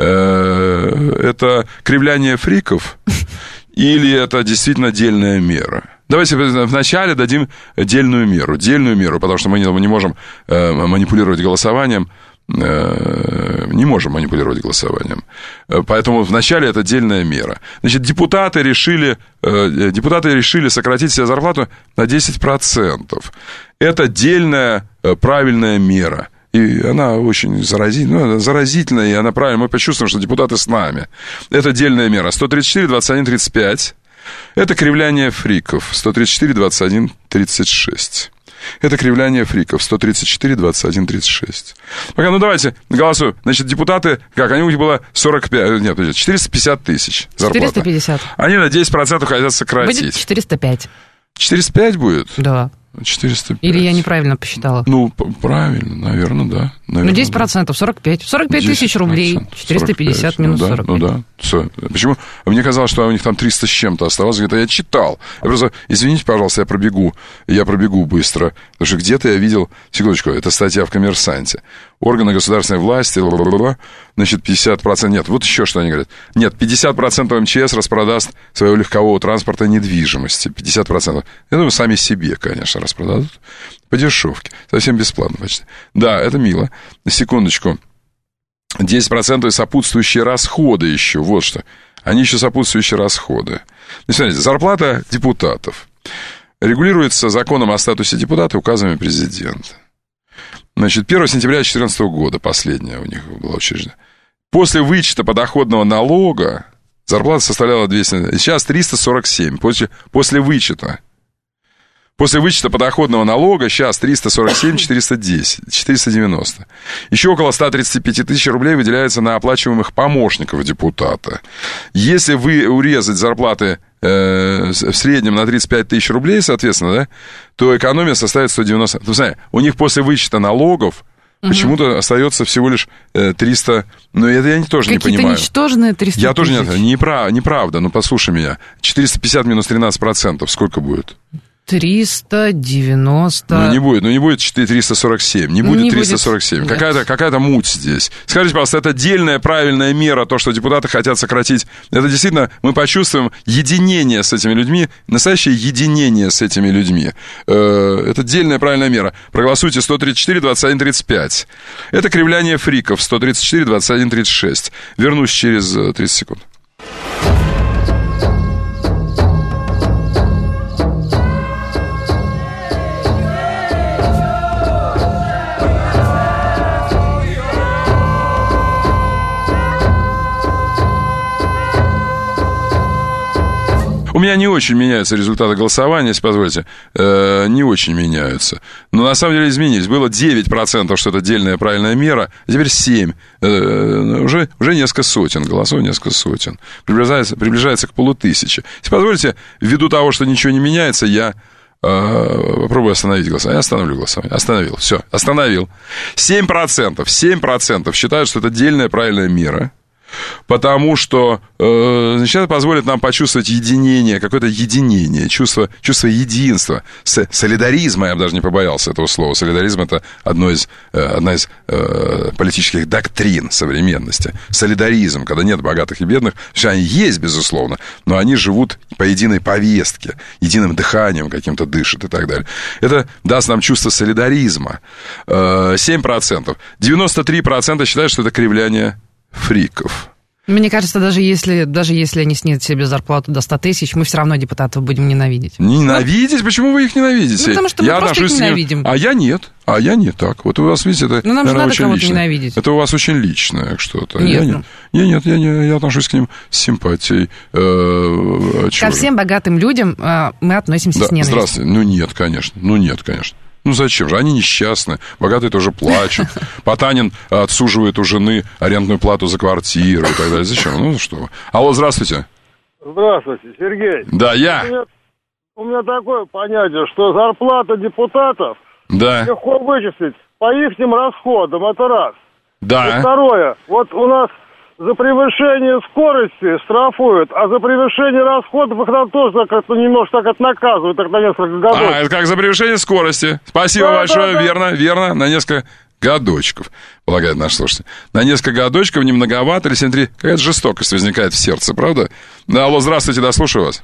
Это кривляние фриков или это действительно дельная мера? Давайте вначале дадим дельную меру. Дельную меру, потому что мы не, мы не можем манипулировать голосованием. Не можем манипулировать голосованием. Поэтому вначале это отдельная мера. Значит, депутаты решили, депутаты решили сократить себе зарплату на десять процентов. Это отдельная правильная мера. И она очень заразительная, ну, заразительная, и она правильная. Мы почувствуем, что депутаты с нами. Это отдельная мера. сто тридцать четыре, двадцать один, тридцать пять. Это кривляние фриков. сто тридцать четыре, двадцать один, тридцать шесть. Это кривляние фриков. сто тридцать четыре, двадцать один, тридцать шесть. Пока, ну давайте голосуем. Значит, депутаты, как, они у них было сорок пять, нет, подождите, четыреста пятьдесят тысяч зарплата. четыреста пятьдесят. Они на десять процентов хотят сократить. Будет четыреста пять. четыреста пять будет? Да. четыреста пять. Или я неправильно посчитала? Ну, правильно, наверное, да. Наверное, ну, десять процентов, сорок пять. сорок пять тысяч рублей, четыреста пятьдесят сорок пять, минус ну, да, сорок пять. Ну да, все. Почему? Мне казалось, что у них там триста с чем-то оставалось. Говорит, а я читал. Я просто, извините, пожалуйста, я пробегу. Я пробегу быстро. Потому что где-то я видел... Секундочку, это статья в «Коммерсанте». Органы государственной власти, значит, пятьдесят процентов... Нет, вот еще что они говорят. Нет, пятьдесят процентов эм че эс распродаст своего легкового транспорта и недвижимости. пятьдесят процентов. Я думаю, сами себе, конечно, распродадут. По дешевке. Совсем бесплатно почти. Да, это мило. На секундочку. десять процентов сопутствующие расходы еще. Вот что. Они еще сопутствующие расходы. Значит, смотрите, зарплата депутатов регулируется законом о статусе депутата и указами президента. Значит, первого сентября две тысячи четырнадцатого года, последняя у них была учреждена. После вычета подоходного налога зарплата составляла двести... Сейчас триста сорок семь, после, после вычета. После вычета подоходного налога сейчас триста сорок семь четыреста десять, четыреста девяносто. Еще около сто тридцать пять тысяч рублей выделяется на оплачиваемых помощников депутата. Если вы урезать зарплаты э, в среднем на тридцать пять тысяч рублей, соответственно, да, то экономия составит сто девяносто. Ты знаешь, у них после вычета налогов угу. почему-то остается всего лишь э, триста... Ну, это я тоже Какие-то не понимаю. Какие-то ничтожные триста Я тысяч. тоже не... Неправ, неправда, ну, послушай меня. четыреста пятьдесят минус тринадцать процентов, сколько будет? триста девяносто. Ну, не будет, ну, не будет триста сорок семь, не будет не триста сорок семь. Будет. Какая-то, какая-то муть здесь. Скажите, пожалуйста, это дельная, правильная мера, то, что депутаты хотят сократить. Это действительно, мы почувствуем единение с этими людьми, настоящее единение с этими людьми. Это дельная, правильная мера. Проголосуйте сто тридцать четыре двадцать один тридцать пять. Это кривляние фриков сто тридцать четыре двадцать один тридцать шесть. Вернусь через тридцать секунд. У меня не очень меняются результаты голосования, если позволите. Э, не очень меняются. Но на самом деле изменились. Было девять процентов, что это дельная правильная мера, а теперь семь процентов. Э, уже, уже несколько сотен голосов, несколько сотен. Приближается, приближается к полутысяче. Если позволите, ввиду того, что ничего не меняется, я э, попробую остановить голосование. Я остановлю голосование. Остановил. Все, остановил. семь процентов. семь процентов считают, что это дельная правильная мера. Потому что, э, значит, это позволит нам почувствовать единение, какое-то единение, чувство, чувство единства, с, солидаризма, я бы даже не побоялся этого слова. Солидаризм — это одно из, э, одна из э, политических доктрин современности. Солидаризм, когда нет богатых и бедных, что они есть, безусловно, но они живут по единой повестке, единым дыханием каким-то дышат и так далее. Это даст нам чувство солидаризма. Э, семь процентов. девяносто три процента считают, что это кривляние фриков. Мне кажется, даже если, даже если они снизят себе зарплату до ста тысяч, мы все равно депутатов будем ненавидеть. Ненавидеть? Почему вы их ненавидите? Ну, потому что мы я просто их ненавидим. А я нет. А я не так. Вот у вас, видите, это, ну, нам наверное, же надо очень кого-то личное. Ненавидеть. Это у вас очень личное что-то. Нет, я, ну... нет. Я, нет, я, не, я отношусь к ним с симпатией. Э, Ко всем богатым людям э, мы относимся да, с ненавистью. Здравствуйте. Ну, нет, конечно. Ну, нет, конечно. Ну, зачем же? Они несчастны, богатые тоже плачут. Потанин отсуживает у жены арендную плату за квартиру и так далее. Зачем? Ну, что вы. Алло, здравствуйте. Здравствуйте, Сергей. Да, я. У меня, у меня такое понятие, что зарплата депутатов да. легко вычислить по ихним расходам, это раз. Да. И второе, вот у нас за превышение скорости штрафуют, а за превышение расходов их там тоже как-то немножко так наказывают, так на несколько годов. А, это как за превышение скорости. Спасибо да, большое, да, да. верно, верно, на несколько годочков, полагает наш слушатель. На несколько годочков не многовато, или смотри, какая-то жестокость возникает в сердце, правда? Да, алло, здравствуйте, да, слушаю вас.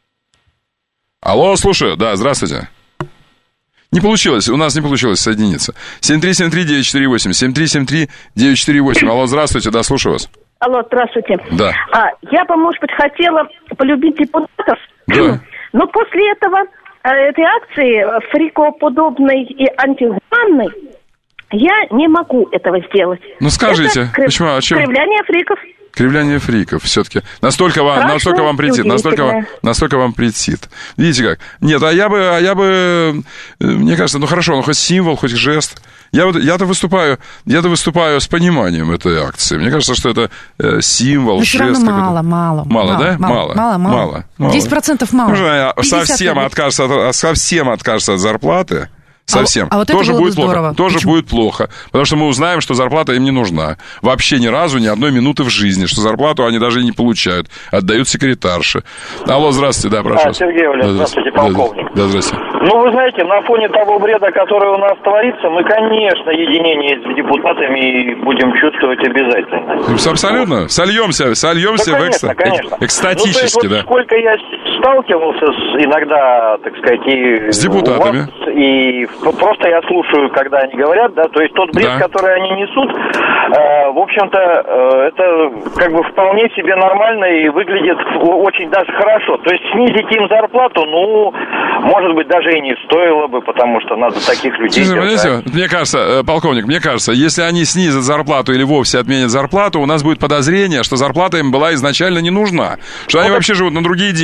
Алло, слушаю, да, здравствуйте. Не получилось, у нас не получилось соединиться. семь три семь три девять четыре восемь, семь три семь три девять четыре восемь. Алло, здравствуйте, да, слушаю вас. Алло, здравствуйте. Да. А, я бы, может быть, хотела полюбить депутатов. Да. Но после этого, этой акции, фрикоподобной и антигуманной, я не могу этого сделать. Ну, скажите, Это крив... почему? А чем? Кривляние фриков. Кривляние фриков все-таки. Настолько вам, настолько вам претит, настолько, настолько вам претит. Видите как? Нет, а я бы, а я бы, мне кажется, ну хорошо, ну хоть символ, хоть жест. Я вот, я-то выступаю, я-то выступаю с пониманием этой акции. Мне кажется, что это э, символ, но жест. Все равно мало, мало, мало. Мало, да? Мало, мало, мало. мало. десять процентов мало. Можно совсем откажется, от, совсем откажется от зарплаты. Совсем. А, а вот тоже это будет бы плохо. Тоже Почему? будет плохо. Потому что мы узнаем, что зарплата им не нужна. Вообще ни разу, ни одной минуты в жизни. Что зарплату они даже и не получают. Отдают секретарше. Алло, здравствуйте, да, прошу. А, Сергей Валерьевич, да, здравствуйте, полковник. Да, да, здравствуйте. Ну, вы знаете, на фоне того бреда, который у нас творится, мы, конечно, единение с депутатами будем чувствовать обязательно. Абсолютно. Сольемся, сольемся да, в экста... конечно. экстатически, ну, то есть, да. Вот сколько я сталкивался с, иногда, так сказать, и... С депутатами. Вас, и просто я слушаю, когда они говорят, да, то есть тот бред, да. который они несут, э, в общем-то, э, это как бы вполне себе нормально и выглядит очень даже хорошо. То есть снизить им зарплату, ну, может быть, даже и не стоило бы, потому что надо таких людей... Знаете, мне кажется, полковник, мне кажется, если они снизят зарплату или вовсе отменят зарплату, у нас будет подозрение, что зарплата им была изначально не нужна, что вот они так... вообще живут на другие деньги. Они живут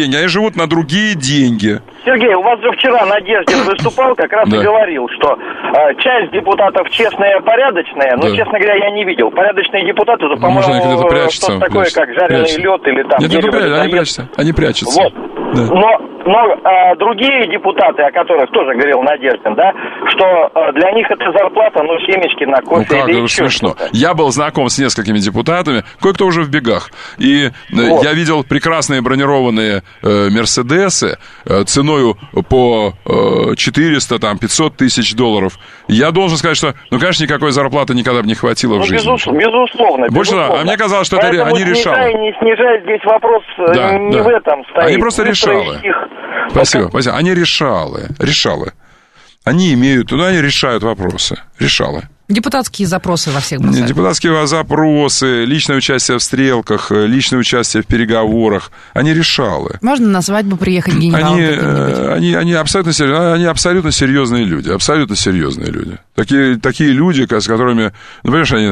живут на другие деньги. Сергей, у вас же вчера Надеждин выступал, как раз Да. и говорил, что э, часть депутатов честная, порядочная, но, Да. честно говоря, я не видел. Порядочные депутаты, это, Может, они где-то по-моему, прячутся, что-то такое, прячутся, как жареный прячутся. лед или там Нет, дерево. не прячутся, они ледоед. прячутся, они прячутся. Вот. Да. Но, но э, другие депутаты, о которых тоже говорил Надеждин, да, что э, для них это зарплата, ну, семечки на Ну кофе как, или это еще смешно. что-то. Я был знаком с несколькими депутатами, кое-кто уже в бегах. И э, Вот. я видел прекрасные бронированные э, Мерседесы э, ценою по э, четыреста, там, пятьсот тысяч долларов. Я должен сказать, что, ну, конечно, никакой зарплаты никогда бы не хватило Ну, в жизни. безус- безусловно, Больше того, безусловно. а мне казалось, что это Поэтому они решали. снижай, не снижай, здесь вопрос э, Да, не да. в этом стоит. Они просто Выстроить решалы. их. Спасибо, спасибо. Они решалы, решалы. Они имеют, ну, они решают вопросы. Решалы. Депутатские запросы во всех Не, бросают. Депутатские запросы, личное участие в стрелках, личное участие в переговорах. Они решалы. Можно на свадьбу приехать генералом Они, каким-нибудь? э, они, они, абсолютно, сер- они абсолютно серьезные люди. Абсолютно серьезные люди. Такие, такие люди, с которыми, ну, понимаешь, они,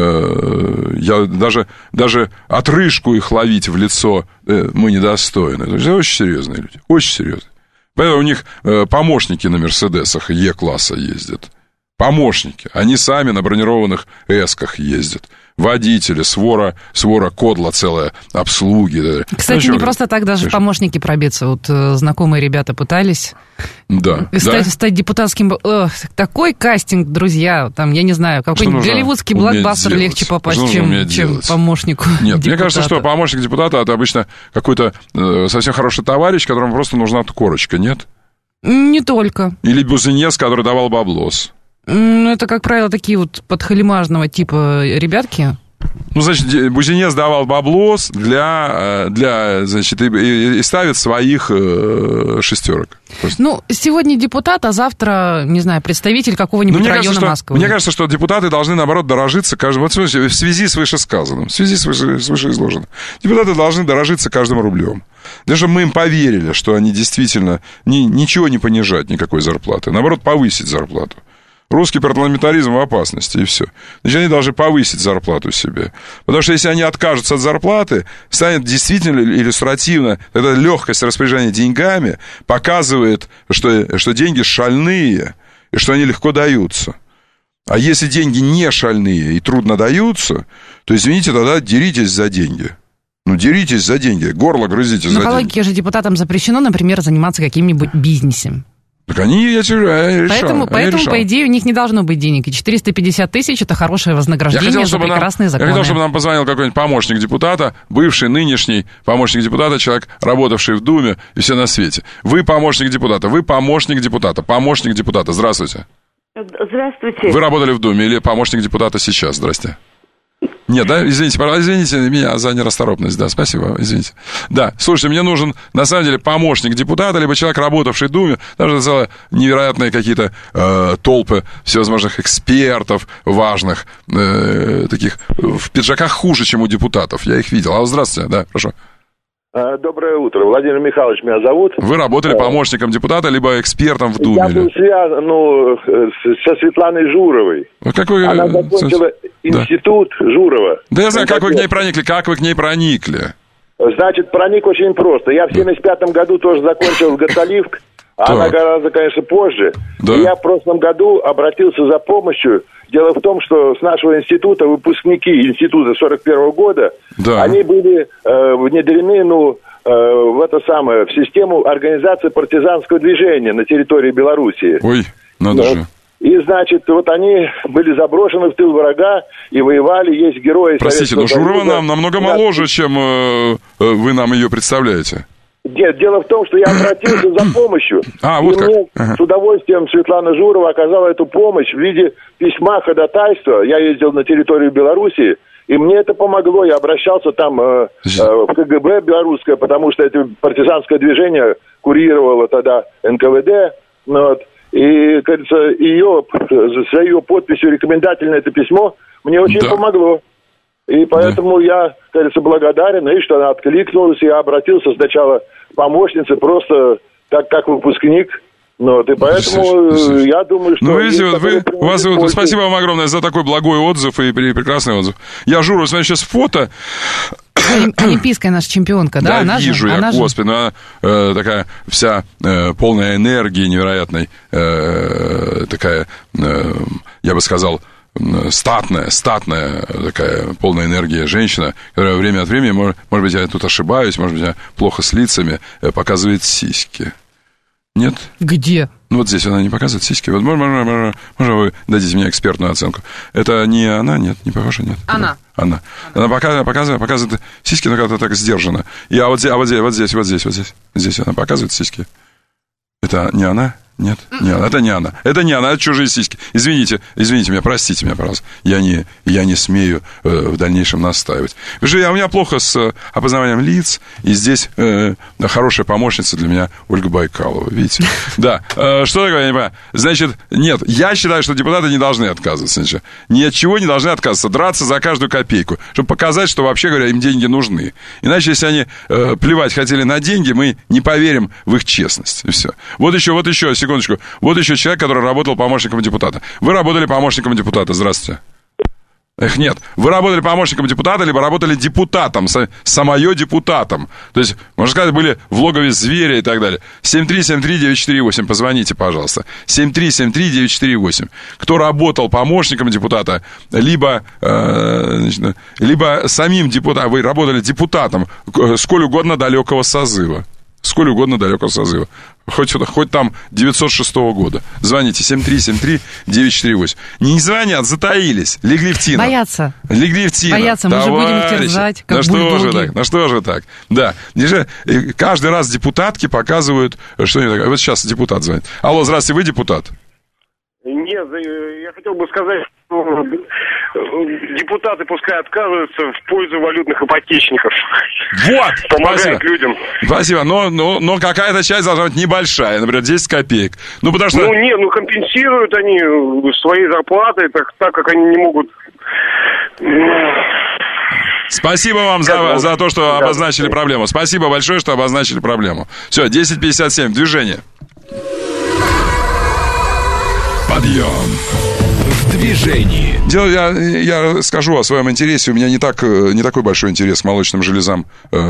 э, я даже, даже отрыжку их ловить в лицо э, мы недостойны. То есть, это очень серьезные люди. Очень серьезные. Поэтому у них э, помощники на Мерседесах Е-класса ездят. Помощники. Они сами на бронированных эсках ездят. Водители, свора, свора кодла целая, обслуги. Кстати, Ну, не что, просто так даже в помощники пробиться. Вот э, знакомые ребята пытались Да. стать, да? стать депутатским. Эх, такой кастинг, друзья. Там, я не знаю, какой-нибудь нужно голливудский уметь блокбастер делать? легче попасть, Что нужно чем, уметь чем делать? помощнику Нет, депутата. мне кажется, что помощник депутата это обычно какой-то э, совсем хороший товарищ, которому просто нужна корочка, нет? Не только. Или бузынец, который давал баблос. М, Это, как правило, такие вот подхалимажного типа ребятки. Ну, значит, де- бузинец давал баблос для, э, для значит, и, и- и ставит своих э, шестерок. Просто. Ну, сегодня депутат, а завтра, не знаю, представитель какого-нибудь Ну, мне района кажется, что, Москвы. мне кажется, что депутаты должны, наоборот, дорожиться каждым... Вот, смотрите, в связи с вышесказанным, в связи с, выше, с вышеизложенным. Депутаты должны дорожиться каждым рублем. Даже мы им поверили, что они действительно ни, ничего не понижать, никакой зарплаты. Наоборот, повысить зарплату. Русский парламентаризм в опасности, и все. Значит, они должны повысить зарплату себе. Потому что если они откажутся от зарплаты, станет действительно иллюстративно, тогда легкость распоряжения деньгами показывает, что, что деньги шальные, и что они легко даются. А если деньги не шальные и трудно даются, то, извините, тогда деритесь за деньги. Ну, деритесь за деньги, горло грызите за Но по деньги. логике же депутатам запрещено, например, заниматься каким-нибудь бизнесом. Так они, я тебе говорю, они решали, Поэтому, они поэтому решали. по идее, у них не должно быть денег. И четыреста пятьдесят тысяч – это хорошее Я вознаграждение хотел, за чтобы нам, прекрасные я законы. хотел, чтобы нам позвонил какой-нибудь помощник депутата, бывший, нынешний помощник депутата, человек, работавший в Думе и все на свете. Вы помощник депутата, вы помощник депутата, помощник депутата. Здравствуйте. Здравствуйте. Вы работали в Думе или помощник депутата сейчас? Здрасте. Нет, да? Извините, пожалуйста, извините меня за нерасторопность, да, спасибо, извините. Да, слушайте, мне нужен, на самом деле, помощник депутата, либо человек, работавший в Думе, даже целые невероятные какие-то э, толпы всевозможных экспертов важных, э, таких в пиджаках хуже, чем у депутатов, я их видел. А, здравствуйте, да, прошу. Доброе утро. Владимир Михайлович меня зовут. Вы работали помощником депутата, либо экспертом в Думе? Я был связан, ну, с- со Светланой Журовой. Ну, как вы... Она закончила Да. институт Журова. Да я знаю, как вы к ней проникли, как вы к ней проникли. Значит, проник очень просто. Я в семьдесят пятом году тоже закончил Гаталивк, а она гораздо, конечно, позже. Да. И я в прошлом году обратился за помощью. Дело в том, что с нашего института выпускники института сорок первого года, Да. они были э, внедрены, ну, э, в это самое, в систему организации партизанского движения на территории Белоруссии. Ой, надо Да. же. И, значит, вот они были заброшены в тыл врага и воевали, есть герои Простите, но Советского Журова Союза. нам намного моложе, чем э, э, вы нам ее представляете. Нет, дело в том, что я обратился за помощью. А, и вот как. мне Ага. с удовольствием Светлана Журова оказала эту помощь в виде письма ходатайства. Я ездил на территорию Белоруссии, и мне это помогло. Я обращался там э, э, в КГБ белорусское, потому что это партизанское движение курировало тогда эн ка вэ дэ. Ну, вот. И, кажется, ее, за ее подписью рекомендательное это письмо мне очень Да. помогло. И поэтому я, кажется, благодарен, и что она откликнулась, я обратился сначала к помощнице, просто так как выпускник. Ну, вот, и поэтому э, я думаю, что... Ну, видите, есть вот вы, такое у вас, вот, преимущество. спасибо вам огромное за такой благой отзыв и пре- прекрасный отзыв. Я, Журу, смотрю сейчас фото, Олимпийская наша чемпионка, да? Да, она вижу же, я, она господи, ну, она э, такая вся э, полная энергии невероятной, э, такая, э, я бы сказал, статная, статная такая полная энергия женщина, которая время от времени, может, может быть, я тут ошибаюсь, может быть, я плохо с лицами, показывает сиськи. Нет? Где? Ну, вот здесь она не показывает сиськи. Вот, можно, можно, можно вы дадите мне экспертную оценку. Это не она? Нет, не похоже, нет. Она. Она. Она показывает, показывает, показывает сиськи, но как-то так сдержанно. И, а вот здесь, а вот здесь, вот здесь, вот здесь, вот здесь. Здесь она показывает сиськи. Это не она? Нет, не она, это не она. Это не она, это чужие сиськи. Извините, извините меня, простите меня, пожалуйста. Я не, я не смею э, в дальнейшем настаивать. Вы же, у меня плохо с э, опознаванием лиц, и здесь э, хорошая помощница для меня Ольга Байкалова, видите? Да, э, что такое, я не понимаю. Значит, нет, я считаю, что депутаты не должны отказываться. Значит, ни от чего не должны отказываться, драться за каждую копейку, чтобы показать, что, вообще говоря, им деньги нужны. Иначе, если они э, плевать хотели на деньги, мы не поверим в их честность. И все. Вот еще, вот еще, секундочку. Вот еще человек, который работал помощником депутата. Вы работали помощником депутата. Здравствуйте. Эх, нет. Вы работали помощником депутата, либо работали депутатом, самое депутатом. То есть, можно сказать, были в логове зверя и так далее. семь три семь три девять четыре восемь. Позвоните, пожалуйста. семь три семь три девять четыре восемь. Кто работал помощником депутата, либо, э, значит, либо самим депутатом. Вы работали депутатом сколь угодно далекого созыва. Сколь угодно далекого созыва. Хоть, хоть там девятьсот шестого года. Звоните семь три семь три девять четыре восемь. Не звонят, затаились. Легли в тину. Боятся. Легли в тину. Боятся, мы же будем их терзать, как на что бульдоги. же так? На что же так? Да. Каждый раз депутатки показывают, что они такое. Вот сейчас депутат звонит. Алло, здравствуйте, вы депутат? Нет, я хотел бы сказать, что депутаты пускай отказываются в пользу валютных ипотечников. Вот! Помогают спасибо. людям. Спасибо, но, но, но какая-то часть должна быть небольшая, например, десять копеек. Ну, потому что... Ну, нет, ну, компенсируют они свои зарплаты, так, так как они не могут... Спасибо вам за, за то, что да. обозначили проблему. Спасибо большое, что обозначили проблему. Все, десять пятьдесят семь, движение. Подъем в движении. Дело, я, я скажу о своем интересе. У меня не, так, не такой большой интерес к молочным железам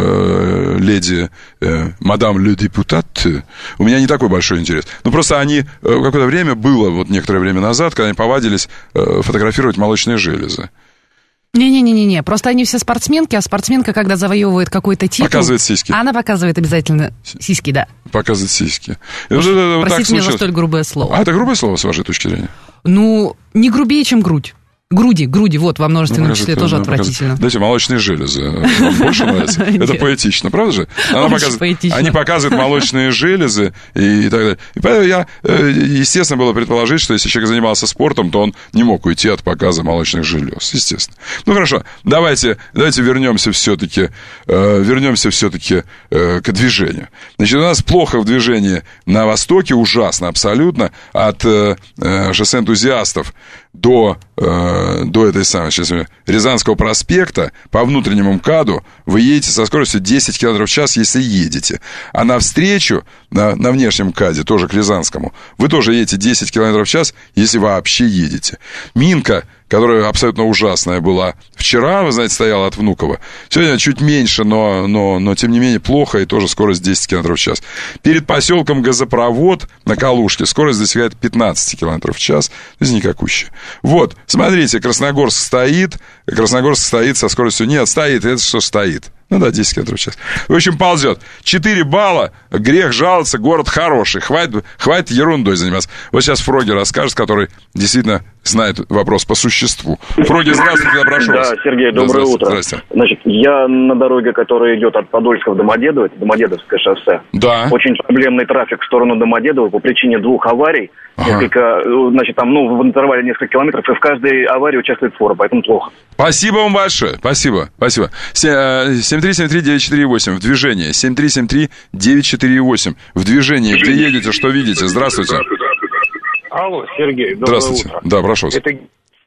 э, леди, э, мадам ле депутат. У меня не такой большой интерес. Но просто они, э, какое-то время было, вот некоторое время назад, когда они повадились э, фотографировать молочные железы. Не-не-не-не, просто они все спортсменки, а спортсменка, когда завоевывает какой-то титул... Показывает сиськи. Она показывает обязательно сиськи, да. Показывает сиськи. Уж, вот, простите меня за столь грубое слово. А это грубое слово, с вашей точки зрения? Ну, не грубее, чем грудь. Груди, груди, вот, во множественном ну, числе это, тоже да, отвратительно. Дайте молочные железы. Вам больше нравится? Это поэтично, правда же? Она показывает, они показывают молочные железы и, и так далее. И поэтому я, естественно, было предположить, что если человек занимался спортом, то он не мог уйти от показа молочных желез, естественно. Ну, хорошо, давайте, давайте вернемся все-таки, э, вернемся все-таки э, к движению. Значит, у нас плохо в движении на востоке, ужасно абсолютно, от э, шоссе энтузиастов до, э, до этой самой, сейчас, Рязанского проспекта по внутреннему МКАДу вы едете со скоростью десять километров в час, если едете. А навстречу, на, на внешнем МКАДе, тоже к Рязанскому, вы тоже едете десять километров в час, если вообще едете. Минка, которая абсолютно ужасная была вчера, вы знаете, стояла от Внуково. Сегодня чуть меньше, но, но, но тем не менее плохо, и тоже скорость десять километров в час. Перед поселком Газопровод на Калужке скорость достигает пятнадцать километров в час. То есть никакущая. Вот, смотрите, Красногорск стоит, Красногорск стоит со скоростью... Нет, стоит, это что стоит? Ну да, десять километров в час. В общем, ползет. четыре балла, грех жаловаться, город хороший. Хватит, хватит ерундой заниматься. Вот сейчас Фроги расскажет, который действительно знает вопрос по существу. Фроги, здравствуйте, я прошу да, вас. Сергей, доброе да, утро. Здравствуйте. Значит, я на дороге, которая идет от Подольска в Домодедово, это Домодедовское шоссе. Да. Очень проблемный трафик в сторону Домодедова по причине двух аварий. Ага. Несколько, значит, там, ну, в интервале несколько километров, и в каждой аварии участвует фора, поэтому плохо. Спасибо вам большое. Спасибо. Спасибо. семь три семь три девять четыре восемь в движении. семь три семь три девять четыре восемь в движении. Где едете, что видите? Здравствуйте. Алло, Сергей, доброе Здравствуйте. утро. Да, прошу вас. Это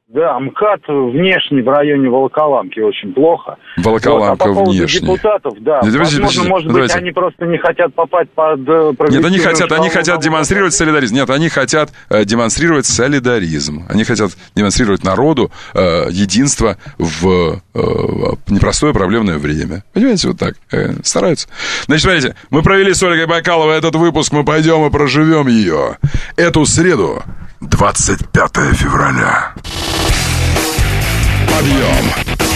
Да, МКАД внешне в районе Волоколамки очень плохо. Волоколамка вот, а по поводу внешне. депутатов, да, Нет, возможно, подождите, может давайте. быть, они просто не хотят попасть под... Нет, они хотят, они хотят демонстрировать солидаризм. Нет, они хотят э, демонстрировать солидаризм. Они хотят демонстрировать народу э, единство в э, непростое проблемное время. Понимаете, вот так. Э, стараются. Значит, смотрите, мы провели с Ольгой Байкаловой этот выпуск, мы пойдем и проживем ее. Эту среду, двадцать пятое февраля. Подъем.